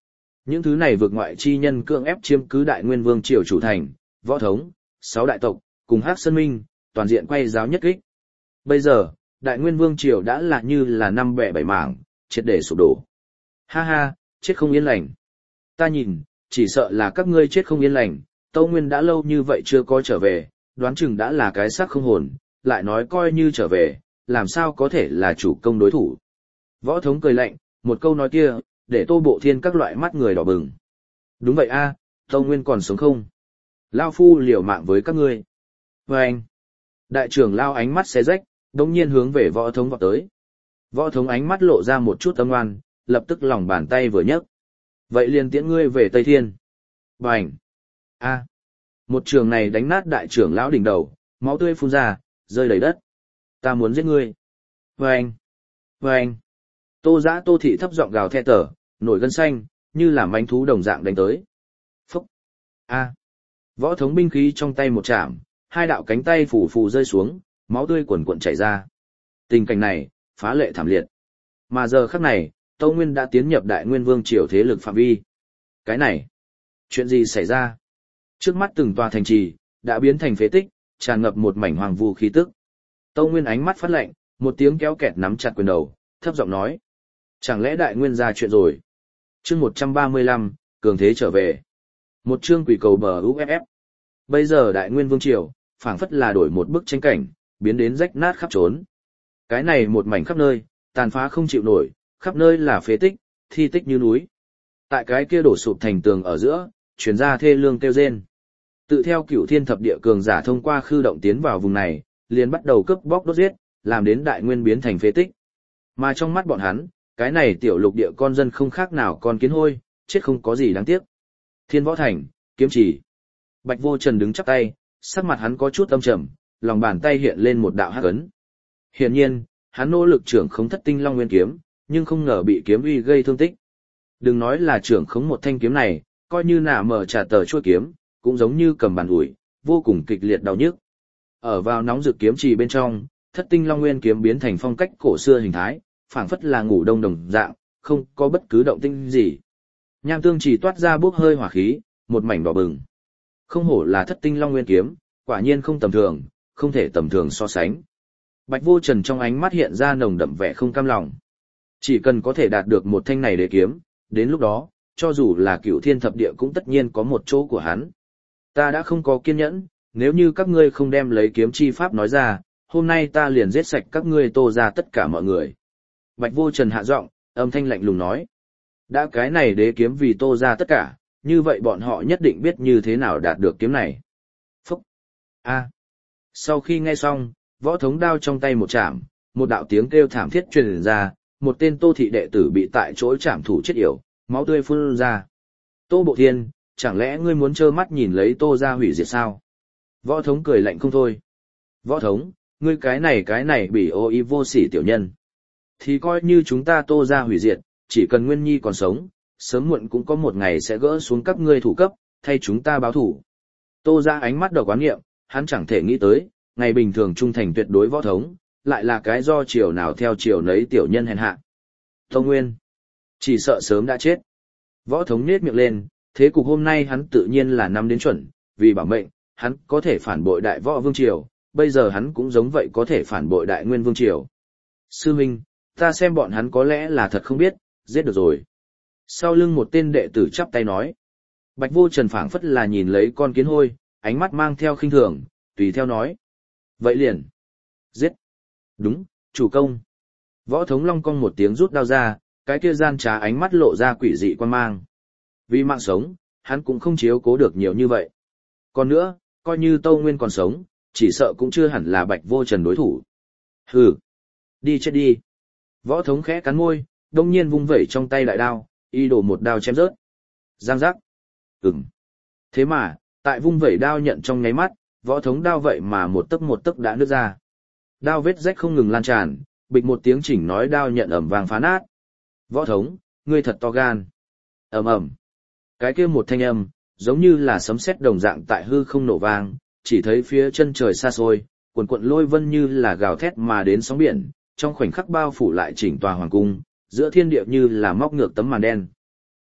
Những thứ này vượt ngoại chi nhân cưỡng ép chiếm cứ Đại Nguyên Vương triều chủ thành, võ thống, 6 đại tộc, cùng Hắc Sơn Minh, toàn diện quay giáo nhất kích. Bây giờ, Đại Nguyên Vương triều đã là như là năm bẻ bảy mảng, triệt để sụp đổ. Ha ha, chết không yên lành. Ta nhìn, chỉ sợ là các ngươi chết không yên lành, Tâu Nguyên đã lâu như vậy chưa có trở về, đoán chừng đã là cái xác không hồn, lại nói coi như trở về, làm sao có thể là chủ công đối thủ. Võ thống cười lạnh, một câu nói kia, để Tô Bộ Thiên các loại mắt người đỏ bừng. Đúng vậy a, Tâu Nguyên còn sống không? Lao phu liều mạng với các ngươi. Và anh, đại trưởng Lao ánh mắt xé rách, đồng nhiên hướng về võ thống vọt tới. Võ thống ánh mắt lộ ra một chút âm ngoan, lập tức lòng bàn tay vừa nhấc. Vậy liền tiễn ngươi về Tây Thiên. Bành! A! Một trường này đánh nát đại trưởng lão đỉnh đầu, máu tươi phun ra, rơi đầy đất. Ta muốn giết ngươi. Vành! Vành! Tô Giã Tô Thị thấp giọng gào the tở, nổi gân xanh, như là manh thú đồng dạng đánh tới. Phúc! A! Võ thống binh khí trong tay một chạm, hai đạo cánh tay phủ phù rơi xuống, máu tươi cuồn cuộn chảy ra. Tình cảnh này, phá lệ thảm liệt. Mà giờ khắc này, Tâu Nguyên đã tiến nhập Đại Nguyên Vương triều thế lực phạm vi. Cái này, chuyện gì xảy ra? Trước mắt từng tòa thành trì, đã biến thành phế tích, tràn ngập một mảnh hoàng vu khí tức. Tâu Nguyên ánh mắt phát lạnh, một tiếng kéo kẹt nắm chặt quyền đầu, thấp giọng nói. Chẳng lẽ Đại Nguyên ra chuyện rồi? Chương 135, cường thế trở về. Một chương quỷ cầu bờ UFF. Bây giờ Đại Nguyên Vương triều, phảng phất là đổi một bức tranh cảnh, biến đến rách nát khắp trốn. Cái này một mảnh khắp nơi, tàn phá không chịu nổi, khắp nơi là phế tích, thi tích như núi. Tại cái kia đổ sụp thành tường ở giữa, truyền ra thê lương kêu rên. Tự theo Cửu Thiên thập địa cường giả thông qua khư động tiến vào vùng này, liền bắt đầu cướp bóc đốt giết, làm đến Đại Nguyên biến thành phế tích. Mà trong mắt bọn hắn, cái này tiểu lục địa con dân không khác nào con kiến hôi, chết không có gì đáng tiếc. Thiên Võ Thành, Kiếm Chỉ. Bạch Vô Trần đứng chắp tay, sắc mặt hắn có chút âm trầm, lòng bàn tay hiện lên một đạo hắc ấn. Hiển nhiên, hắn nỗ lực trưởng khống Thất Tinh Long Nguyên kiếm, nhưng không ngờ bị kiếm uy gây thương tích. Đừng nói là trưởng khống một thanh kiếm này, coi như nả mở trả tờ chuôi kiếm, cũng giống như cầm bàn ủi, vô cùng kịch liệt đau nhức. Ở vào nóng rực kiếm trì bên trong, Thất Tinh Long Nguyên kiếm biến thành phong cách cổ xưa hình thái, phảng phất là ngủ đông đồng dạng, không có bất cứ động tĩnh gì. Nham tương chỉ toát ra bốc hơi hỏa khí, một mảnh đỏ bừng. Không hổ là Thất Tinh Long Nguyên kiếm, quả nhiên không tầm thường, không thể tầm thường so sánh. Bạch Vô Trần trong ánh mắt hiện ra nồng đậm vẻ không cam lòng. Chỉ cần có thể đạt được một thanh này để kiếm, đến lúc đó, cho dù là Cửu Thiên thập địa cũng tất nhiên có một chỗ của hắn. Ta đã không có kiên nhẫn, nếu như các ngươi không đem lấy kiếm chi pháp nói ra, hôm nay ta liền giết sạch các ngươi Tô ra tất cả mọi người. Bạch Vô Trần hạ giọng, âm thanh lạnh lùng nói. Đã cái này đế kiếm vì Tô ra tất cả, như vậy bọn họ nhất định biết như thế nào đạt được kiếm này. Phúc! A! Sau khi nghe xong, võ thống đao trong tay một chạm, một đạo tiếng kêu thảm thiết truyền ra, một tên Tô thị đệ tử bị tại chỗ chạm thủ chết yểu, máu tươi phun ra. Tô Bộ Thiên, chẳng lẽ ngươi muốn trơ mắt nhìn lấy Tô ra hủy diệt sao? Võ thống cười lạnh không thôi. Võ thống, ngươi cái này bị ô y vô sỉ tiểu nhân. Thì coi như chúng ta Tô ra hủy diệt, chỉ cần Nguyên Nhi còn sống, sớm muộn cũng có một ngày sẽ gỡ xuống các ngươi thủ cấp, thay chúng ta báo thủ. Tô ra ánh mắt độc quán nghiệm, hắn chẳng thể nghĩ tới, ngày bình thường trung thành tuyệt đối võ thống, lại là cái do chiều nào theo chiều nấy tiểu nhân hèn hạ. Tông Nguyên, chỉ sợ sớm đã chết. Võ thống nết miệng lên, thế cục hôm nay hắn tự nhiên là năm đến chuẩn, vì bảo mệnh, hắn có thể phản bội đại võ vương triều, bây giờ hắn cũng giống vậy có thể phản bội đại nguyên vương triều. Sư huynh, ta xem bọn hắn có lẽ là thật không biết, giết được rồi. Sau lưng một tên đệ tử chắp tay nói. Bạch Vô Trần phảng phất là nhìn lấy con kiến hôi, ánh mắt mang theo khinh thường, tùy theo nói. Vậy liền. Giết. Đúng, chủ công. Võ thống long cong một tiếng rút đao ra, cái kia gian trá ánh mắt lộ ra quỷ dị quan mang. Vì mạng sống, hắn cũng không chiếu cố được nhiều như vậy. Còn nữa, coi như Tâu Nguyên còn sống, chỉ sợ cũng chưa hẳn là Bạch Vô Trần đối thủ. Hừ. Đi chết đi. Võ thống khẽ cắn môi, đông nhiên vung vẩy trong tay đại đao, y đổ một đao chém rớt. Giang giác. Ừm. Thế mà, tại vung vẩy đao nhận trong nháy mắt, võ thống đao vậy mà một tấc đã nứt ra. Đao vết rách không ngừng lan tràn, bịch một tiếng chỉnh nói đao nhận ầm vang phá nát. Võ thống, ngươi thật to gan. Ầm ầm. Cái kia một thanh âm, giống như là sấm sét đồng dạng tại hư không nổ vang, chỉ thấy phía chân trời xa xôi, cuồn cuộn lôi vân như là gào thét mà đến sóng biển, trong khoảnh khắc bao phủ lại chỉnh tòa hoàng cung, giữa thiên địa như là móc ngược tấm màn đen.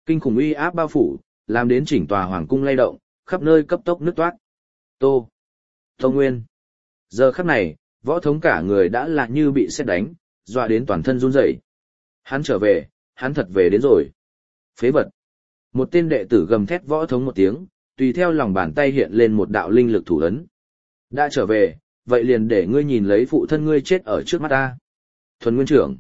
Kinh khủng uy áp bao phủ, làm đến chỉnh tòa hoàng cung lay động, khắp nơi cấp tốc nứt toát. Tô Nguyên. Giờ khắc này, võ thống cả người đã là như bị sét đánh, dọa đến toàn thân run rẩy. Hắn trở về, hắn thật về đến rồi. Phế vật. Một tên đệ tử gầm thét võ thống một tiếng, tùy theo lòng bàn tay hiện lên một đạo linh lực thủ ấn. Đã trở về, vậy liền để ngươi nhìn lấy phụ thân ngươi chết ở trước mắt ta. Thuần Nguyên trưởng.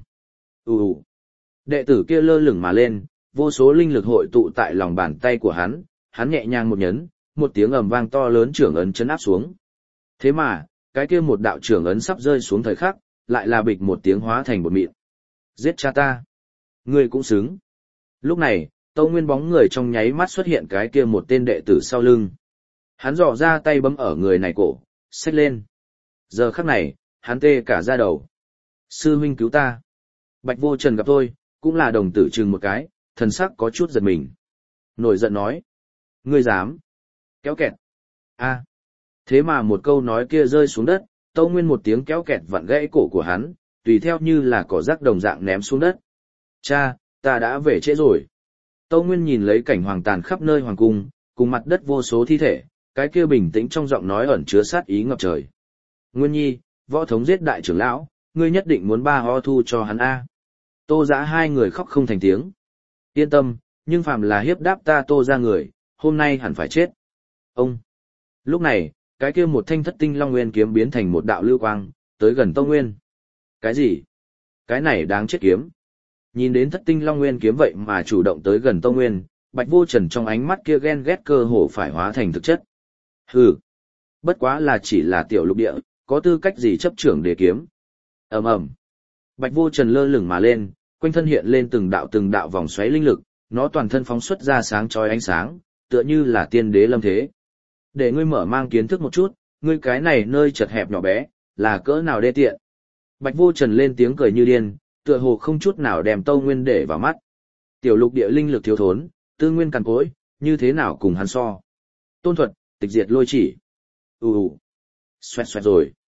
Đệ tử kia lơ lửng mà lên, vô số linh lực hội tụ tại lòng bàn tay của hắn nhẹ nhàng một nhấn, một tiếng ầm vang to lớn trưởng ấn chấn áp xuống. Thế mà, cái kia một đạo trưởng ấn sắp rơi xuống thời khắc, lại là bịch một tiếng hóa thành bột mịn. Giết cha ta. Ngươi cũng xứng. Lúc này, Tâu Nguyên bóng người trong nháy mắt xuất hiện cái kia một tên đệ tử sau lưng. Hắn dò ra tay bấm ở người này cổ, xách lên. Giờ khắc này, hắn tê cả da đầu. Sư huynh cứu ta. Bạch Vô Trần gặp tôi, cũng là đồng tử chừng một cái, thần sắc có chút giật mình. Nổi giận nói. Ngươi dám. Kéo kẹt. A. Thế mà một câu nói kia rơi xuống đất, Tâu Nguyên một tiếng kéo kẹt vặn gãy cổ của hắn, tùy theo như là cỏ rác đồng dạng ném xuống đất. Cha, ta đã về trễ rồi. Tâu Nguyên nhìn lấy cảnh hoàng tàn khắp nơi hoàng cung, cùng mặt đất vô số thi thể, cái kia bình tĩnh trong giọng nói ẩn chứa sát ý ngập trời. Nguyên Nhi, võ thống giết đại trưởng lão, ngươi nhất định muốn ba ho thu cho hắn A. Tô Dã hai người khóc không thành tiếng. Yên tâm, nhưng phàm là hiếp đáp ta Tô ra người, hôm nay hẳn phải chết. Ông. Lúc này, cái kia một thanh thất tinh long nguyên kiếm biến thành một đạo lưu quang, tới gần Tâu Nguyên. Cái gì? Cái này đáng chết kiếm. Nhìn đến thất tinh long nguyên kiếm vậy mà chủ động tới gần Tâu Nguyên, Bạch Vô Trần trong ánh mắt kia ghen ghét cơ hồ phải hóa thành thực chất. Hừ. Bất quá là chỉ là tiểu lục địa, có tư cách gì chấp trưởng đế kiếm. Ầm ầm. Bạch Vô Trần lơ lửng mà lên, quanh thân hiện lên từng đạo vòng xoáy linh lực, nó toàn thân phóng xuất ra sáng chói ánh sáng, tựa như là tiên đế lâm thế. Để ngươi mở mang kiến thức một chút, ngươi cái này nơi chật hẹp nhỏ bé, là cỡ nào đê tiện. Bạch Vô Trần lên tiếng cười như điên, tựa hồ không chút nào đem Tâu Nguyên để vào mắt. Tiểu lục địa linh lực thiếu thốn, tư nguyên cằn cỗi, như thế nào cùng hắn so. Tôn thuật, tịch diệt lôi chỉ. Xoẹt xoẹt rồi.